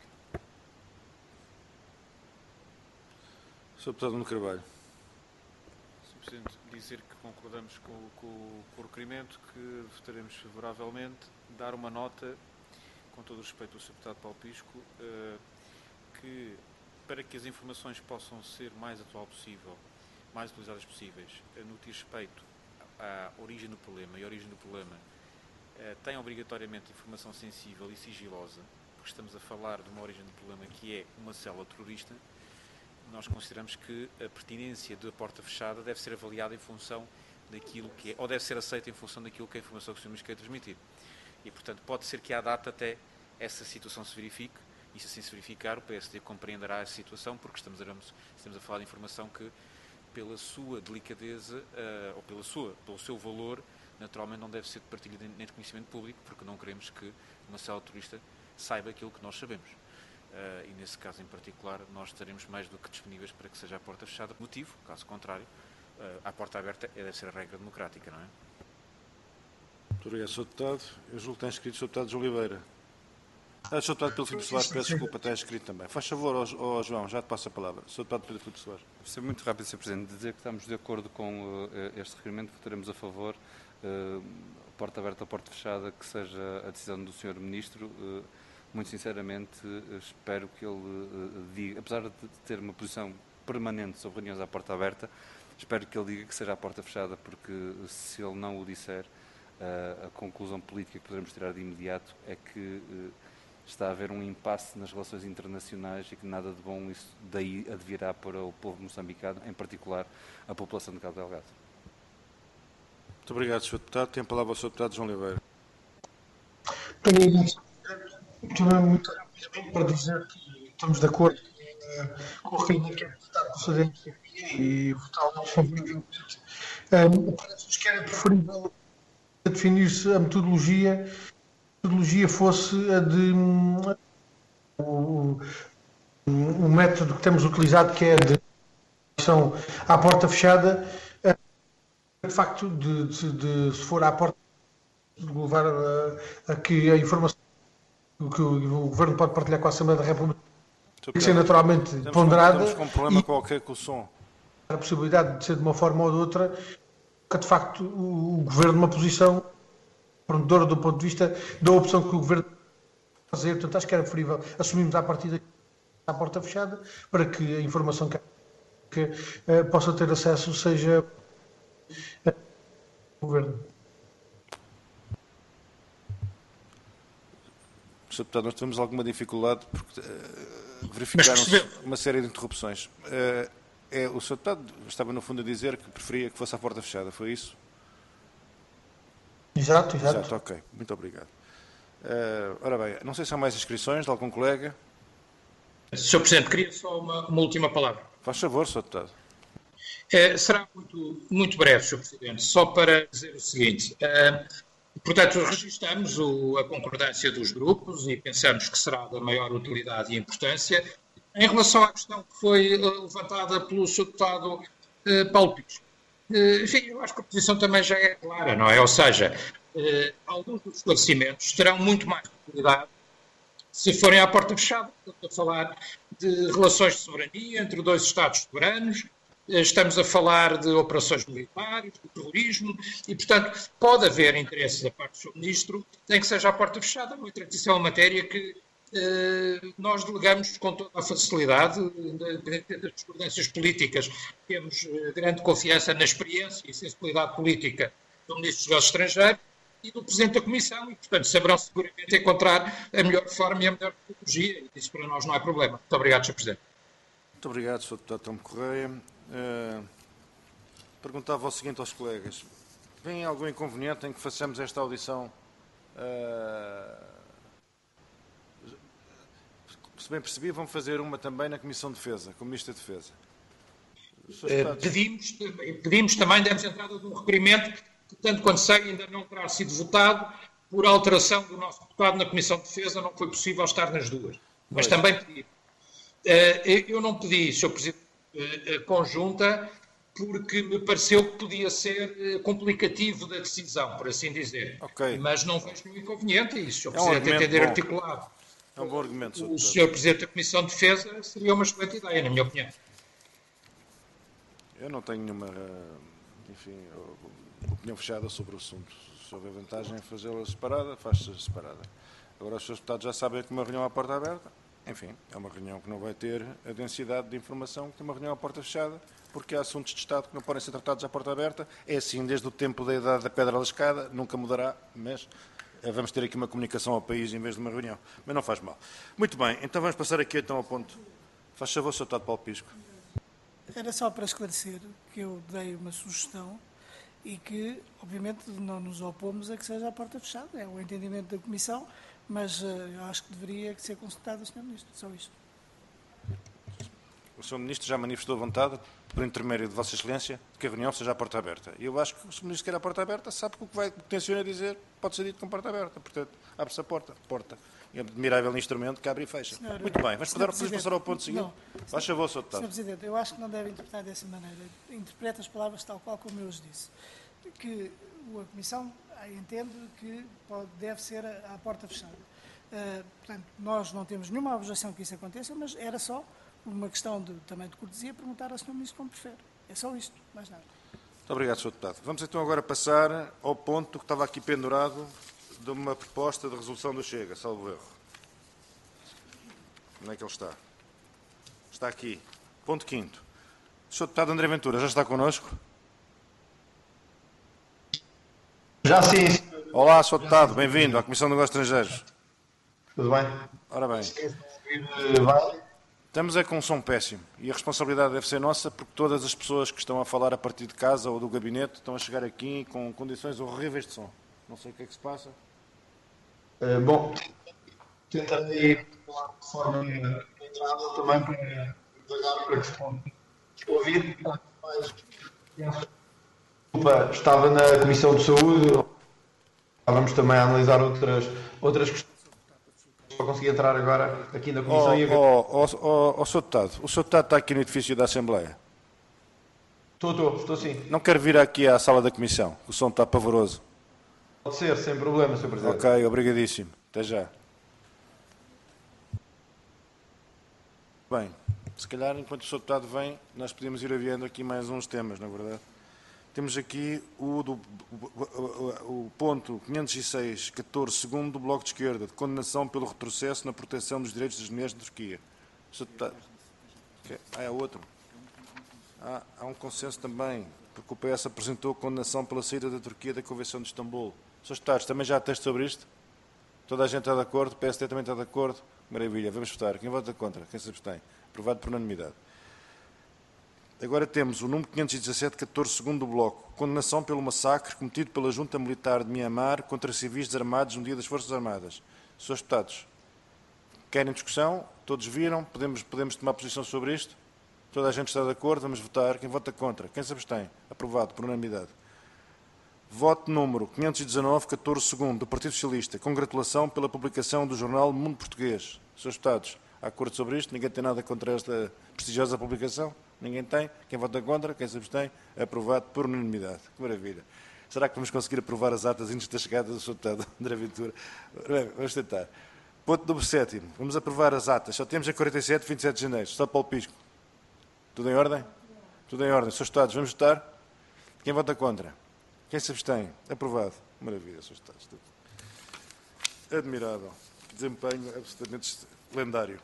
senhor Deputado Nuno Carvalho. senhor Presidente, dizer que concordamos com, com, com o requerimento, que votaremos favoravelmente, dar uma nota, com todo o respeito ao senhor Deputado Paulo Pisco, uh, que para que as informações possam ser mais atual possível, mais utilizadas possíveis, uh, no que diz respeito à origem do problema, e a origem do problema uh, tem obrigatoriamente informação sensível e sigilosa, porque estamos a falar de uma origem do problema que é uma célula terrorista. Nós consideramos que a pertinência da porta fechada deve ser avaliada em função daquilo que é, ou deve ser aceita em função daquilo que é a informação que o senhor Ministro quer transmitir. E, portanto, pode ser que à data até essa situação se verifique, e se assim se verificar, o P S D compreenderá essa situação, porque estamos a, estamos a falar de informação que, pela sua delicadeza, uh, ou pela sua, pelo seu valor, naturalmente não deve ser de partilha nem de conhecimento público, porque não queremos que uma célula terrorista saiba aquilo que nós sabemos. Uh, e nesse caso em particular nós estaremos mais do que disponíveis para que seja a porta fechada. Motivo, caso contrário, uh, a porta aberta deve ser a regra democrática, não é? Muito obrigado, senhor Deputado. Eu julgo que tem escrito o senhor Deputado de Oliveira. Ah, senhor Deputado Pedro Filipe Soares, peço desculpa, está escrito também. Faz favor, ó, ó, João, já te passo a palavra. senhor Deputado Pedro Filipe Soares. Vou ser muito rápido, senhor Presidente. Dizer que estamos de acordo com uh, este requerimento, votaremos a favor. Uh, porta aberta ou porta fechada, que seja a decisão do senhor Ministro. Uh, Muito sinceramente, espero que ele diga, apesar de ter uma posição permanente sobre reuniões à porta aberta, espero que ele diga que seja à porta fechada, porque se ele não o disser, a conclusão política que poderemos tirar de imediato é que está a haver um impasse nas relações internacionais e que nada de bom isso daí advirá para o povo moçambicano, em particular a população de Cabo Delgado. Muito obrigado, senhor Deputado. Tem a palavra o senhor Deputado João Oliveira. Também muito rapidamente para dizer que estamos de acordo com o requerimento que é votado pelo C D S e votá-lo favoravelmente. Parece-nos que era preferível definir-se a metodologia, a metodologia fosse a de o, o método que temos utilizado, que é de são à porta fechada, de facto de, de, de se for à porta de levar a, a que a informação que o Governo pode partilhar com a Assembleia da República tem que ser naturalmente temos ponderada. Temos com um problema qualquer com o som. A possibilidade de ser de uma forma ou de outra, que de facto o Governo numa posição promotedora do ponto de vista da opção que o Governo fazer. Portanto, acho que era preferível assumirmos à partida à porta fechada para que a informação que, que uh, possa ter acesso seja uh, o Governo. senhor Deputado, nós temos alguma dificuldade porque uh, verificaram-se uma série de interrupções. Uh, é, o senhor Deputado estava, no fundo, a dizer que preferia que fosse à porta fechada, foi isso? Exato, exato. Exato, ok. Muito obrigado. Uh, ora bem, não sei se há mais inscrições de algum colega. senhor Presidente, queria só uma, uma última palavra. Faz favor, senhor Deputado. É, será muito, muito breve, senhor Presidente, só para dizer o seguinte. É, portanto, registramos o, a concordância dos grupos e pensamos que será da maior utilidade e importância. Em relação à questão que foi levantada pelo senhor Deputado eh, Paulo Pisco, eh, enfim, eu acho que a posição também já é clara, não é? Ou seja, eh, alguns dos esclarecimentos terão muito mais utilidade se forem à porta fechada. Estamos a falar de relações de soberania entre dois Estados soberanos, estamos a falar de operações militares, de terrorismo, e, portanto, pode haver interesse da parte do senhor Ministro em que seja à porta fechada. No entanto, isso é uma matéria que eh, nós delegamos com toda a facilidade, independentemente das discordâncias políticas. Temos eh, grande confiança na experiência e sensibilidade política do Ministro dos Negócios Estrangeiros e do Presidente da Comissão, e, portanto, saberão seguramente encontrar a melhor forma e a melhor metodologia, e isso para nós não é problema. Muito obrigado, senhor Presidente. Muito obrigado, senhor Deputado Tom Correia. Uh, perguntava o seguinte aos colegas. Vem algum inconveniente em que façamos esta audição? Uh, se bem percebi, vão fazer uma também na Comissão de Defesa, com o Ministro da Defesa. Uh, pedimos, pedimos também, demos entrada de um requerimento que, tanto quanto sei, ainda não terá sido votado por alteração do nosso deputado na Comissão de Defesa, não foi possível estar nas duas. Mas pois. Também pedi. Uh, eu não pedi, senhor Presidente, uh, conjunta, porque me pareceu que podia ser uh, complicativo da decisão, por assim dizer. Okay. Mas não vejo nenhum inconveniente, e se o senhor Presidente entender bom. articulado, é um bom argumento, o senhor Presidente da Comissão de Defesa seria uma excelente ideia, na minha opinião. Eu não tenho nenhuma, enfim, opinião fechada sobre o assunto. Se houver vantagem em fazê-la separada, faz-se separada. Agora, os senhores deputados já sabem que uma reunião à porta aberta, enfim, é uma reunião que não vai ter a densidade de informação que uma reunião à porta fechada, porque há assuntos de Estado que não podem ser tratados à porta aberta. É assim desde o tempo da idade da pedra lascada, nunca mudará, mas vamos ter aqui uma comunicação ao país em vez de uma reunião. Mas não faz mal. Muito bem, então vamos passar aqui então ao ponto. Faz favor, senhor Deputado Paulo Pisco. Era só para esclarecer que eu dei uma sugestão e que, obviamente, não nos opomos a que seja a porta fechada. É o entendimento da Comissão, mas uh, eu acho que deveria ser consultado o senhor Ministro. Só isto. O senhor Ministro já manifestou vontade, por intermédio de Vossa Excelência, de que a reunião seja à porta aberta. E eu acho que o senhor Ministro quer a porta aberta, sabe que o que vai tenciona dizer pode ser dito com porta aberta. Portanto, abre-se a porta. porta. É um admirável instrumento que abre e fecha. Senhor, Muito bem, vamos poder passar ao ponto seguinte. Faz favor, senhor Deputado. senhor Presidente, eu acho que não deve interpretar dessa maneira. Interpreta as palavras tal qual como eu os disse. Que a Comissão entende que pode, deve ser à porta fechada. Uh, portanto, nós não temos nenhuma objeção que isso aconteça, mas era só uma questão de, também de cortesia perguntar ao senhor Ministro como prefere. É só isto, mais nada. Muito obrigado, senhor Deputado. Vamos então agora passar ao ponto que estava aqui pendurado de uma proposta de resolução do Chega, salvo erro. Onde é que ele está? Está aqui. Ponto quinto. O senhor Deputado André Ventura já está connosco? Já sim. Olá, senhor Deputado. Bem-vindo à Comissão de Negócios Estrangeiros. Tudo bem? Ora bem. Estamos é com um som péssimo e a responsabilidade deve ser nossa porque todas as pessoas que estão a falar a partir de casa ou do gabinete estão a chegar aqui com condições horríveis de som. Não sei o que é que se passa. Uh, bom, tentarei falar de forma neutrada também para devagar para que se possa ouvir. Desculpa, estava na Comissão de Saúde, estávamos também a analisar outras, outras questões. Só consegui entrar agora aqui na Comissão oh, e... Oh, oh, oh, oh, senhor Deputado, o senhor Deputado está aqui no edifício da Assembleia? Estou, estou, estou sim. Não quero vir aqui à sala da Comissão, o som está pavoroso. Pode ser, sem problema, senhor Presidente. Ok, obrigadíssimo. Até já. Bem, se calhar enquanto o senhor Deputado vem, nós podemos ir aviando aqui mais uns temas, na verdade. Temos aqui o, do, o, o, o ponto quinhentos e seis, catorze, segundo do Bloco de Esquerda, de condenação pelo retrocesso na proteção dos direitos das mulheres na Turquia. O senhor Deputado... Ah, é outro. Ah, há um consenso também, porque o P S apresentou condenação pela saída da Turquia da Convenção de Istambul. senhor Deputados, também já há texto sobre isto? Toda a gente está de acordo, o P S D também está de acordo. Maravilha, vamos votar. Quem vota contra? Quem se abstém? Aprovado por unanimidade. Agora temos o número quinhentos e dezassete, catorze, segundo do bloco. Condenação pelo massacre cometido pela Junta Militar de Mianmar contra civis desarmados no dia das Forças Armadas. Senhores deputados, querem discussão? Todos viram? Podemos, podemos tomar posição sobre isto? Toda a gente está de acordo? Vamos votar. Quem vota contra? Quem se abstém? Aprovado por unanimidade. Voto número quinhentos e dezanove, catorze, segundo, do Partido Socialista. Congratulação pela publicação do jornal Mundo Português. Senhores deputados, há acordo sobre isto? Ninguém tem nada contra esta prestigiosa publicação? Ninguém tem? Quem vota contra? Quem se abstém? Aprovado por unanimidade. Que maravilha. Será que vamos conseguir aprovar as atas antes da chegada do senhor deputado André Ventura? Bem, vamos tentar. Ponto número sétimo. Vamos aprovar as atas. Só temos a quarenta e sete, vinte e sete de janeiro. Só Paulo Pisco. Tudo em ordem? Tudo em ordem. Senhores deputados, vamos votar? Quem vota contra? Quem se abstém? Aprovado. Maravilha, senhores deputados. Admirável. Desempenho absolutamente lendário.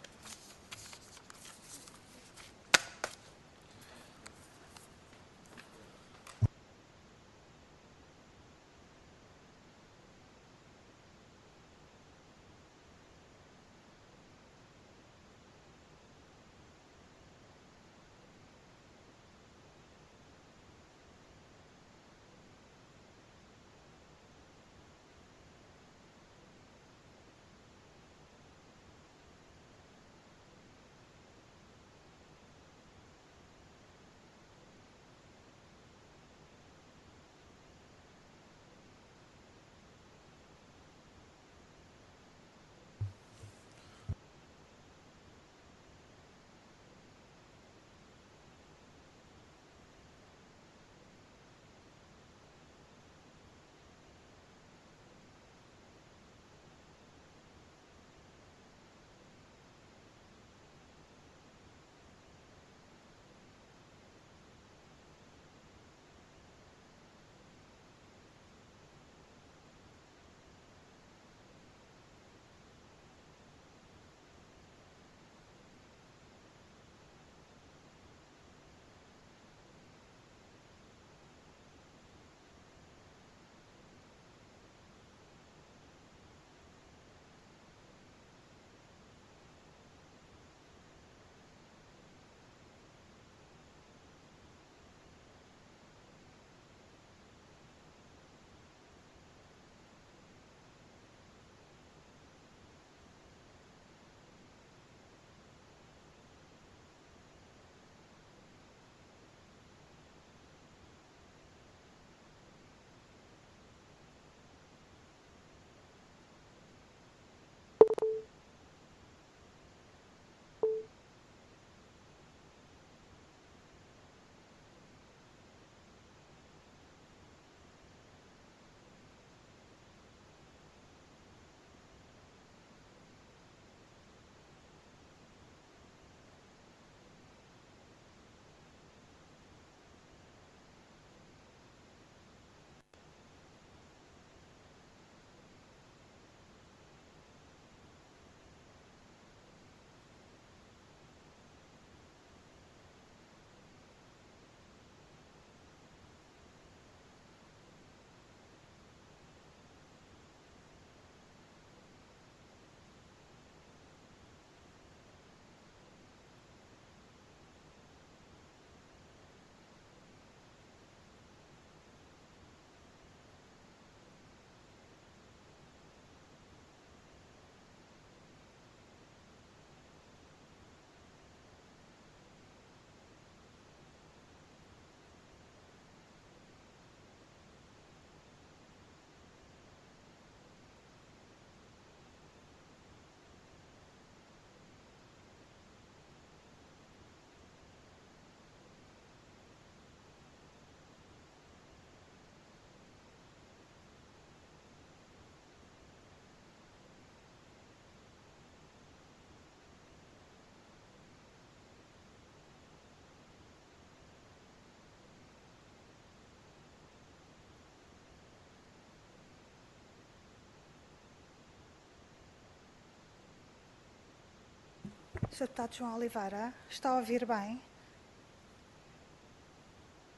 senhor Deputado João Oliveira, está a ouvir bem?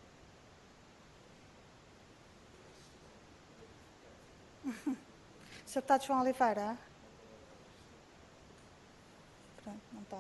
senhor senhor Deputado João Oliveira? Pronto, não está.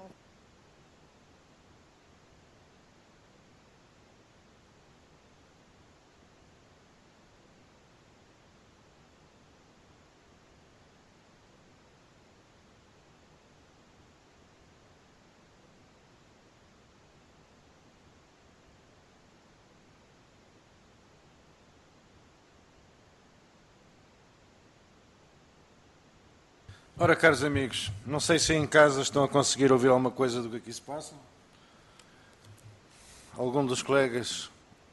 Ora, caros amigos, não sei se em casa estão a conseguir ouvir alguma coisa do que aqui se passa. Algum dos colegas?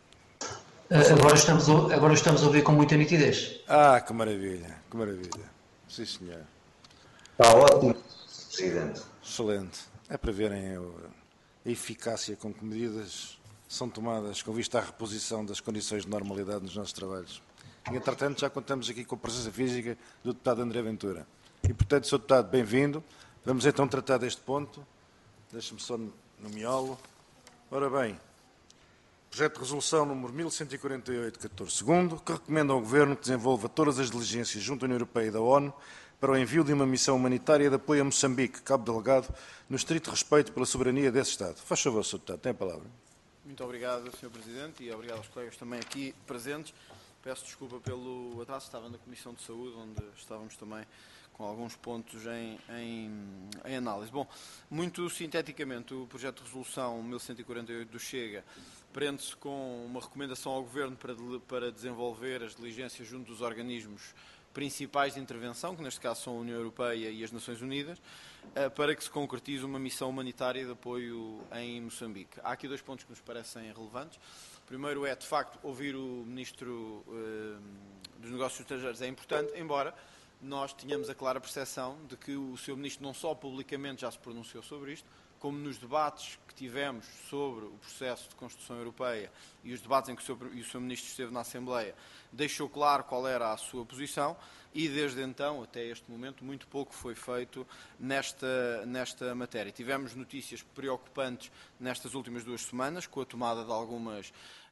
Agora estamos, a, agora estamos a ouvir com muita nitidez. Ah, que maravilha, que maravilha. Sim, senhor. Está ótimo, Presidente. Excelente. É para verem a eficácia com que medidas são tomadas com vista à reposição das condições de normalidade nos nossos trabalhos. E, entretanto, já contamos aqui com a presença física do deputado André Ventura. E, portanto, senhor Deputado, bem-vindo. Vamos então tratar deste ponto. Deixe-me só no, no miolo. Ora bem, projeto de resolução número mil cento e quarenta e oito, catorze segundo, que recomenda ao Governo que desenvolva todas as diligências junto à União Europeia e da ONU para o envio de uma missão humanitária de apoio a Moçambique, Cabo Delgado, no estrito respeito pela soberania desse Estado. Faz favor, senhor Deputado, tem a palavra. Muito obrigado, senhor Presidente, e obrigado aos colegas também aqui presentes. Peço desculpa pelo atraso, estava na Comissão de Saúde, onde estávamos também com alguns pontos em, em, em análise. Bom, muito sinteticamente, o projeto de resolução mil cento e quarenta e oito do Chega prende-se com uma recomendação ao Governo para, para desenvolver as diligências junto dos organismos principais de intervenção, que neste caso são a União Europeia e as Nações Unidas, para que se concretize uma missão humanitária de apoio em Moçambique. Há aqui dois pontos que nos parecem relevantes. O primeiro é, de facto, ouvir o Ministro eh, dos Negócios Estrangeiros é importante, embora nós tínhamos a clara percepção de que o seu Ministro não só publicamente já se pronunciou sobre isto, como nos debates que tivemos sobre o processo de construção europeia e os debates em que o seu, e o seu Ministro esteve na Assembleia, deixou claro qual era a sua posição e, desde então, até este momento, muito pouco foi feito nesta, nesta matéria. Tivemos notícias preocupantes nestas últimas duas semanas, com a tomada de algumas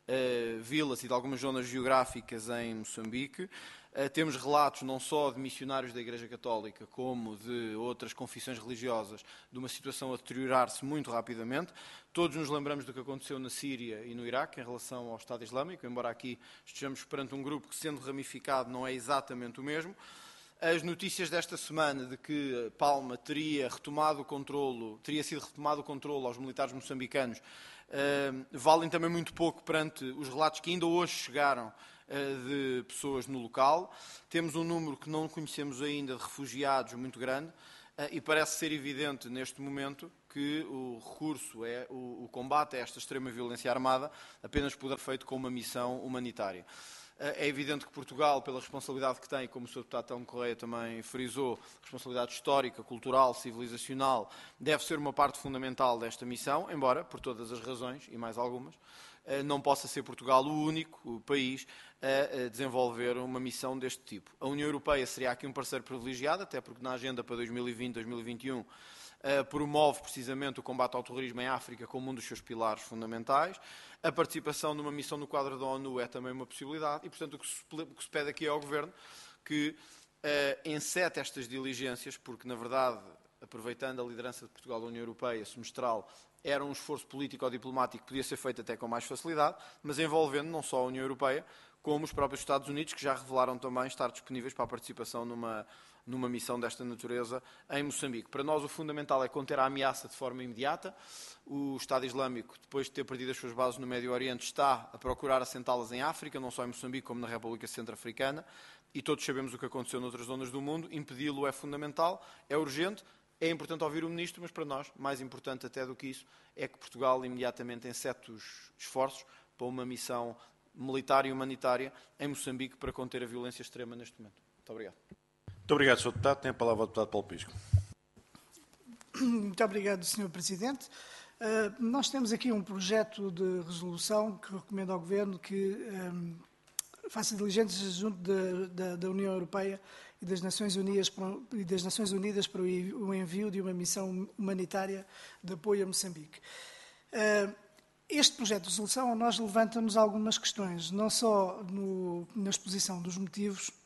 uh, vilas e de algumas zonas geográficas em Moçambique. Uh, temos relatos não só de missionários da Igreja Católica, como de outras confissões religiosas, de uma situação a deteriorar-se muito rapidamente. Todos nos lembramos do que aconteceu na Síria e no Iraque em relação ao Estado Islâmico, embora aqui estejamos perante um grupo que, sendo ramificado, não é exatamente o mesmo. As notícias desta semana de que Palma teria retomado o controlo, teria sido retomado o controlo aos militares moçambicanos, uh, valem também muito pouco perante os relatos que ainda hoje chegaram de pessoas no local. Temos um número que não conhecemos ainda de refugiados muito grande e parece ser evidente neste momento que o recurso, é, o, o combate a esta extrema violência armada apenas poderá ser feito com uma missão humanitária. É evidente que Portugal, pela responsabilidade que tem, como o senhor Deputado Telmo Correia também frisou, responsabilidade histórica, cultural, civilizacional, deve ser uma parte fundamental desta missão, embora, por todas as razões, e mais algumas, não possa ser Portugal o único país a desenvolver uma missão deste tipo. A União Europeia seria aqui um parceiro privilegiado, até porque na agenda para dois mil e vinte, dois mil e vinte e um promove precisamente o combate ao terrorismo em África como um dos seus pilares fundamentais. A participação numa missão no quadro da ONU é também uma possibilidade e, portanto, o que se, o que se pede aqui ao Governo que uh, encete estas diligências, porque, na verdade, aproveitando a liderança de Portugal da União Europeia semestral, era um esforço político ou diplomático que podia ser feito até com mais facilidade, mas envolvendo não só a União Europeia, como os próprios Estados Unidos, que já revelaram também estar disponíveis para a participação numa, numa missão desta natureza em Moçambique. Para nós o fundamental é conter a ameaça de forma imediata. O Estado Islâmico, depois de ter perdido as suas bases no Médio Oriente, está a procurar assentá-las em África, não só em Moçambique como na República Centro-Africana, e todos sabemos o que aconteceu noutras zonas do mundo. Impedi-lo é fundamental, é urgente. É importante ouvir o Ministro, mas para nós, mais importante até do que isso, é que Portugal imediatamente encete os esforços para uma missão militar e humanitária em Moçambique para conter a violência extrema neste momento. Muito obrigado. Muito obrigado, senhor Deputado. Tem a palavra o Deputado Paulo Pisco. Muito obrigado, senhor Presidente. Uh, nós temos aqui um projeto de resolução que recomenda ao Governo que um, faça diligências junto da, da, da União Europeia e das Nações Unidas para, e das Nações Unidas para o envio de uma missão humanitária de apoio a Moçambique. Uh, este projeto de resolução, nós levanta-nos algumas questões, não só no, na exposição dos motivos,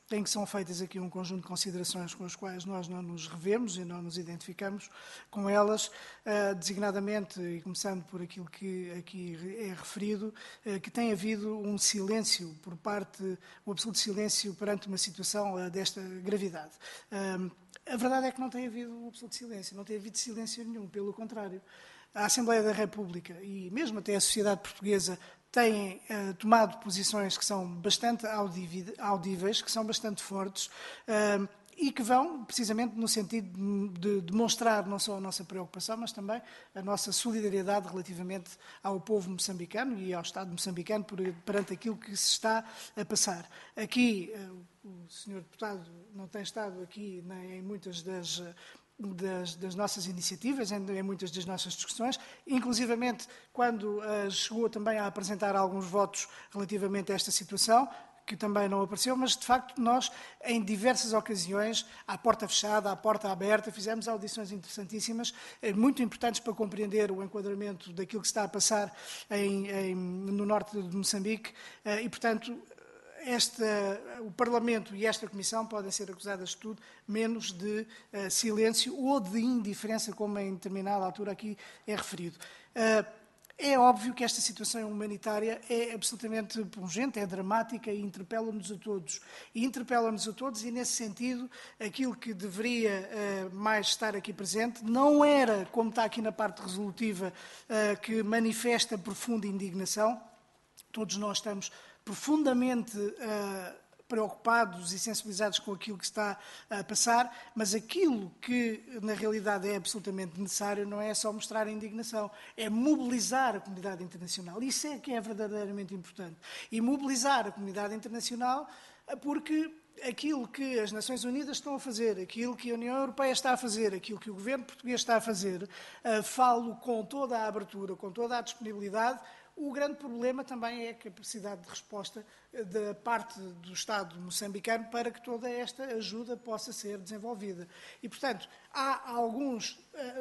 em que são feitas aqui um conjunto de considerações com as quais nós não nos revemos e não nos identificamos com elas, uh, designadamente, e começando por aquilo que aqui é referido, uh, que tem havido um silêncio por parte, um absoluto silêncio perante uma situação uh, desta gravidade. Uh, a verdade é que não tem havido um absoluto silêncio, não tem havido silêncio nenhum, pelo contrário. A Assembleia da República e mesmo até a sociedade portuguesa têm uh, tomado posições que são bastante audíveis, que são bastante fortes uh, e que vão precisamente no sentido de demonstrar não só a nossa preocupação, mas também a nossa solidariedade relativamente ao povo moçambicano e ao Estado moçambicano por, perante aquilo que se está a passar. Aqui, uh, o senhor Deputado não tem estado aqui nem em muitas das... Uh, Das, das nossas iniciativas, em, em muitas das nossas discussões, inclusivamente quando uh, chegou também a apresentar alguns votos relativamente a esta situação, que também não apareceu, mas de facto nós, em diversas ocasiões, à porta fechada, à porta aberta, fizemos audições interessantíssimas, muito importantes para compreender o enquadramento daquilo que se está a passar em, em, no norte de Moçambique, uh, e portanto Esta, o Parlamento e esta Comissão podem ser acusadas de tudo, menos de uh, silêncio ou de indiferença, como em determinada altura aqui é referido. Uh, é óbvio que esta situação humanitária é absolutamente pungente, é dramática e interpela-nos a todos. E interpela-nos a todos e, nesse sentido, aquilo que deveria uh, mais estar aqui presente não era, como está aqui na parte resolutiva, uh, que manifesta profunda indignação. Todos nós estamos profundamente uh, preocupados e sensibilizados com aquilo que está a passar, mas aquilo que na realidade é absolutamente necessário não é só mostrar a indignação, é mobilizar a comunidade internacional. Isso é que é verdadeiramente importante. E mobilizar a comunidade internacional porque aquilo que as Nações Unidas estão a fazer, aquilo que a União Europeia está a fazer, aquilo que o governo português está a fazer, uh, falo com toda a abertura, com toda a disponibilidade. O grande problema também é a capacidade de resposta da parte do Estado moçambicano para que toda esta ajuda possa ser desenvolvida. E, portanto, há alguns,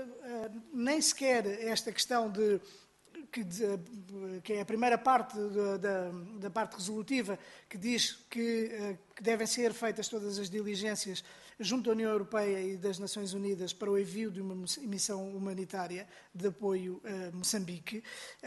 nem sequer esta questão de que, que é a primeira parte da, da, da parte resolutiva, que diz que, que devem ser feitas todas as diligências junto da União Europeia e das Nações Unidas para o envio de uma missão humanitária de apoio a Moçambique.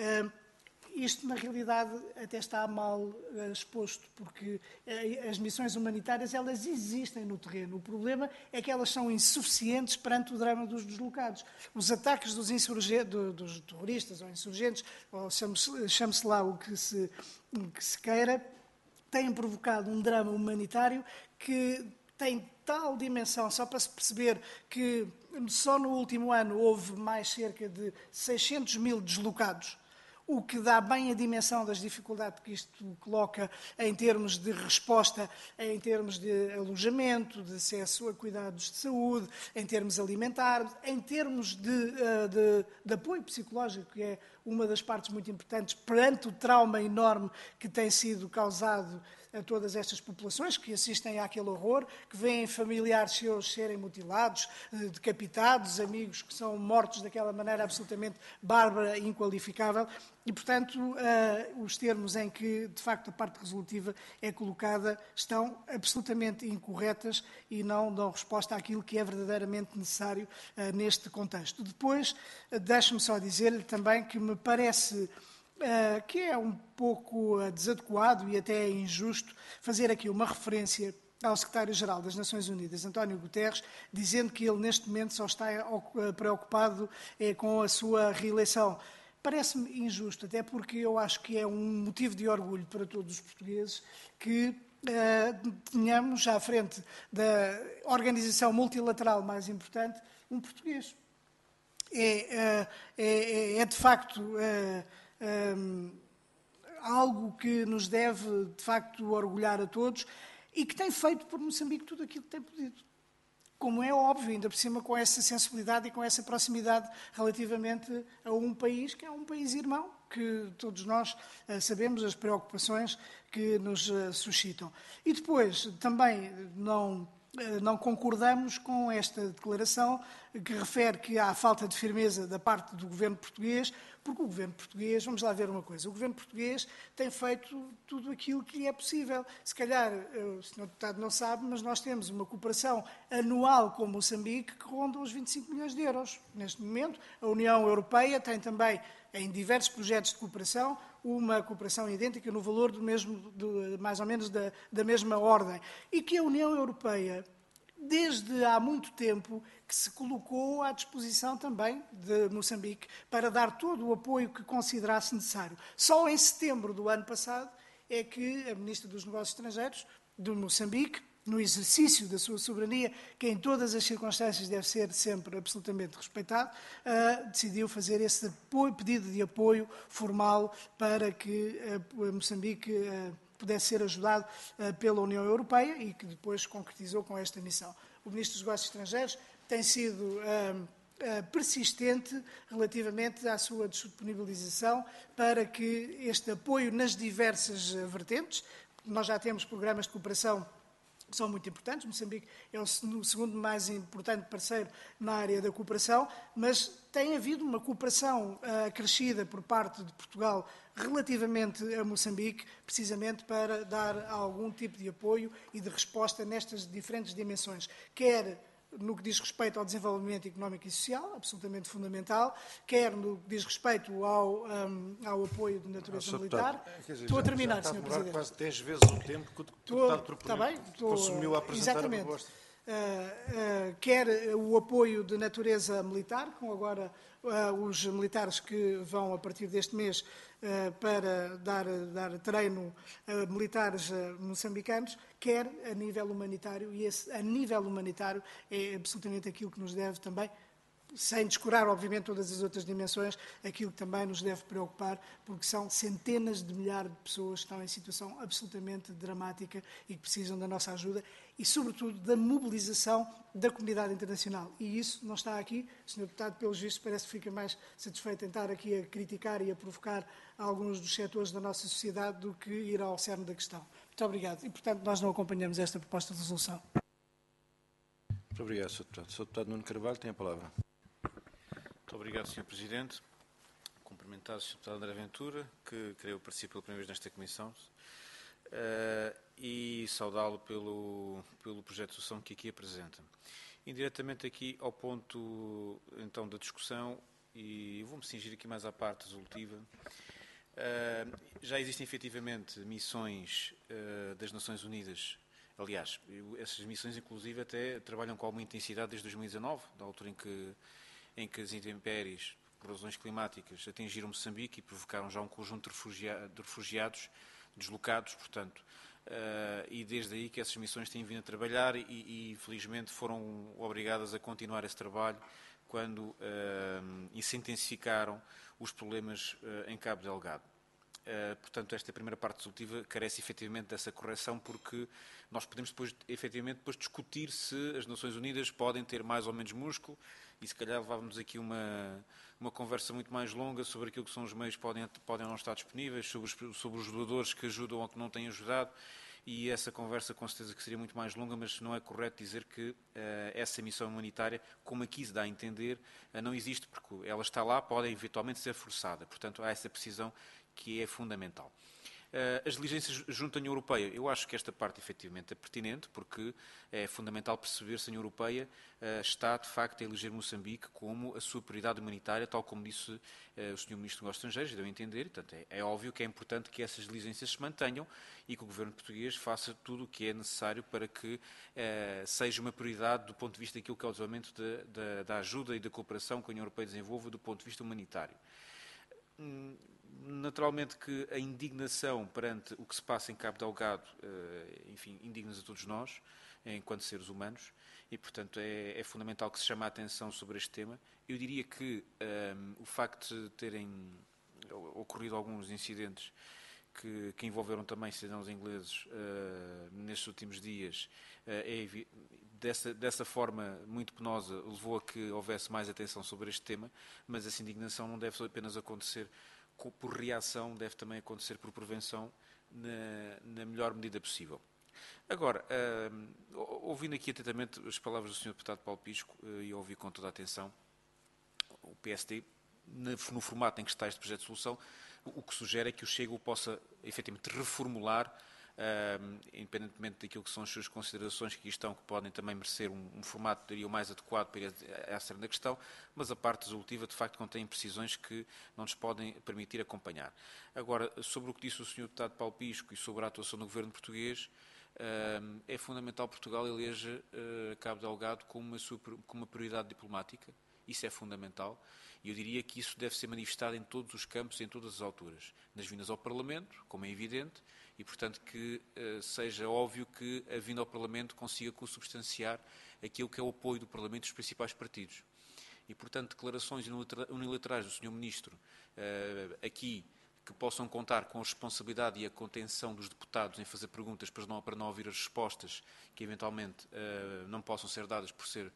Isto, na realidade, até está mal uh, exposto, porque uh, as missões humanitárias, elas existem no terreno. O problema é que elas são insuficientes perante o drama dos deslocados. Os ataques dos, insurgentes, do, dos terroristas ou insurgentes, ou chame-se, chame-se lá o que se, o que se queira, têm provocado um drama humanitário que tem tal dimensão, só para se perceber que só no último ano houve mais cerca de seiscentos mil deslocados, o que dá bem a dimensão das dificuldades que isto coloca em termos de resposta, em termos de alojamento, de acesso a cuidados de saúde, em termos alimentares, em termos de, de, de apoio psicológico, que é uma das partes muito importantes perante o trauma enorme que tem sido causado a todas estas populações que assistem àquele horror, que veem familiares seus serem mutilados, decapitados, amigos que são mortos daquela maneira absolutamente bárbara e inqualificável. E, portanto, uh, os termos em que, de facto, a parte resolutiva é colocada estão absolutamente incorretas e não dão resposta àquilo que é verdadeiramente necessário uh, neste contexto. Depois, uh, deixe-me só dizer-lhe também que me parece Uh, que é um pouco uh, desadequado e até injusto fazer aqui uma referência ao secretário-geral das Nações Unidas, António Guterres, dizendo que ele neste momento só está uh, preocupado uh, com a sua reeleição. Parece-me injusto, até porque eu acho que é um motivo de orgulho para todos os portugueses que uh, tenhamos à frente da organização multilateral mais importante um português. É, uh, é, é de facto Uh, Um, algo que nos deve, de facto, orgulhar a todos e que tem feito por Moçambique tudo aquilo que tem podido. Como é óbvio, ainda por cima com essa sensibilidade e com essa proximidade relativamente a um país que é um país irmão, que todos nós uh, sabemos as preocupações que nos uh, suscitam. E depois, também não não concordamos com esta declaração que refere que há falta de firmeza da parte do governo português, porque o governo português, vamos lá ver uma coisa, o governo português tem feito tudo aquilo que lhe é possível. Se calhar, o senhor Deputado não sabe, mas nós temos uma cooperação anual com Moçambique que ronda os vinte e cinco milhões de euros. Neste momento, a União Europeia tem também, em diversos projetos de cooperação, uma cooperação idêntica no valor do mesmo, do, mais ou menos da, da mesma ordem. E que a União Europeia, desde há muito tempo, que se colocou à disposição também de Moçambique para dar todo o apoio que considerasse necessário. Só em setembro do ano passado é que a Ministra dos Negócios Estrangeiros de Moçambique, no exercício da sua soberania, que em todas as circunstâncias deve ser sempre absolutamente respeitado, uh, decidiu fazer esse apoio, pedido de apoio formal para que uh, Moçambique uh, pudesse ser ajudado uh, pela União Europeia e que depois concretizou com esta missão. O Ministro dos Negócios Estrangeiros tem sido uh, uh, persistente relativamente à sua disponibilização para que este apoio nas diversas uh, vertentes, nós já temos programas de cooperação que são muito importantes. Moçambique é o segundo mais importante parceiro na área da cooperação, mas tem havido uma cooperação acrescida por parte de Portugal relativamente a Moçambique, precisamente para dar algum tipo de apoio e de resposta nestas diferentes dimensões, quer no que diz respeito ao desenvolvimento económico e social, absolutamente fundamental, quer no que diz respeito ao, um, ao apoio de natureza ah, militar. Deputado, dizer, estou a terminar, já senhor Presidente. Quase dez vezes o tempo que o deputado proponente tá bem, estou, consumiu a apresentar exatamente. a proposta. Uh, uh, quer o apoio de natureza militar, com agora uh, os militares que vão, a partir deste mês, uh, para dar, dar treino a militares uh, moçambicanos, quer a nível humanitário, e esse, a nível humanitário, é absolutamente aquilo que nos deve também, sem descurar, obviamente, todas as outras dimensões, aquilo que também nos deve preocupar, porque são centenas de milhares de pessoas que estão em situação absolutamente dramática e que precisam da nossa ajuda e, sobretudo, da mobilização da comunidade internacional. E isso não está aqui. O senhor Deputado, pelos vistos, parece que fica mais satisfeito em estar aqui a criticar e a provocar alguns dos setores da nossa sociedade do que ir ao cerne da questão. Muito obrigado. E, portanto, nós não acompanhamos esta proposta de resolução. Muito obrigado, senhor Deputado. O senhor Deputado Nuno Carvalho tem a palavra. Muito obrigado, senhor Presidente. Cumprimentar o senhor Deputado André Ventura, que creio participa pela primeira vez nesta comissão, uh, e saudá-lo pelo, pelo projeto de resolução que aqui apresenta. Indiretamente aqui ao ponto, então, da discussão, e vou-me cingir aqui mais à parte resolutiva. Uh, já existem efetivamente missões uh, das Nações Unidas. Aliás, essas missões, inclusive, até trabalham com alguma intensidade desde dois mil e dezanove, da altura em que em que as intempéries, por razões climáticas, atingiram Moçambique e provocaram já um conjunto de, refugia de refugiados deslocados, portanto, uh, e desde aí que essas missões têm vindo a trabalhar e, e infelizmente, foram obrigadas a continuar esse trabalho quando uh, e se intensificaram os problemas uh, em Cabo Delgado. Uh, portanto, esta primeira parte resolutiva carece efetivamente dessa correção, porque nós podemos depois, efetivamente, depois discutir se as Nações Unidas podem ter mais ou menos músculo, e se calhar levávamos aqui uma, uma conversa muito mais longa sobre aquilo que são os meios que podem, podem não estar disponíveis, sobre os, sobre os ajudadores que ajudam ou que não têm ajudado, e essa conversa com certeza que seria muito mais longa, mas não é correto dizer que uh, essa missão humanitária, como aqui se dá a entender, uh, não existe, porque ela está lá, pode eventualmente ser forçada. Portanto, há essa precisão que é fundamental. As diligências junto à União Europeia, eu acho que esta parte efetivamente é pertinente, porque é fundamental perceber se a União Europeia está, de facto, a eleger Moçambique como a sua prioridade humanitária, tal como disse o senhor Ministro dos Negócios Estrangeiros, e deu a entender. Portanto, é, é óbvio que é importante que essas diligências se mantenham e que o Governo português faça tudo o que é necessário para que eh, seja uma prioridade do ponto de vista daquilo que é o desenvolvimento de, de, da ajuda e da cooperação que a União Europeia desenvolve do ponto de vista humanitário. Naturalmente que a indignação perante o que se passa em Cabo Delgado, enfim, indigna a todos nós, enquanto seres humanos, e, portanto, é, é fundamental que se chame a atenção sobre este tema. Eu diria que um, o facto de terem ocorrido alguns incidentes que, que envolveram também cidadãos ingleses uh, nestes últimos dias, uh, é, dessa, dessa forma muito penosa, levou a que houvesse mais atenção sobre este tema, mas essa indignação não deve apenas acontecer por reação, deve também acontecer por prevenção na, na melhor medida possível. Agora, uh, ouvindo aqui atentamente as palavras do senhor Deputado Paulo Pisco, uh, e ouvi com toda a atenção, o P S D, no, no formato em que está este projeto de solução, o, o que sugere é que o Chega o possa, efetivamente, reformular, uh, independentemente daquilo que são as suas considerações que aqui estão, que podem também merecer um, um formato, diria, o mais adequado para ir a essa da questão, mas a parte resolutiva, de facto, contém imprecisões que não nos podem permitir acompanhar. Agora, sobre o que disse o senhor Deputado Paulo Pisco e sobre a atuação do Governo português, uh, é fundamental Portugal eleja uh, Cabo Delgado como uma, super, como uma prioridade diplomática. Isso é fundamental e eu diria que isso deve ser manifestado em todos os campos e em todas as alturas. Nas vindas ao Parlamento, como é evidente, e portanto que uh, seja óbvio que a vinda ao Parlamento consiga consubstanciar aquilo que é o apoio do Parlamento dos principais partidos. E portanto declarações unilaterais do senhor Ministro uh, aqui, que possam contar com a responsabilidade e a contenção dos deputados em fazer perguntas para não, para não ouvir as respostas que eventualmente uh, não possam ser dadas por ser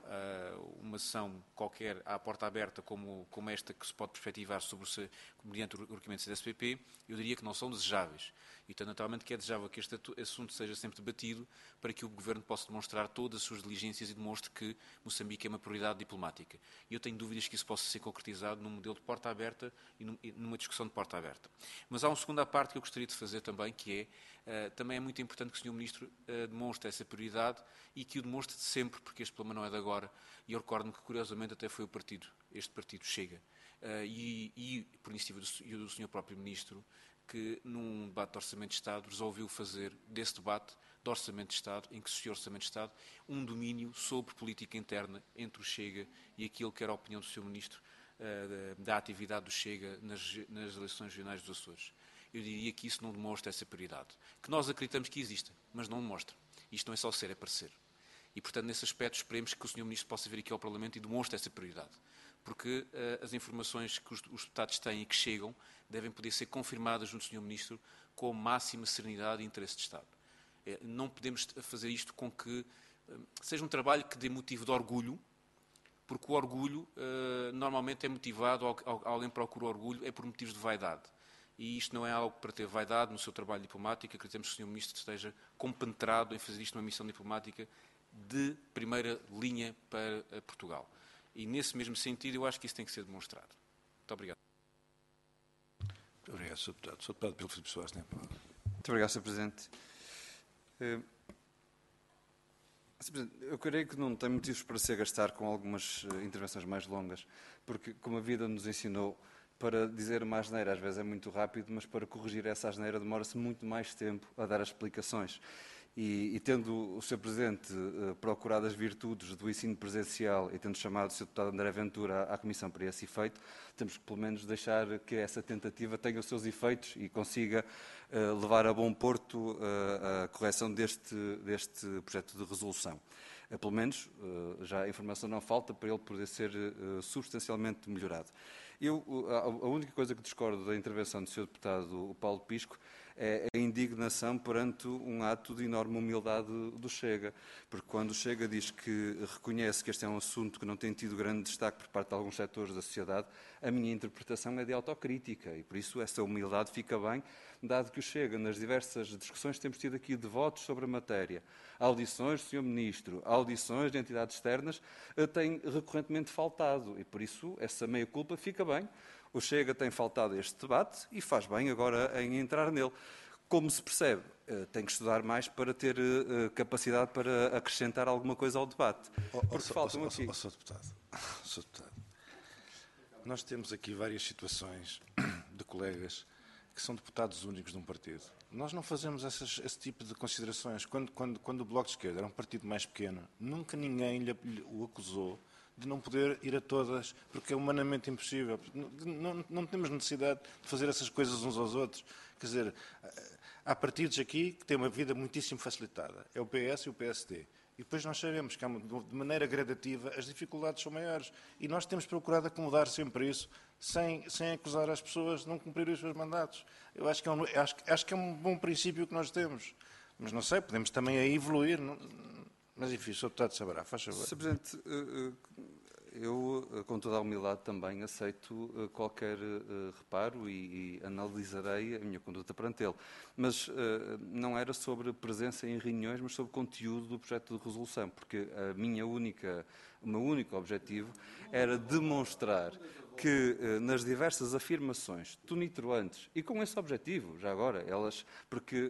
uh, uma sessão qualquer à porta aberta como, como esta que se pode perspectivar sobre o, mediante o requerimento da S P P, eu diria que não são desejáveis. E, então, naturalmente, que é desejável que este assunto seja sempre debatido para que o Governo possa demonstrar todas as suas diligências e demonstre que Moçambique é uma prioridade diplomática. E eu tenho dúvidas que isso possa ser concretizado num modelo de porta aberta e numa discussão de porta aberta. Mas há uma segunda parte que eu gostaria de fazer também, que é, uh, também é muito importante que o senhor Ministro uh, demonstre essa prioridade e que o demonstre de sempre, porque este problema não é de agora, e eu recordo-me que, curiosamente, até foi o partido, este partido Chega, uh, e, e por iniciativa do, do senhor próprio Ministro, que num debate de Orçamento de Estado resolveu fazer desse debate de Orçamento de Estado, em que se associou Orçamento de Estado, um domínio sobre política interna entre o Chega e aquilo que era a opinião do senhor Ministro uh, da, da atividade do Chega nas, nas eleições regionais dos Açores. Eu diria que isso não demonstra essa prioridade. Que nós acreditamos que exista, mas não demonstra. Isto não é só ser, é parecer. E, portanto, nesse aspecto, esperemos que o senhor Ministro possa vir aqui ao Parlamento e demonstre essa prioridade. Porque uh, as informações que os, os deputados têm e que chegam devem poder ser confirmadas junto do senhor Ministro com a máxima serenidade e interesse de Estado. É, não podemos fazer isto com que uh, seja um trabalho que dê motivo de orgulho, porque o orgulho uh, normalmente é motivado, ao, ao, alguém procura orgulho, é por motivos de vaidade. E isto não é algo para ter vaidade no seu trabalho diplomático. Acreditamos que o senhor Ministro esteja compenetrado em fazer isto numa missão diplomática de primeira linha para Portugal. E, nesse mesmo sentido, eu acho que isso tem que ser demonstrado. Muito obrigado. Muito obrigado, senhor Deputado. senhor Deputado Pedro Filipe Soares, tem a palavra. Muito obrigado, senhor Presidente. Uh, senhor Presidente, eu creio que não tem motivos para se gastar com algumas uh, intervenções mais longas, porque, como a vida nos ensinou, para dizer uma asneira às vezes é muito rápido, mas para corrigir essa asneira demora-se muito mais tempo a dar as explicações. E, e tendo o senhor Presidente uh, procurado as virtudes do ensino presencial e tendo chamado o senhor Deputado André Ventura à, à Comissão para esse efeito, temos que pelo menos deixar que essa tentativa tenha os seus efeitos e consiga uh, levar a bom porto uh, a correção deste, deste projeto de resolução. Uh, pelo menos, uh, já a informação não falta para ele poder ser uh, substancialmente melhorado. Eu, a única coisa que discordo da intervenção do senhor Deputado Paulo Pisco é a indignação perante um ato de enorme humildade do Chega, porque quando o Chega diz que reconhece que este é um assunto que não tem tido grande destaque por parte de alguns setores da sociedade, a minha interpretação é de autocrítica e por isso essa humildade fica bem, dado que o Chega, nas diversas discussões que temos tido aqui de votos sobre a matéria, audições do senhor Ministro, audições de entidades externas, tem recorrentemente faltado e por isso essa meia-culpa fica bem. O Chega tem faltado a este debate e faz bem agora em entrar nele. Como se percebe, tem que estudar mais para ter capacidade para acrescentar alguma coisa ao debate. Porque oh, oh, faltam oh, aqui... Oh, senhor Deputado, senhor Deputado, nós temos aqui várias situações de colegas que são deputados únicos de um partido. Nós não fazemos essas, esse tipo de considerações. Quando, quando, quando o Bloco de Esquerda era um partido mais pequeno, nunca ninguém lhe, lhe, o acusou de não poder ir a todas, porque é humanamente impossível. Não, não, não temos necessidade de fazer essas coisas uns aos outros. Quer dizer, há partidos aqui que têm uma vida muitíssimo facilitada. É o P S e o P S D. E depois nós sabemos que, de maneira gradativa, as dificuldades são maiores. E nós temos procurado acomodar sempre isso, sem, sem acusar as pessoas de não cumprirem os seus mandatos. Eu acho que, é um, acho, acho que é um bom princípio que nós temos. Mas não sei, podemos também aí evoluir. Não, mas enfim, o senhor Deputado saberá, faz favor. senhor Presidente, eu, com toda a humildade, também aceito qualquer reparo e, e analisarei a minha conduta perante ele. Mas não era sobre presença em reuniões, mas sobre conteúdo do projeto de resolução, porque a minha única, o meu único objetivo era demonstrar que nas diversas afirmações tonitruantes, e com esse objetivo, já agora, elas, porque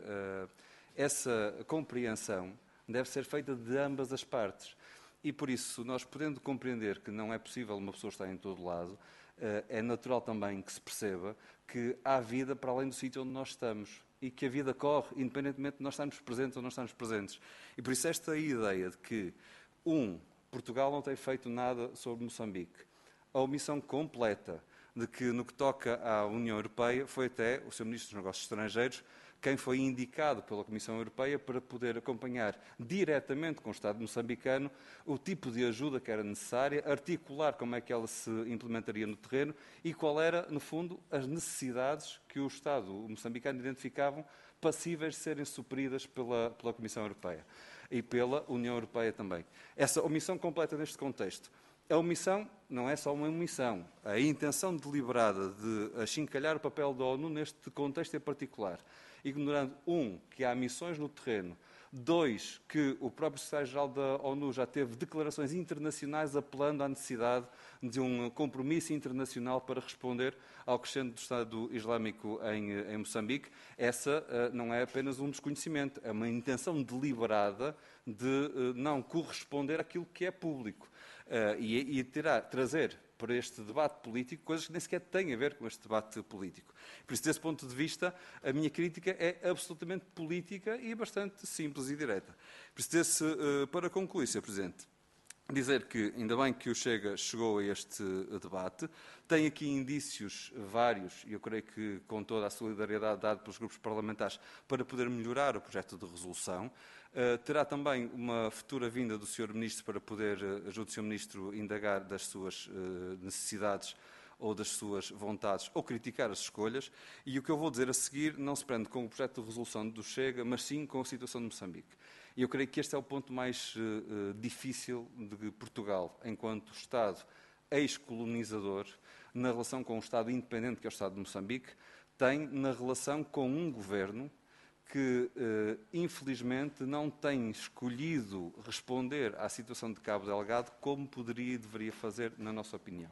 essa compreensão deve ser feita de ambas as partes. E, por isso, nós podendo compreender que não é possível uma pessoa estar em todo lado, é natural também que se perceba que há vida para além do sítio onde nós estamos e que a vida corre, independentemente de nós estarmos presentes ou não estarmos presentes. E, por isso, esta ideia de que, um, Portugal não tem feito nada sobre Moçambique, a omissão completa de que, no que toca à União Europeia, foi até o seu Ministro dos Negócios Estrangeiros quem foi indicado pela Comissão Europeia para poder acompanhar diretamente com o Estado moçambicano o tipo de ajuda que era necessária, articular como é que ela se implementaria no terreno e qual era, no fundo, as necessidades que o Estado moçambicano identificavam passíveis de serem supridas pela, pela Comissão Europeia e pela União Europeia também. Essa omissão completa neste contexto. A omissão não é só uma omissão. A intenção deliberada de achincalhar o papel da ONU neste contexto em particular, ignorando, um, que há missões no terreno, dois, que o próprio secretário-geral da ONU já teve declarações internacionais apelando à necessidade de um compromisso internacional para responder ao crescente do Estado Islâmico em, em Moçambique. Essa uh, não é apenas um desconhecimento, é uma intenção deliberada de uh, não corresponder àquilo que é público. Uh, e, e terá, trazer para este debate político coisas que nem sequer têm a ver com este debate político. Por isso, desse ponto de vista, a minha crítica é absolutamente política e bastante simples e direta. Por isso, desse, uh, para concluir, senhor Presidente, dizer que, ainda bem que o Chega chegou a este debate, tem aqui indícios vários, e eu creio que com toda a solidariedade dada pelos grupos parlamentares, para poder melhorar o projeto de resolução. Uh, terá também uma futura vinda do senhor Ministro para poder, uh, junto do senhor Ministro, indagar das suas uh, necessidades ou das suas vontades, ou criticar as escolhas. E o que eu vou dizer a seguir não se prende com o projeto de resolução do Chega, mas sim com a situação de Moçambique. E eu creio que este é o ponto mais uh, difícil de Portugal, enquanto Estado ex-colonizador, na relação com o Estado independente, que é o Estado de Moçambique, tem na relação com um governo que, uh, infelizmente, não tem escolhido responder à situação de Cabo Delgado como poderia e deveria fazer, na nossa opinião.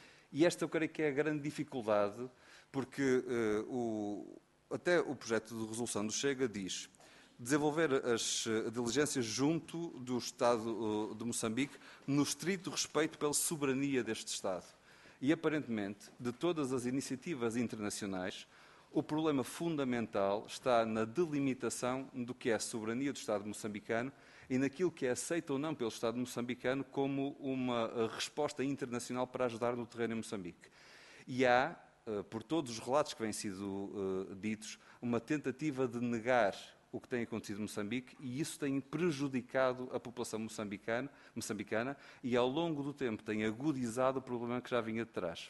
E esta eu creio que é a grande dificuldade, porque uh, o, até o projeto de resolução do Chega diz desenvolver as diligências junto do Estado de Moçambique no estrito respeito pela soberania deste Estado. E, aparentemente, de todas as iniciativas internacionais, o problema fundamental está na delimitação do que é a soberania do Estado moçambicano e naquilo que é aceito ou não pelo Estado moçambicano como uma resposta internacional para ajudar no terreno em Moçambique. E há, por todos os relatos que vêm sido uh, ditos, uma tentativa de negar o que tem acontecido em Moçambique e isso tem prejudicado a população moçambicana, moçambicana e ao longo do tempo tem agudizado o problema que já vinha de trás.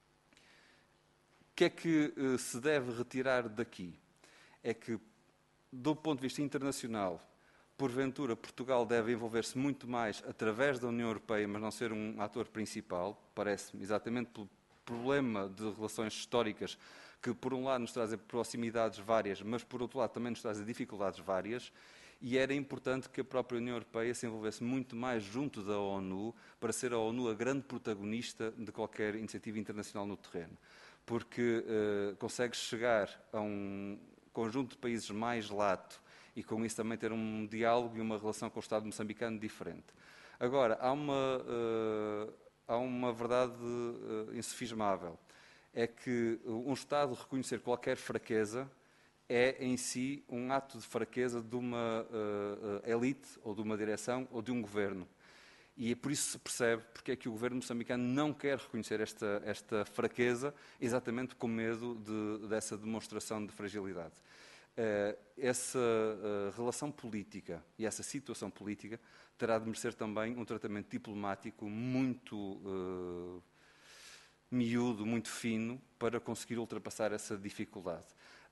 O que é que uh, se deve retirar daqui? É que, do ponto de vista internacional, porventura Portugal deve envolver-se muito mais através da União Europeia, mas não ser um ator principal, parece-me, exatamente pelo problema de relações históricas que, por um lado, nos trazem proximidades várias, mas, por outro lado, também nos trazem dificuldades várias, e era importante que a própria União Europeia se envolvesse muito mais junto da ONU, para ser a ONU a grande protagonista de qualquer iniciativa internacional no terreno, porque uh, consegue chegar a um conjunto de países mais lato e, com isso, também ter um diálogo e uma relação com o Estado moçambicano diferente. Agora, há uma, uh, há uma verdade uh, insofismável. É que um Estado reconhecer qualquer fraqueza é, em si, um ato de fraqueza de uma uh, elite, ou de uma direção, ou de um governo. E é por isso se percebe porque é que o governo moçambicano não quer reconhecer esta, esta fraqueza, exatamente com medo de, dessa demonstração de fragilidade. Uh, essa uh, relação política e essa situação política terá de merecer também um tratamento diplomático muito uh, miúdo, muito fino, para conseguir ultrapassar essa dificuldade.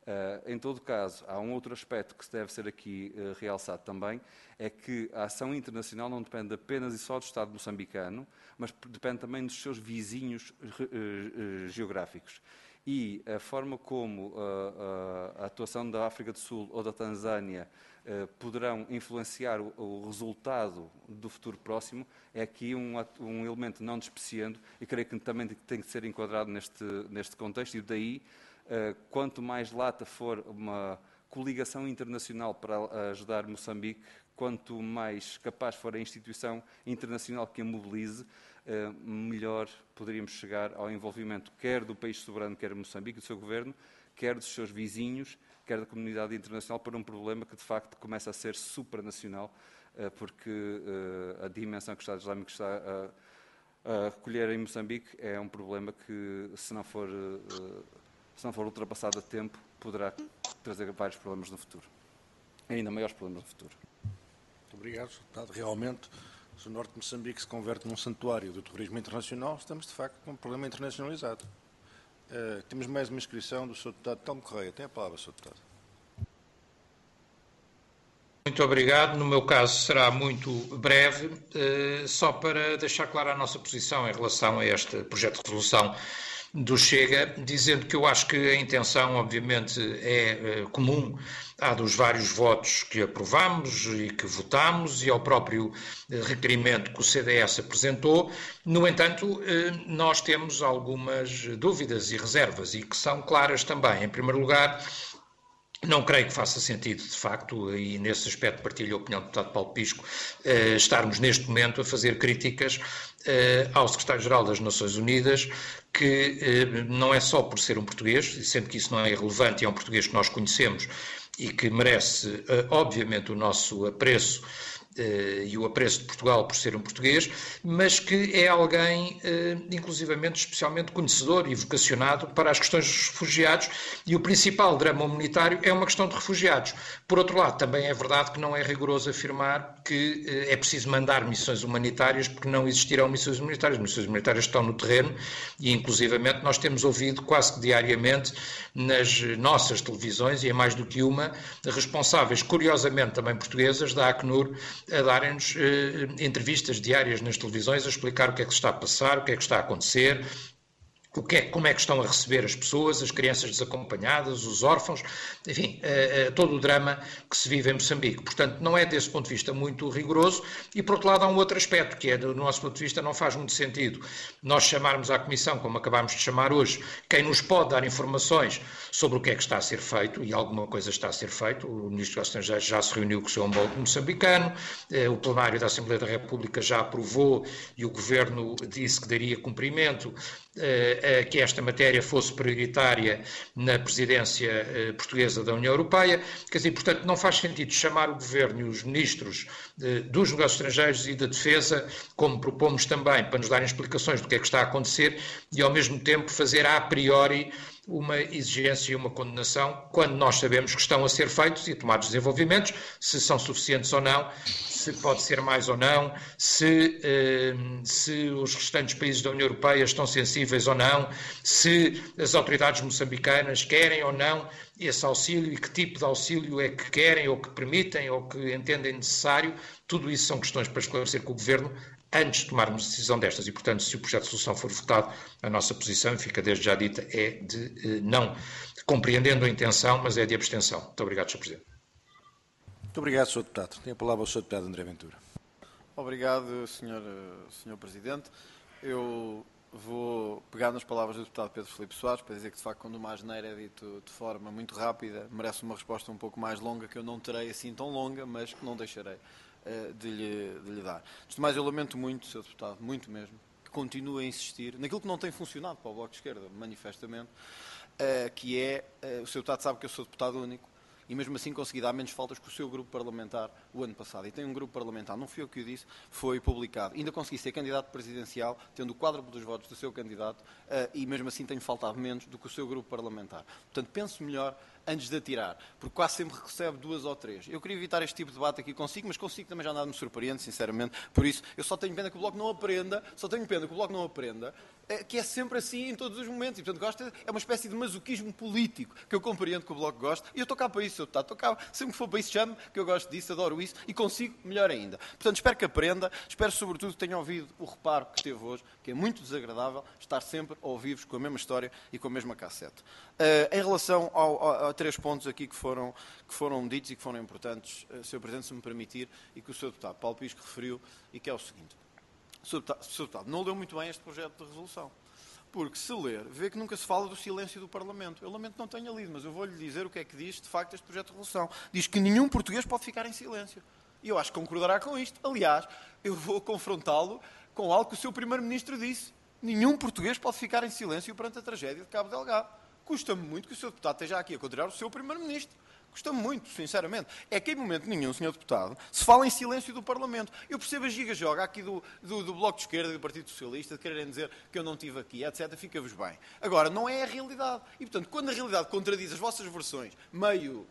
Uh, em todo caso, há um outro aspecto que deve ser aqui uh, realçado também, é que a ação internacional não depende apenas e só do Estado moçambicano, mas depende também dos seus vizinhos uh, uh, geográficos. E a forma como uh, uh, a atuação da África do Sul ou da Tanzânia uh, poderão influenciar o, o resultado do futuro próximo é aqui um, um elemento não despreciando e creio que também tem que ser enquadrado neste, neste contexto, e daí Uh, quanto mais lata for uma coligação internacional para ajudar Moçambique, quanto mais capaz for a instituição internacional que a mobilize, uh, melhor poderíamos chegar ao envolvimento quer do país soberano, quer de Moçambique, do seu governo, quer dos seus vizinhos, quer da comunidade internacional, para um problema que de facto começa a ser supranacional, uh, porque uh, a dimensão que o Estado Islâmico está a, a recolher em Moçambique é um problema que, se não for... Uh, se não for ultrapassado a tempo, poderá trazer vários problemas no futuro. Ainda maiores problemas no futuro. Muito obrigado, senhor Deputado. Realmente, se o norte de Moçambique se converte num santuário do terrorismo internacional, estamos, de facto, com um problema internacionalizado. Uh, temos mais uma inscrição do senhor Deputado Telmo Correia. Tem a palavra, senhor Deputado. Muito obrigado. No meu caso será muito breve, uh, só para deixar clara a nossa posição em relação a este projeto de resolução do Chega, dizendo que eu acho que a intenção, obviamente, é uh, comum à dos vários votos que aprovamos e que votamos e ao próprio uh, requerimento que o C D S apresentou. No entanto, uh, nós temos algumas dúvidas e reservas, e que são claras também. Em primeiro lugar, não creio que faça sentido, de facto, e nesse aspecto partilho a opinião do deputado Paulo Pisco, eh, estarmos neste momento a fazer críticas eh, ao secretário-geral das Nações Unidas, que eh, não é só por ser um português, sendo que isso não é irrelevante, e é um português que nós conhecemos e que merece, eh, obviamente, o nosso apreço Uh, e o apreço de Portugal por ser um português, mas que é alguém, uh, inclusivamente, especialmente conhecedor e vocacionado para as questões dos refugiados, e o principal drama humanitário é uma questão de refugiados. Por outro lado, também é verdade que não é rigoroso afirmar que uh, é preciso mandar missões humanitárias, porque não existirão missões humanitárias. Missões humanitárias estão no terreno e, inclusivamente, nós temos ouvido quase que diariamente nas nossas televisões, e em mais do que uma, responsáveis, curiosamente também portuguesas, da Acnur, a darem-nos eh, entrevistas diárias nas televisões a explicar o que é que se está a passar, o que é que está a acontecer, o que é, como é que estão a receber as pessoas, as crianças desacompanhadas, os órfãos, enfim, eh, eh, todo o drama que se vive em Moçambique. Portanto, não é desse ponto de vista muito rigoroso, e por outro lado há um outro aspecto, que é, do nosso ponto de vista, não faz muito sentido nós chamarmos à Comissão, como acabámos de chamar hoje, quem nos pode dar informações sobre o que é que está a ser feito, e alguma coisa está a ser feito. O Ministro dos Estrangeiros já se reuniu com o seu homólogo moçambicano, eh, o plenário da Assembleia da República já aprovou, e o Governo disse que daria cumprimento eh, que esta matéria fosse prioritária na presidência eh, portuguesa da União Europeia. Quer dizer, portanto, não faz sentido chamar o Governo e os ministros eh, dos negócios estrangeiros e da defesa, como propomos também, para nos darem explicações do que é que está a acontecer, e ao mesmo tempo fazer a priori uma exigência e uma condenação, quando nós sabemos que estão a ser feitos e tomados desenvolvimentos, se são suficientes ou não, se pode ser mais ou não, se, eh, se os restantes países da União Europeia estão sensíveis ou não, se as autoridades moçambicanas querem ou não esse auxílio, e que tipo de auxílio é que querem ou que permitem ou que entendem necessário. Tudo isso são questões para esclarecer com o Governo antes de tomarmos decisão destas, e, portanto, se o projeto de solução for votado, a nossa posição, e fica desde já dita, é de eh, não, compreendendo a intenção, mas é de abstenção. Muito obrigado, senhor Presidente. Muito obrigado, senhor Deputado. Tem a palavra o senhor Deputado André Ventura. Obrigado, senhor, senhor Presidente. Eu vou pegar nas palavras do deputado Pedro Filipe Soares para dizer que, de facto, quando uma asneira é dito de forma muito rápida, merece uma resposta um pouco mais longa, que eu não terei assim tão longa, mas que não deixarei De lhe, de lhe dar. Antes de mais, eu lamento muito, senhor Deputado, muito mesmo, que continue a insistir naquilo que não tem funcionado para o Bloco de Esquerda, manifestamente, uh, que é, uh, o senhor Deputado sabe que eu sou deputado único, e mesmo assim consegui dar menos faltas que o seu grupo parlamentar o ano passado. E tem um grupo parlamentar, não fui eu que o disse, foi publicado. Ainda consegui ser candidato presidencial, tendo o quádruplo dos votos do seu candidato, uh, e mesmo assim tenho faltado menos do que o seu grupo parlamentar. Portanto, penso melhor antes de atirar, porque quase sempre recebe duas ou três. Eu queria evitar este tipo de debate aqui consigo, mas consigo também já nada me surpreende, sinceramente. Por isso, eu só tenho pena que o Bloco não aprenda, só tenho pena que o Bloco não aprenda, é, que é sempre assim em todos os momentos. E, portanto, gosta, é uma espécie de masoquismo político que eu compreendo que o Bloco gosta. E eu estou cá para isso, eu estou cá, sempre que for para isso, chamo que eu gosto disso, adoro isso e consigo melhor ainda. Portanto, espero que aprenda, espero sobretudo que tenha ouvido o reparo que teve hoje, que é muito desagradável estar sempre a ouvir-vos com a mesma história e com a mesma cassete. Uh, em relação ao, ao, a três pontos aqui que foram, que foram ditos e que foram importantes, uh, senhor Presidente, se me permitir, e que o senhor Deputado Paulo Pisco referiu, e que é o seguinte. O senhor Deputado, senhor Deputado não leu muito bem este projeto de resolução, porque se ler, vê que nunca se fala do silêncio do Parlamento. Eu lamento que não tenha lido, mas eu vou-lhe dizer o que é que diz, de facto, este projeto de resolução. Diz que nenhum português pode ficar em silêncio. E eu acho que concordará com isto. Aliás, eu vou confrontá-lo com algo que o seu Primeiro-Ministro disse. Nenhum português pode ficar em silêncio perante a tragédia de Cabo Delgado. Custa-me muito que o senhor Deputado esteja aqui a contrariar o seu Primeiro-Ministro. Custa-me muito, sinceramente. É que em momento nenhum, senhor Deputado, se fala em silêncio do Parlamento. Eu percebo a giga-joga aqui do, do, do Bloco de Esquerda e do Partido Socialista de quererem dizer que eu não estive aqui, etcétera. Fica-vos bem. Agora, não é a realidade. E, portanto, quando a realidade contradiz as vossas versões meio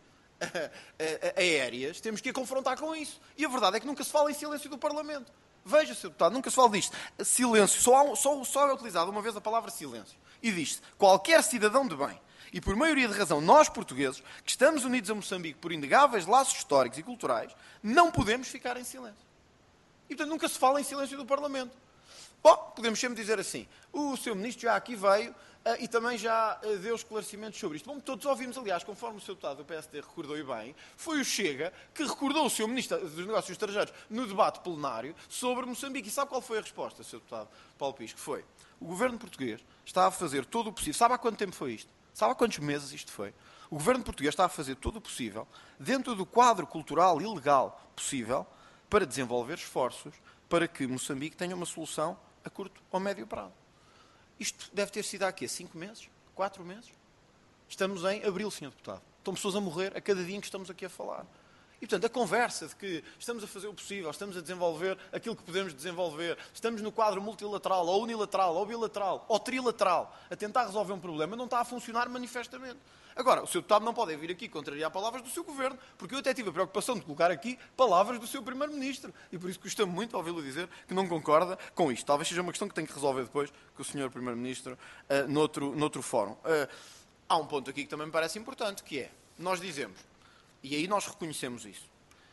aéreas, temos que a confrontar com isso. E a verdade é que nunca se fala em silêncio do Parlamento. Veja, senhor Deputado, nunca se fala disto. Silêncio. Só, há, só, só é utilizada uma vez a palavra silêncio. E diz-se, qualquer cidadão de bem, e por maioria de razão nós portugueses, que estamos unidos a Moçambique por inegáveis laços históricos e culturais, não podemos ficar em silêncio. E, portanto, nunca se fala em silêncio do Parlamento. Bom, podemos sempre dizer assim, o seu Ministro já aqui veio uh, e também já uh, deu esclarecimentos sobre isto. Bom, todos ouvimos, aliás, conforme o seu deputado do P S D recordou e bem, foi o Chega que recordou o seu Ministro dos Negócios Estrangeiros no debate plenário sobre Moçambique. E sabe qual foi a resposta, seu deputado Paulo Pisco? Foi, o governo português está a fazer todo o possível. Sabe há quanto tempo foi isto? Sabe há quantos meses isto foi? O governo português está a fazer todo o possível, dentro do quadro cultural e legal possível, para desenvolver esforços para que Moçambique tenha uma solução a curto ou médio prazo. Isto deve ter sido há quê? Cinco meses? Quatro meses? Estamos em abril, senhor Deputado. Estão pessoas a morrer a cada dia em que estamos aqui a falar. E, portanto, a conversa de que estamos a fazer o possível, estamos a desenvolver aquilo que podemos desenvolver, estamos no quadro multilateral, ou unilateral, ou bilateral, ou trilateral, a tentar resolver um problema, não está a funcionar manifestamente. Agora, o senhor Deputado não pode vir aqui contrariar palavras do seu Governo, porque eu até tive a preocupação de colocar aqui palavras do seu Primeiro-Ministro. E por isso custa-me muito ouvi-lo dizer que não concorda com isto. Talvez seja uma questão que tem que resolver depois com o senhor Primeiro-Ministro uh, noutro, noutro fórum. Uh, há um ponto aqui que também me parece importante, que é, nós dizemos, e aí nós reconhecemos isso,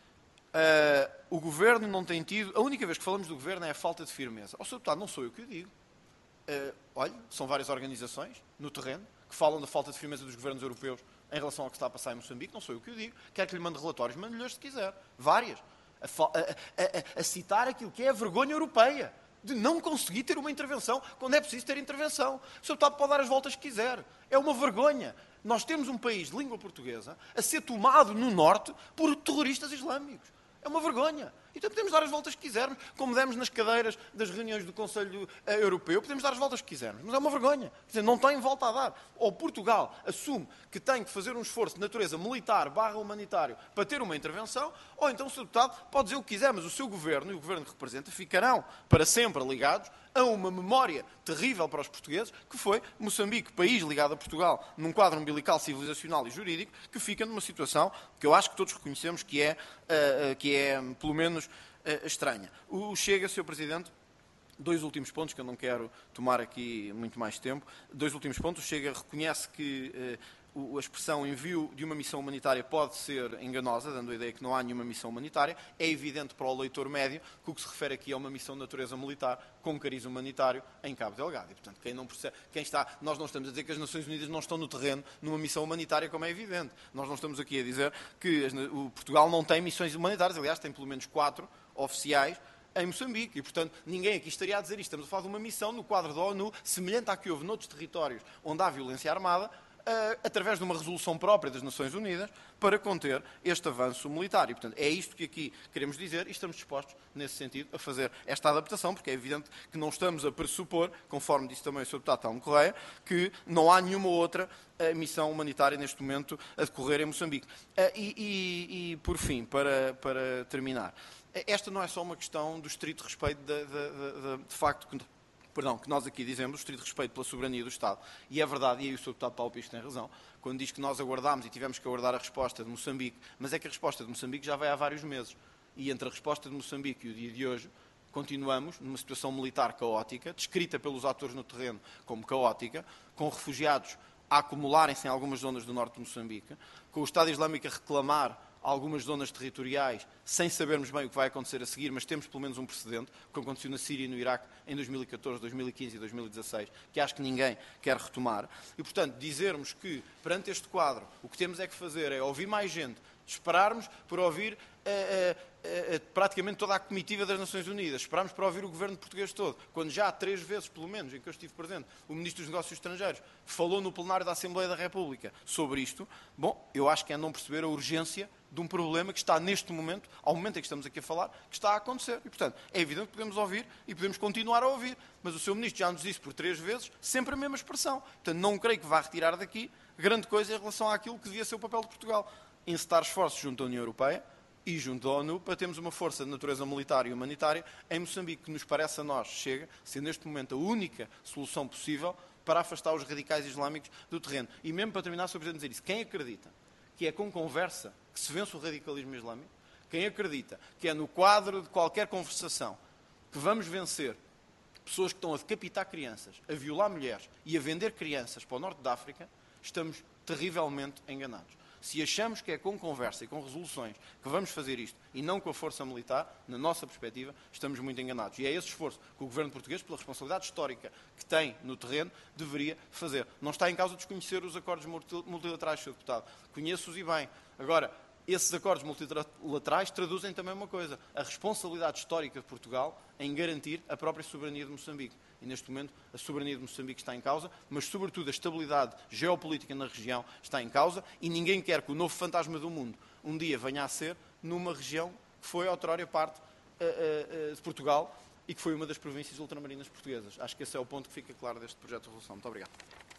uh, o Governo não tem tido, a única vez que falamos do Governo é a falta de firmeza. Ó, senhor Deputado, não sou eu que o digo. Uh, olha, são várias organizações no terreno que falam da falta de firmeza dos governos europeus em relação ao que está a passar em Moçambique. Não sou eu que o digo. Quer que lhe mande relatórios, mande-lhes se quiser. Várias. A, a, a, a citar aquilo que é a vergonha europeia de não conseguir ter uma intervenção quando é preciso ter intervenção. O senhor Deputado pode dar as voltas que quiser. É uma vergonha. Nós temos um país de língua portuguesa a ser tomado no norte por terroristas islâmicos. É uma vergonha. Então podemos dar as voltas que quisermos, como demos nas cadeiras das reuniões do Conselho Europeu, podemos dar as voltas que quisermos, mas é uma vergonha. Quer dizer, não tem volta a dar. Ou Portugal assume que tem que fazer um esforço de natureza militar barra humanitário para ter uma intervenção, ou então o seu Deputado pode dizer o que quiser, mas o seu Governo e o Governo que representa ficarão para sempre ligados a uma memória terrível para os portugueses, que foi Moçambique, país ligado a Portugal, num quadro umbilical, civilizacional e jurídico, que fica numa situação que eu acho que todos reconhecemos que é, uh, que é pelo menos, uh, estranha. O Chega, senhor Presidente, dois últimos pontos, que eu não quero tomar aqui muito mais tempo, dois últimos pontos. O Chega reconhece que uh, a expressão envio de uma missão humanitária pode ser enganosa, dando a ideia que não há nenhuma missão humanitária. É evidente para o leitor médio que o que se refere aqui é uma missão de natureza militar com cariz humanitário em Cabo Delgado. E, portanto, quem não percebe, quem está, nós não estamos a dizer que as Nações Unidas não estão no terreno numa missão humanitária, como é evidente. Nós não estamos aqui a dizer que as, o Portugal não tem missões humanitárias. Aliás, tem pelo menos quatro oficiais em Moçambique. E, portanto, ninguém aqui estaria a dizer isto. Estamos a falar de uma missão no quadro da ONU, semelhante à que houve noutros territórios onde há violência armada, Uh, através de uma resolução própria das Nações Unidas para conter este avanço militar. E, portanto, é isto que aqui queremos dizer e estamos dispostos, nesse sentido, a fazer esta adaptação, porque é evidente que não estamos a pressupor, conforme disse também o senhor Deputado Telmo Correia, que não há nenhuma outra uh, missão humanitária neste momento a decorrer em Moçambique. Uh, e, e, e, por fim, para, para terminar, esta não é só uma questão do estrito respeito de, de, de, de, de facto que perdão, que nós aqui dizemos, o estrito respeito pela soberania do Estado. E é verdade, e aí o senhor deputado Paulo Pisco tem razão, quando diz que nós aguardámos e tivemos que aguardar a resposta de Moçambique, mas é que a resposta de Moçambique já vai há vários meses. E entre a resposta de Moçambique e o dia de hoje, continuamos numa situação militar caótica, descrita pelos atores no terreno como caótica, com refugiados a acumularem-se em algumas zonas do norte de Moçambique, com o Estado Islâmico a reclamar algumas zonas territoriais, sem sabermos bem o que vai acontecer a seguir, mas temos pelo menos um precedente, como aconteceu na Síria e no Iraque em dois mil e catorze, dois mil e quinze e dois mil e dezasseis, que acho que ninguém quer retomar. E, portanto, dizermos que, perante este quadro, o que temos é que fazer é ouvir mais gente, esperarmos por ouvir eh, eh, eh, praticamente toda a comitiva das Nações Unidas, esperarmos para ouvir o governo português todo, quando já há três vezes, pelo menos, em que eu estive presente, o Ministro dos Negócios Estrangeiros falou no plenário da Assembleia da República sobre isto, bom, eu acho que é não perceber a urgência de um problema que está neste momento, ao momento em que estamos aqui a falar, que está a acontecer. E, portanto, é evidente que podemos ouvir e podemos continuar a ouvir, mas o seu Ministro já nos disse por três vezes, sempre a mesma expressão. Portanto, não creio que vá retirar daqui grande coisa em relação àquilo que devia ser o papel de Portugal. Encetar esforços junto à União Europeia e junto à ONU para termos uma força de natureza militar e humanitária em Moçambique, que nos parece a nós chega, sendo neste momento a única solução possível para afastar os radicais islâmicos do terreno. E mesmo para terminar, só preciso dizer isso, quem acredita que é com conversa que se vence o radicalismo islâmico, quem acredita que é no quadro de qualquer conversação que vamos vencer pessoas que estão a decapitar crianças, a violar mulheres e a vender crianças para o norte da África, estamos terrivelmente enganados. Se achamos que é com conversa e com resoluções que vamos fazer isto e não com a força militar, na nossa perspectiva, estamos muito enganados. E é esse esforço que o governo português, pela responsabilidade histórica que tem no terreno, deveria fazer. Não está em causa desconhecer os acordos multilaterais, senhor Deputado. Conheço-os e bem. Agora, esses acordos multilaterais traduzem também uma coisa, a responsabilidade histórica de Portugal em garantir a própria soberania de Moçambique. E neste momento a soberania de Moçambique está em causa, mas sobretudo a estabilidade geopolítica na região está em causa e ninguém quer que o novo fantasma do mundo um dia venha a ser numa região que foi outrora parte uh, uh, uh, de Portugal e que foi uma das províncias ultramarinas portuguesas. Acho que esse é o ponto que fica claro deste projeto de resolução. Muito obrigado.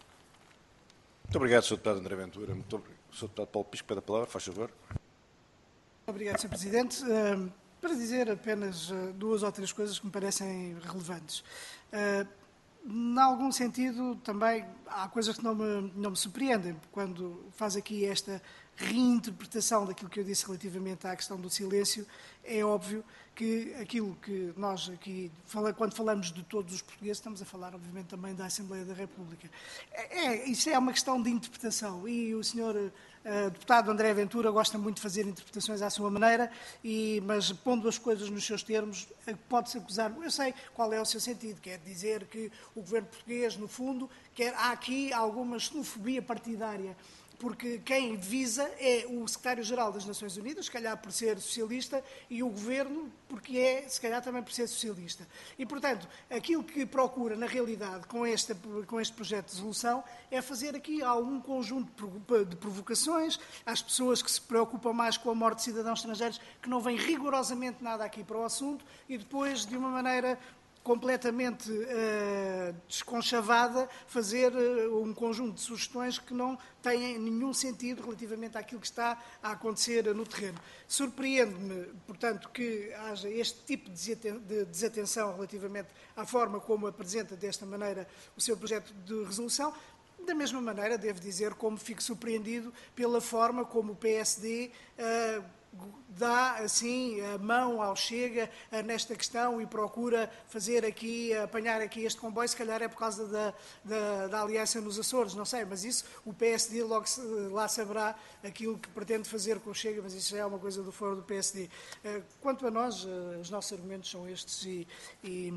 Muito obrigado, senhor Deputado André Ventura. Muito obrigado. senhor Deputado Paulo Pisco, pede a palavra, faz favor. Obrigado, senhor Presidente. Uh, para dizer apenas uh, duas ou três coisas que me parecem relevantes. Uh, em algum sentido, também há coisas que não me, não me surpreendem, quando faz aqui esta reinterpretação daquilo que eu disse relativamente à questão do silêncio. É óbvio que aquilo que nós aqui, quando falamos de todos os portugueses, estamos a falar, obviamente, também da Assembleia da República. É, isso é uma questão de interpretação e o senhor uh, deputado André Ventura gosta muito de fazer interpretações à sua maneira, e, mas pondo as coisas nos seus termos, pode-se acusar, eu sei qual é o seu sentido, quer dizer que o governo português, no fundo, quer, há aqui alguma xenofobia partidária, porque quem visa é o secretário-geral das Nações Unidas, se calhar por ser socialista, e o governo, porque é, se calhar, também por ser socialista. E, portanto, aquilo que procura, na realidade, com este, com este projeto de resolução, é fazer aqui algum conjunto de provocações às pessoas que se preocupam mais com a morte de cidadãos estrangeiros, que não vem rigorosamente nada aqui para o assunto, e depois, de uma maneira completamente uh, desconchavada, fazer uh, um conjunto de sugestões que não têm nenhum sentido relativamente àquilo que está a acontecer no terreno. Surpreende-me, portanto, que haja este tipo de desatenção relativamente à forma como apresenta desta maneira o seu projeto de resolução. Da mesma maneira, devo dizer, como fico surpreendido pela forma como o P S D uh, dá, assim, a mão ao Chega uh, nesta questão e procura fazer aqui, apanhar aqui este comboio. Se calhar é por causa da, da, da aliança nos Açores, não sei, mas isso o P S D logo se, lá saberá aquilo que pretende fazer com o Chega, mas isso já é uma coisa do foro do P S D. Uh, quanto a nós, uh, os nossos argumentos são estes e, e,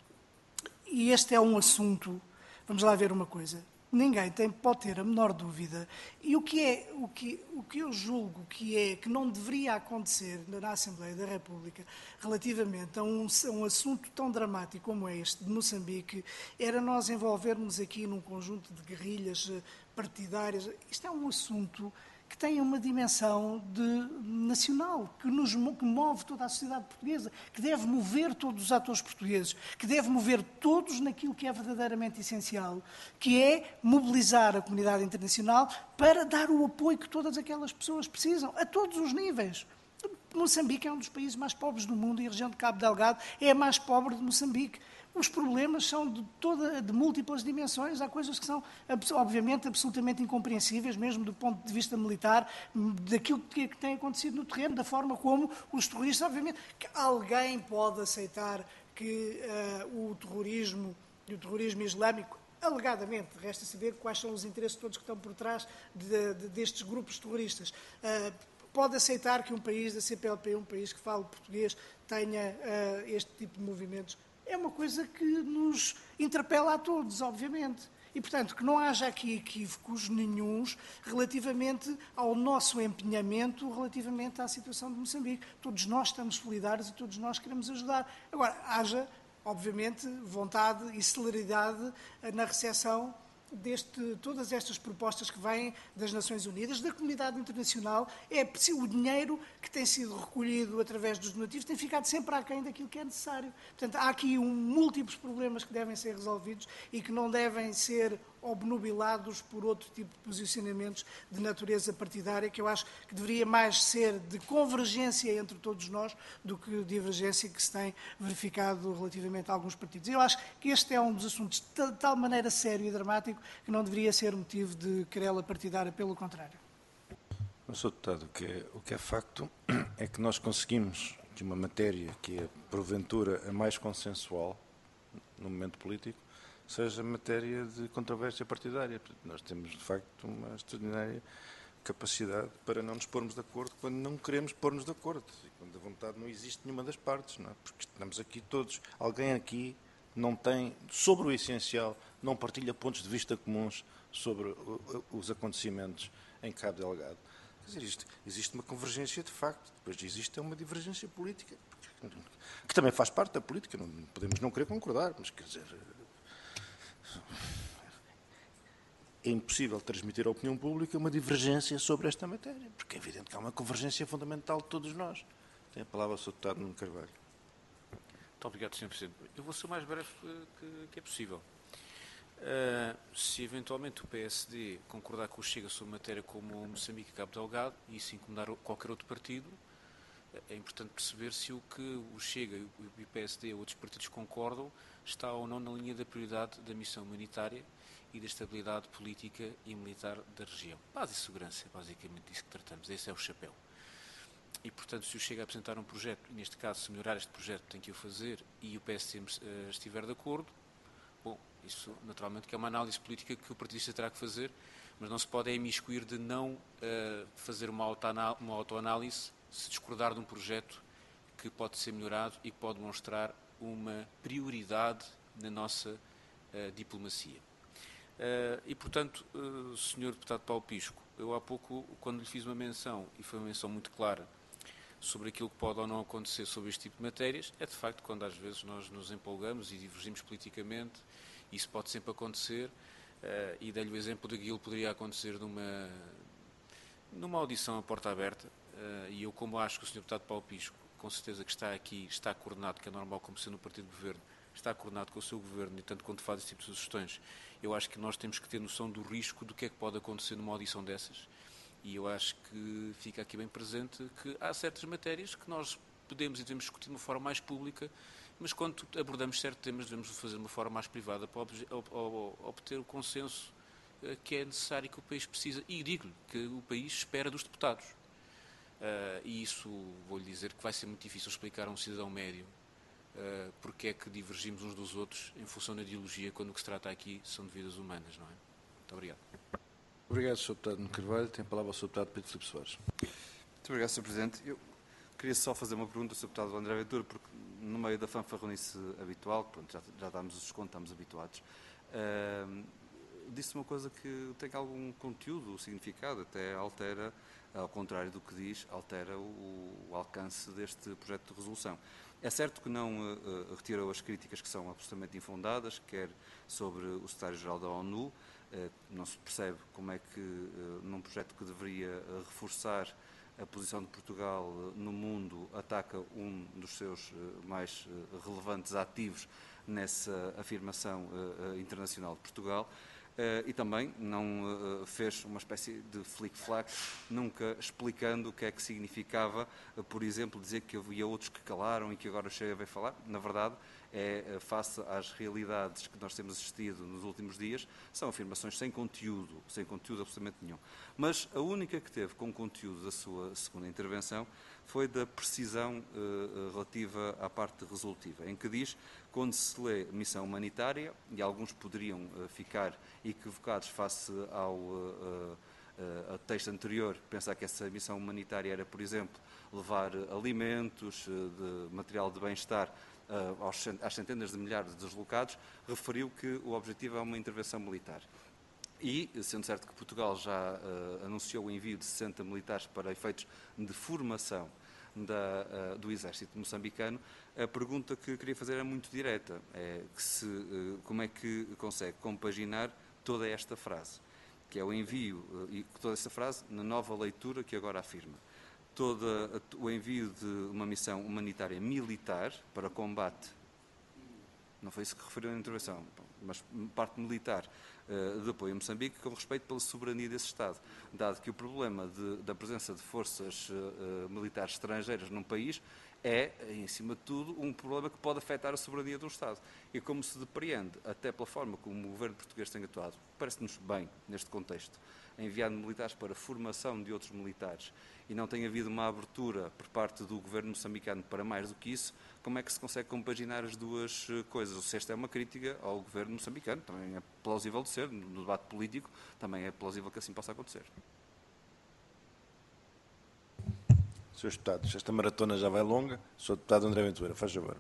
e este é um assunto, vamos lá ver uma coisa. Ninguém tem, pode ter a menor dúvida. E o que, é, o, que, o que eu julgo que, é, que não deveria acontecer na Assembleia da República relativamente a um, a um assunto tão dramático como é este de Moçambique, era nós envolvermos aqui num conjunto de guerrilhas partidárias. Isto é um assunto que tem uma dimensão de, nacional, que, nos, que move toda a sociedade portuguesa, que deve mover todos os atores portugueses, que deve mover todos naquilo que é verdadeiramente essencial, que é mobilizar a comunidade internacional para dar o apoio que todas aquelas pessoas precisam, a todos os níveis. Moçambique é um dos países mais pobres do mundo e a região de Cabo Delgado é a mais pobre de Moçambique. os problemas são de, toda, de múltiplas dimensões. Há coisas que são, obviamente, absolutamente incompreensíveis, mesmo do ponto de vista militar, daquilo que, que tem acontecido no terreno, da forma como os terroristas, obviamente, que alguém pode aceitar que uh, o terrorismo e o terrorismo islâmico, alegadamente, resta saber quais são os interesses todos que estão por trás de, de, destes grupos terroristas. Uh, pode aceitar que um país da C P L P, um país que fala português, tenha uh, este tipo de movimentos. É uma coisa que nos interpela a todos, obviamente. E, portanto, que não haja aqui equívocos nenhuns relativamente ao nosso empenhamento, relativamente à situação de Moçambique. Todos nós estamos solidários e todos nós queremos ajudar. Agora, haja, obviamente, vontade e celeridade na recepção deste, todas estas propostas que vêm das Nações Unidas, da comunidade internacional. É preciso, o dinheiro que tem sido recolhido através dos donativos tem ficado sempre aquém daquilo que é necessário. Portanto, há aqui um, múltiplos problemas que devem ser resolvidos e que não devem ser obnubilados por outro tipo de posicionamentos de natureza partidária, que eu acho que deveria mais ser de convergência entre todos nós do que divergência que se tem verificado relativamente a alguns partidos. Eu acho que este é um dos assuntos de tal maneira sério e dramático que não deveria ser motivo de querela partidária, pelo contrário. Mas, senhor Deputado, o que, é, o que é facto é que nós conseguimos que uma matéria que é, porventura, a mais consensual no momento político, seja matéria de controvérsia partidária. Nós temos, de facto, uma extraordinária capacidade para não nos pormos de acordo quando não queremos pôr-nos de acordo. E quando a vontade não existe nenhuma das partes, não é? Porque estamos aqui todos. Alguém aqui não tem, sobre o essencial, não partilha pontos de vista comuns sobre os acontecimentos em Cabo Delgado. Quer dizer, isto, existe uma convergência de facto, depois existe uma divergência política, que também faz parte da política, não podemos não querer concordar, mas quer dizer... É impossível transmitir à opinião pública uma divergência sobre esta matéria, porque é evidente que há uma convergência fundamental de todos nós. Tem a palavra o senhor Deputado Nuno Carvalho. Muito obrigado, senhor Presidente. Eu vou ser o mais breve que, que é possível. Uh, se eventualmente o P S D concordar com o Chega sobre matéria como Moçambique e Cabo Delgado, e isso incomodar qualquer outro partido, é importante perceber se o que o Chega e o P S D ou outros partidos concordam está ou não na linha da prioridade da missão humanitária e da estabilidade política e militar da região. Paz e segurança, é basicamente disso que tratamos. Esse é o chapéu. E, portanto, se o Chega a apresentar um projeto, e neste caso, se melhorar este projeto, tem que o fazer, e o P S D uh, estiver de acordo, bom, isso naturalmente que é uma análise política que o partidista terá que fazer, mas não se pode é imiscuir de não uh, fazer uma autoanálise se discordar de um projeto que pode ser melhorado e que pode mostrar uma prioridade na nossa uh, diplomacia. Uh, e, portanto, uh, senhor Deputado Paulo Pisco, eu há pouco, quando lhe fiz uma menção, e foi uma menção muito clara, sobre aquilo que pode ou não acontecer sobre este tipo de matérias, é de facto quando às vezes nós nos empolgamos e divergimos politicamente, isso pode sempre acontecer, uh, e dei-lhe o exemplo de que aquilo poderia acontecer numa, numa audição a porta aberta, uh, e eu, como acho que o senhor Deputado Paulo Pisco, com certeza que está aqui, está coordenado, que é normal como sendo no Partido de Governo, está coordenado com o seu Governo e tanto quanto faz esse tipo de sugestões, eu acho que nós temos que ter noção do risco do que é que pode acontecer numa audição dessas. E eu acho que fica aqui bem presente que há certas matérias que nós podemos e devemos discutir de uma forma mais pública, mas quando abordamos certos temas devemos fazer de uma forma mais privada para obter o consenso que é necessário, que o país precisa. E digo-lhe que o país espera dos deputados. E isso, vou-lhe dizer, que vai ser muito difícil explicar a um cidadão médio Uh, porque é que divergimos uns dos outros em função da ideologia, quando o que se trata aqui são de vidas humanas, não é? Muito obrigado. Obrigado, senhor Deputado Nuno Carvalho. Tem a palavra o senhor Deputado Pedro Filipe Soares. Muito obrigado, senhor Presidente. Eu queria só fazer uma pergunta ao senhor Deputado André Ventura, porque no meio da fanfarronice habitual, pronto, já, já damos o desconto, estamos habituados, uh, disse uma coisa que tem algum conteúdo, significado, até altera, ao contrário do que diz, altera o, o alcance deste projeto de resolução. É certo que não uh, retirou as críticas que são absolutamente infundadas, quer sobre o secretário-geral da ONU, uh, não se percebe como é que, uh, num projeto que deveria uh, reforçar a posição de Portugal uh, no mundo, ataca um dos seus uh, mais uh, relevantes ativos nessa afirmação uh, uh, internacional de Portugal. Uh, e também não uh, fez uma espécie de flic-flac, nunca explicando o que é que significava, uh, por exemplo, dizer que havia outros que calaram e que agora o Chega veio falar. Na verdade, é, face às realidades que nós temos assistido nos últimos dias, são afirmações sem conteúdo, sem conteúdo absolutamente nenhum. Mas a única que teve com conteúdo da sua segunda intervenção foi da precisão uh, relativa à parte resolutiva, em que diz, quando se lê missão humanitária, e alguns poderiam uh, ficar equivocados face ao uh, uh, texto anterior, pensar que essa missão humanitária era, por exemplo, levar alimentos, uh, de material de bem-estar uh, aos, às centenas de milhares de deslocados, referiu que o objetivo é uma intervenção militar. E, sendo certo que Portugal já uh, anunciou o envio de sessenta militares para efeitos de formação da, uh, do exército moçambicano, a pergunta que queria fazer é muito direta, é que se, uh, como é que consegue compaginar toda esta frase, que é o envio, uh, e toda essa frase na nova leitura que agora afirma, todo o envio de uma missão humanitária militar para combate, não foi isso que referiu na intervenção, mas parte militar uh, de apoio a Moçambique, com respeito pela soberania desse Estado, dado que o problema de, da presença de forças uh, militares estrangeiras num país é, em cima de tudo, um problema que pode afetar a soberania de um Estado. E como se depreende, até pela forma como o governo português tem atuado, parece-nos bem, neste contexto, enviando militares para a formação de outros militares, e não tem havido uma abertura por parte do governo moçambicano para mais do que isso, como é que se consegue compaginar as duas coisas? Se esta é uma crítica ao governo moçambicano, também é plausível de ser, no debate político, também é plausível que assim possa acontecer. senhores Deputados, esta maratona já vai longa. senhor Deputado André Ventura, faz favor.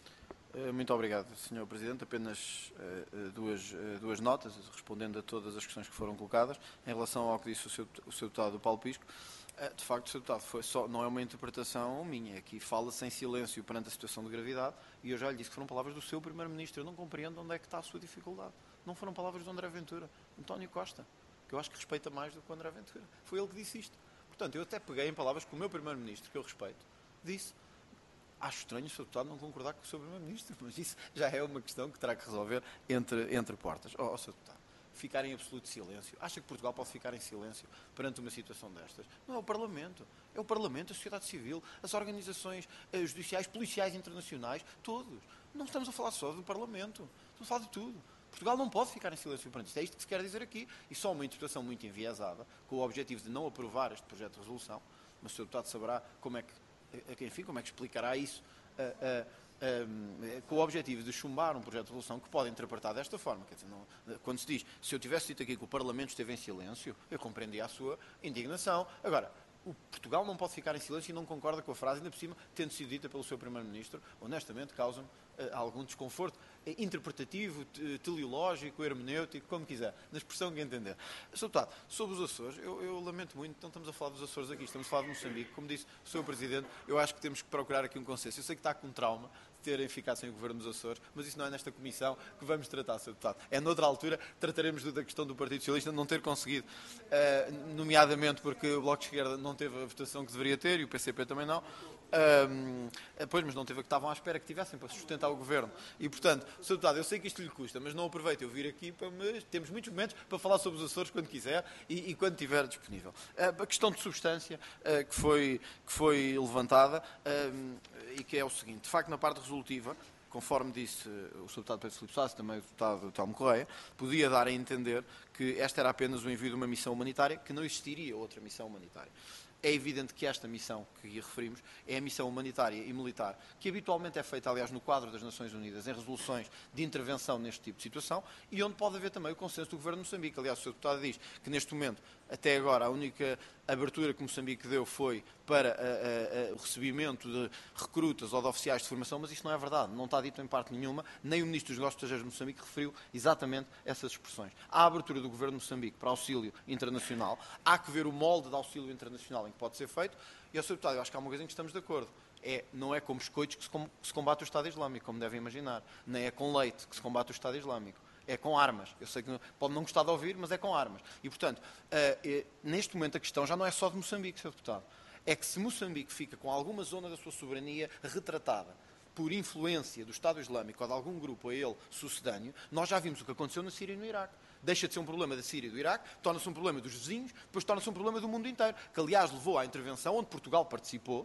Muito obrigado, senhor Presidente. Apenas uh, duas, uh, duas notas, respondendo a todas as questões que foram colocadas. Em relação ao que disse o seu, o seu Deputado Paulo Pisco, uh, de facto, o seu Deputado foi só, não é uma interpretação minha. Aqui fala-se em silêncio perante a situação de gravidade, e eu já lhe disse que foram palavras do seu Primeiro-Ministro. Eu não compreendo onde é que está a sua dificuldade. Não foram palavras do André Ventura, António Costa, que eu acho que respeita mais do que o André Ventura. Foi ele que disse isto. Portanto, eu até peguei em palavras que o meu Primeiro-Ministro, que eu respeito, disse. Acho estranho o senhor Deputado não concordar com o seu Primeiro-Ministro, mas isso já é uma questão que terá que resolver entre, entre portas. Ó, oh, senhor Deputado, ficar em absoluto silêncio. Acha que Portugal pode ficar em silêncio perante uma situação destas? Não é o Parlamento. É o Parlamento, a sociedade civil, as organizações eh, judiciais, policiais internacionais, todos. Não estamos a falar só do Parlamento. Estamos a falar de tudo. Portugal não pode ficar em silêncio perante isto. É isto que se quer dizer aqui. E só uma interpretação muito enviesada, com o objetivo de não aprovar este projeto de resolução, mas o senhor Deputado saberá como é que enfim, como é que explicará isso, uh, uh, um, com o objetivo de chumbar um projeto de resolução que pode interpretar desta forma. Quer dizer, não, quando se diz, se eu tivesse dito aqui que o Parlamento esteve em silêncio, eu compreendia a sua indignação. Agora, o Portugal não pode ficar em silêncio e não concorda com a frase, ainda por cima, tendo sido dita pelo seu Primeiro-Ministro, honestamente, causa-me uh, algum desconforto interpretativo, teleológico, hermenêutico, como quiser, na expressão que entender. senhor Deputado, sobre os Açores, eu, eu lamento muito, não estamos a falar dos Açores aqui, estamos a falar de Moçambique. Como disse o senhor Presidente, eu acho que temos que procurar aqui um consenso. Eu sei que está com trauma de terem ficado sem o Governo dos Açores, mas isso não é nesta comissão que vamos tratar, senhor Deputado. É noutra altura, trataremos da questão do Partido Socialista não ter conseguido, uh, nomeadamente porque o Bloco de Esquerda não teve a votação que deveria ter e o P C P também não. Um, pois, mas não teve a que estavam à espera que tivessem para sustentar o Governo. E, portanto, senhor Deputado, eu sei que isto lhe custa, mas não aproveito eu vir aqui para me... Temos muitos momentos para falar sobre os Açores quando quiser e, e quando estiver disponível. Uh, a questão de substância uh, que, foi, que foi levantada uh, e que é o seguinte, de facto, na parte resolutiva, conforme disse o senhor Deputado Pedro Filipe Sá, também o Deputado Telmo Correia, podia dar a entender que esta era apenas o envio de uma missão humanitária, que não existiria outra missão humanitária. É evidente que esta missão que aqui referimos é a missão humanitária e militar, que habitualmente é feita, aliás, no quadro das Nações Unidas, em resoluções de intervenção neste tipo de situação, e onde pode haver também o consenso do Governo de Moçambique. Aliás, o senhor Deputado diz que, neste momento, até agora, a única abertura que Moçambique deu foi para a, a, a, o recebimento de recrutas ou de oficiais de formação, mas isso não é verdade, não está dito em parte nenhuma, nem o Ministro dos Negócios Estrangeiros de Moçambique referiu exatamente essas expressões. Há a abertura do Governo de Moçambique para auxílio internacional, há que ver o molde de auxílio internacional em que pode ser feito, e ao senhor Deputado, eu acho que há uma coisa em que estamos de acordo. É, não é como biscoitos que se, com, que se combate o Estado Islâmico, como devem imaginar, nem é com leite que se combate o Estado Islâmico. É com armas. Eu sei que pode não gostar de ouvir, mas é com armas. E, portanto, uh, uh, neste momento a questão já não é só de Moçambique, senhor Deputado. É que se Moçambique fica com alguma zona da sua soberania retratada por influência do Estado Islâmico ou de algum grupo a ele sucedâneo, nós já vimos o que aconteceu na Síria e no Iraque. Deixa de ser um problema da Síria e do Iraque, torna-se um problema dos vizinhos, depois torna-se um problema do mundo inteiro, que aliás levou à intervenção onde Portugal participou,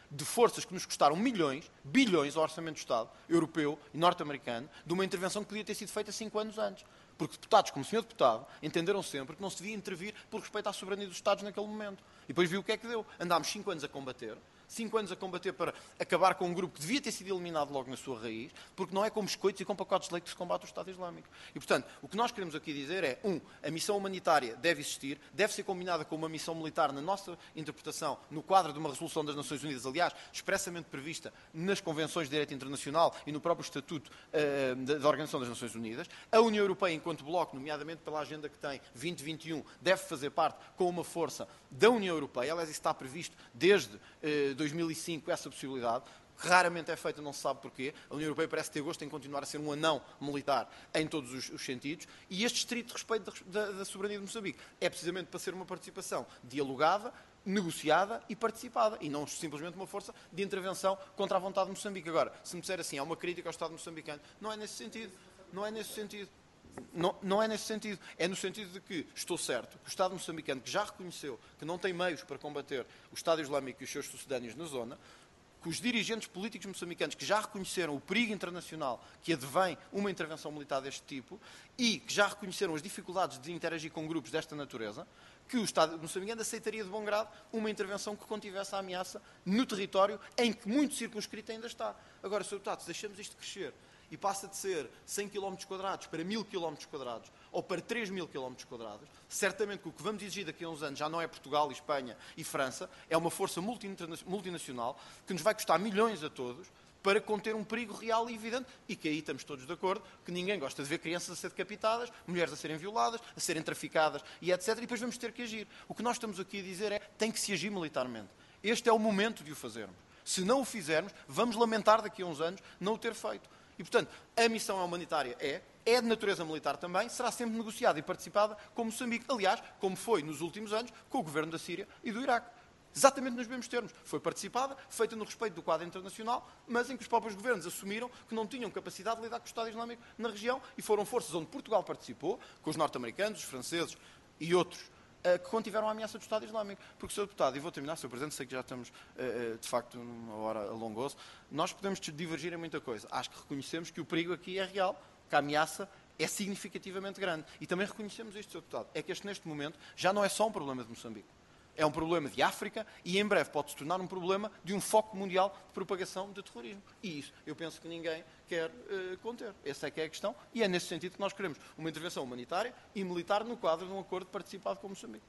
de forças que nos custaram milhões, bilhões ao Orçamento do Estado, europeu e norte-americano, de uma intervenção que podia ter sido feita cinco anos antes. Porque deputados, como o senhor deputado, entenderam sempre que não se devia intervir por respeito à soberania dos Estados naquele momento. E depois viu o que é que deu. Andámos cinco anos a combater, cinco anos a combater para acabar com um grupo que devia ter sido eliminado logo na sua raiz, porque não é com biscoitos e com pacotes de leite que se combate o Estado Islâmico. E, portanto, o que nós queremos aqui dizer é, um, a missão humanitária deve existir, deve ser combinada com uma missão militar, na nossa interpretação, no quadro de uma resolução das Nações Unidas, aliás, expressamente prevista nas convenções de direito internacional e no próprio Estatuto uh, da, da Organização das Nações Unidas. A União Europeia, enquanto bloco, nomeadamente pela agenda que tem vinte vinte e um, deve fazer parte com uma força da União Europeia. Aliás, isso está previsto desde uh, dois mil e cinco, essa possibilidade. Raramente é feita, não se sabe porquê. A União Europeia parece ter gosto em continuar a ser um anão militar em todos os, os sentidos. E este estrito respeito da, da, da soberania de Moçambique é precisamente para ser uma participação dialogada, negociada e participada, e não simplesmente uma força de intervenção contra a vontade de Moçambique. Agora, se me disser assim, há uma crítica ao Estado moçambicano, não é nesse sentido. Não é nesse sentido. Não, não é nesse sentido. É no sentido de que, estou certo, que o Estado moçambicano, que já reconheceu que não tem meios para combater o Estado Islâmico e os seus sucedâneos na zona, que os dirigentes políticos moçambicanos que já reconheceram o perigo internacional que advém uma intervenção militar deste tipo e que já reconheceram as dificuldades de interagir com grupos desta natureza, que o Estado moçambicano aceitaria de bom grado uma intervenção que contivesse a ameaça no território em que muito circunscrito ainda está. Agora, senhor Deputado, se deixamos isto crescer e passa de ser cem quilómetros quadrados para mil quilómetros quadrados ou para três mil quilómetros quadrados, certamente que o que vamos exigir daqui a uns anos já não é Portugal, Espanha e França, é uma força multinacional que nos vai custar milhões a todos para conter um perigo real e evidente, e que aí estamos todos de acordo, que ninguém gosta de ver crianças a ser decapitadas, mulheres a serem violadas, a serem traficadas e etcétera. E depois vamos ter que agir. O que nós estamos aqui a dizer é, tem que se agir militarmente. Este é o momento de o fazermos. Se não o fizermos, vamos lamentar daqui a uns anos não o ter feito. E, portanto, a missão humanitária é, é de natureza militar também, será sempre negociada e participada com Moçambique. Aliás, como foi nos últimos anos com o governo da Síria e do Iraque. Exatamente nos mesmos termos. Foi participada, feita no respeito do quadro internacional, mas em que os próprios governos assumiram que não tinham capacidade de lidar com o Estado Islâmico na região e foram forças onde Portugal participou, com os norte-americanos, os franceses e outros, que contiveram a ameaça do Estado Islâmico. Porque, senhor Deputado, e vou terminar, senhor Presidente, sei que já estamos, de facto, numa hora alongou-se, nós podemos divergir em muita coisa. Acho que reconhecemos que o perigo aqui é real, que a ameaça é significativamente grande. E também reconhecemos isto, senhor Deputado, é que este, neste momento, já não é só um problema de Moçambique. É um problema de África e, em breve, pode se tornar um problema de um foco mundial de propagação de terrorismo. E isso, eu penso que ninguém quer uh, conter. Essa é que é a questão. E é nesse sentido que nós queremos uma intervenção humanitária e militar no quadro de um acordo participado com Moçambique.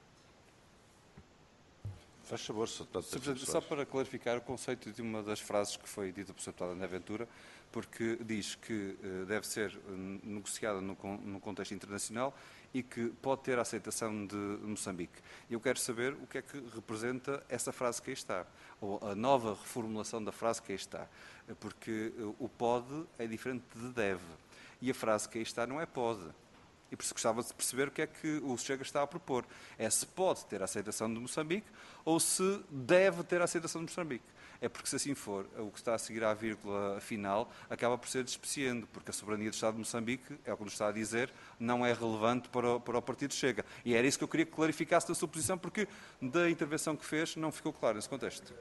Faz favor, senhor Deputado. Só para clarificar o conceito de uma das frases que foi dita pelo senhor Deputado André Ventura, porque diz que uh, deve ser uh, negociada no, no contexto internacional e que pode ter a aceitação de Moçambique. Eu quero saber o que é que representa essa frase que aí está, ou a nova reformulação da frase que aí está, porque o pode é diferente de deve, e a frase que aí está não é pode. E por isso gostava de perceber o que é que o Chega está a propor. É se pode ter a aceitação de Moçambique ou se deve ter a aceitação de Moçambique. É porque, se assim for, o que está a seguir à vírgula final acaba por ser despeciendo, porque a soberania do Estado de Moçambique, é o que nos está a dizer, não é relevante para o, para o Partido Chega. E era isso que eu queria que clarificasse da sua posição, porque da intervenção que fez não ficou claro nesse contexto.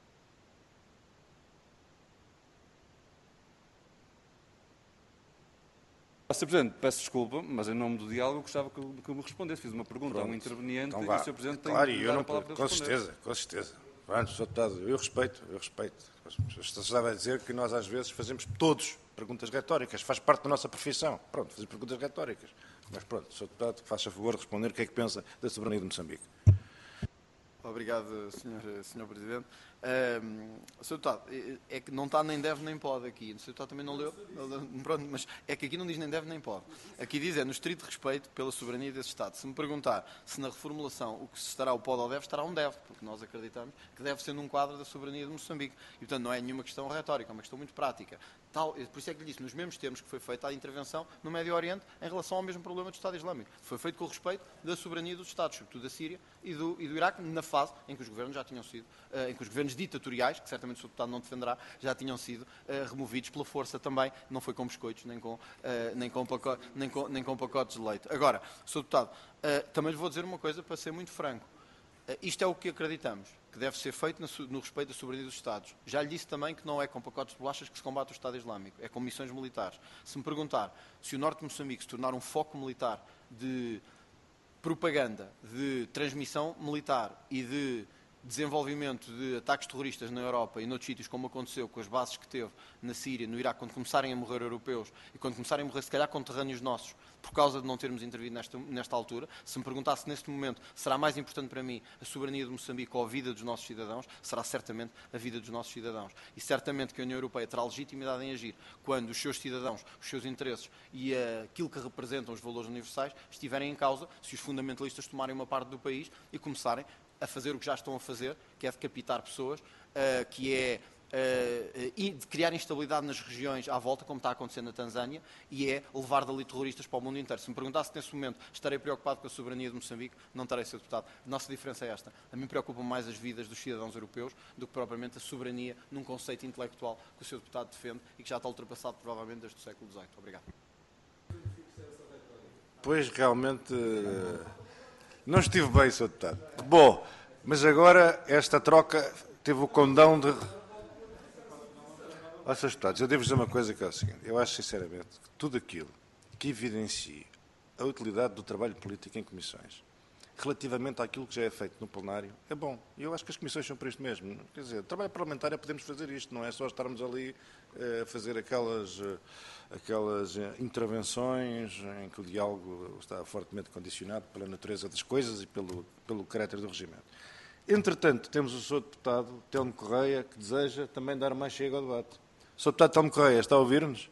senhor Presidente, peço desculpa, mas em nome do diálogo gostava que, que me respondesse. Fiz uma pergunta Pronto. a um interveniente então, e o senhor Presidente tem claro, que eu dar não, a palavra para com responder. certeza, com certeza. Pronto, senhor Deputado, eu respeito, eu respeito. Estava a dizer que nós às vezes fazemos todos perguntas retóricas, faz parte da nossa profissão. Pronto, fazer perguntas retóricas. Mas pronto, senhor Deputado, faça favor de responder o que é que pensa da soberania de Moçambique. Obrigado, senhor, senhor Presidente. Um, senhor Deputado, é que não está nem deve nem pode aqui. O senhor Deputado também não leu? Pronto, mas é que aqui não diz nem deve nem pode. Aqui diz é no estrito respeito pela soberania desse Estado. Se me perguntar se na reformulação o que estará o pode ou deve, estará um deve, porque nós acreditamos que deve ser num quadro da soberania de Moçambique. E, portanto, não é nenhuma questão retórica, é uma questão muito prática. Tal, por isso é que lhe disse, nos mesmos termos que foi feita a intervenção no Médio Oriente em relação ao mesmo problema do Estado Islâmico. Foi feito com o respeito da soberania dos Estados, sobretudo da Síria e do, e do Iraque, na fase em que os governos já tinham sido, uh, em que os governos ditatoriais, que certamente o senhor Deputado não defenderá, já tinham sido uh, removidos pela força também, não foi com biscoitos, nem com, uh, nem com, pacote, nem com, nem com pacotes de leite. Agora, senhor Deputado, uh, também lhe vou dizer uma coisa para ser muito franco. Isto é o que acreditamos, que deve ser feito no respeito da soberania dos Estados. Já lhe disse também que não é com pacotes de bolachas que se combate o Estado Islâmico, é com missões militares. Se me perguntar se o norte de Moçambique se tornar um foco militar de propaganda, de transmissão militar e de desenvolvimento de ataques terroristas na Europa e noutros sítios, como aconteceu com as bases que teve na Síria, no Iraque, quando começarem a morrer europeus e quando começarem a morrer, se calhar, conterrâneos nossos, por causa de não termos intervido nesta, nesta altura, se me perguntasse neste momento será mais importante para mim a soberania de Moçambique ou a vida dos nossos cidadãos, será certamente a vida dos nossos cidadãos. E certamente que a União Europeia terá legitimidade em agir quando os seus cidadãos, os seus interesses e uh, aquilo que representam os valores universais estiverem em causa, se os fundamentalistas tomarem uma parte do país e começarem a fazer o que já estão a fazer, que é decapitar pessoas, uh, que é uh, de criar instabilidade nas regiões à volta, como está a acontecer na Tanzânia, e é levar dali terroristas para o mundo inteiro. Se me perguntasse nesse momento, estarei preocupado com a soberania de Moçambique, não estarei, senhor Deputado. A nossa diferença é esta. A mim preocupam mais as vidas dos cidadãos europeus do que propriamente a soberania num conceito intelectual que o senhor Deputado defende e que já está ultrapassado provavelmente desde o século dezoito. Obrigado. Pois, realmente... Não estive bem, senhor Deputado. Bom, mas agora esta troca teve o condão de... Ó, senhores Deputados, eu devo dizer uma coisa que é o seguinte. Eu acho, sinceramente, que tudo aquilo que evidencie a utilidade do trabalho político em comissões, relativamente àquilo que já é feito no plenário, é bom. E eu acho que as comissões são para isto mesmo. Quer dizer, trabalho parlamentar é podemos fazer isto, não é só estarmos ali a fazer aquelas, aquelas intervenções em que o diálogo está fortemente condicionado pela natureza das coisas e pelo, pelo caráter do regimento. Entretanto, temos o senhor Deputado Telmo Correia, que deseja também dar mais chega ao debate. senhor Deputado Telmo Correia, está a ouvir-nos?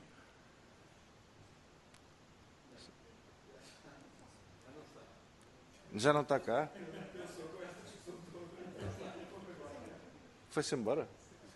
Já não está cá? Foi-se embora?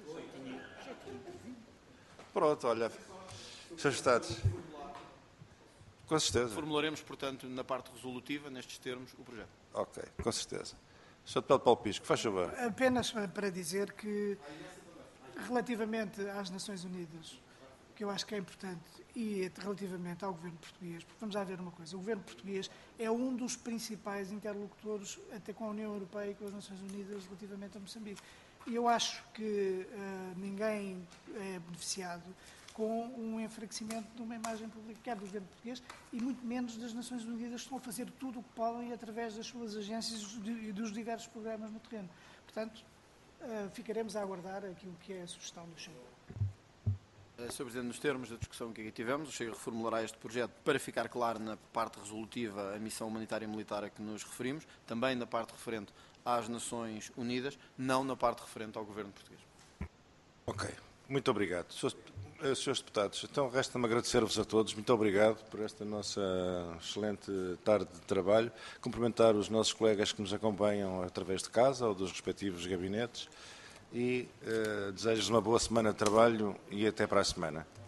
Pronto, olha. senhores Deputados. Com certeza. Formularemos, portanto, na parte resolutiva, nestes termos, o projeto. Ok, com certeza. senhor Deputado Paulo Pisco, faz favor. Apenas para dizer que, relativamente às Nações Unidas, que eu acho que é importante, e relativamente ao governo português, porque vamos lá ver uma coisa, o governo português é um dos principais interlocutores até com a União Europeia e com as Nações Unidas relativamente a Moçambique. E eu acho que uh, ninguém é beneficiado com um enfraquecimento de uma imagem pública, quer do governo português, e muito menos das Nações Unidas, que estão a fazer tudo o que podem através das suas agências e dos diversos programas no terreno. Portanto, uh, ficaremos a aguardar aquilo que é a sugestão do Chega. senhor Presidente, nos termos da discussão que aqui tivemos, o Chega reformulará este projeto para ficar claro na parte resolutiva a missão humanitária e militar a que nos referimos, também na parte referente às Nações Unidas, não na parte referente ao Governo português. Ok, muito obrigado. senhores Deputados, então resta-me agradecer-vos a todos, muito obrigado por esta nossa excelente tarde de trabalho, cumprimentar os nossos colegas que nos acompanham através de casa ou dos respectivos gabinetes, e uh, desejo-vos uma boa semana de trabalho e até para a semana.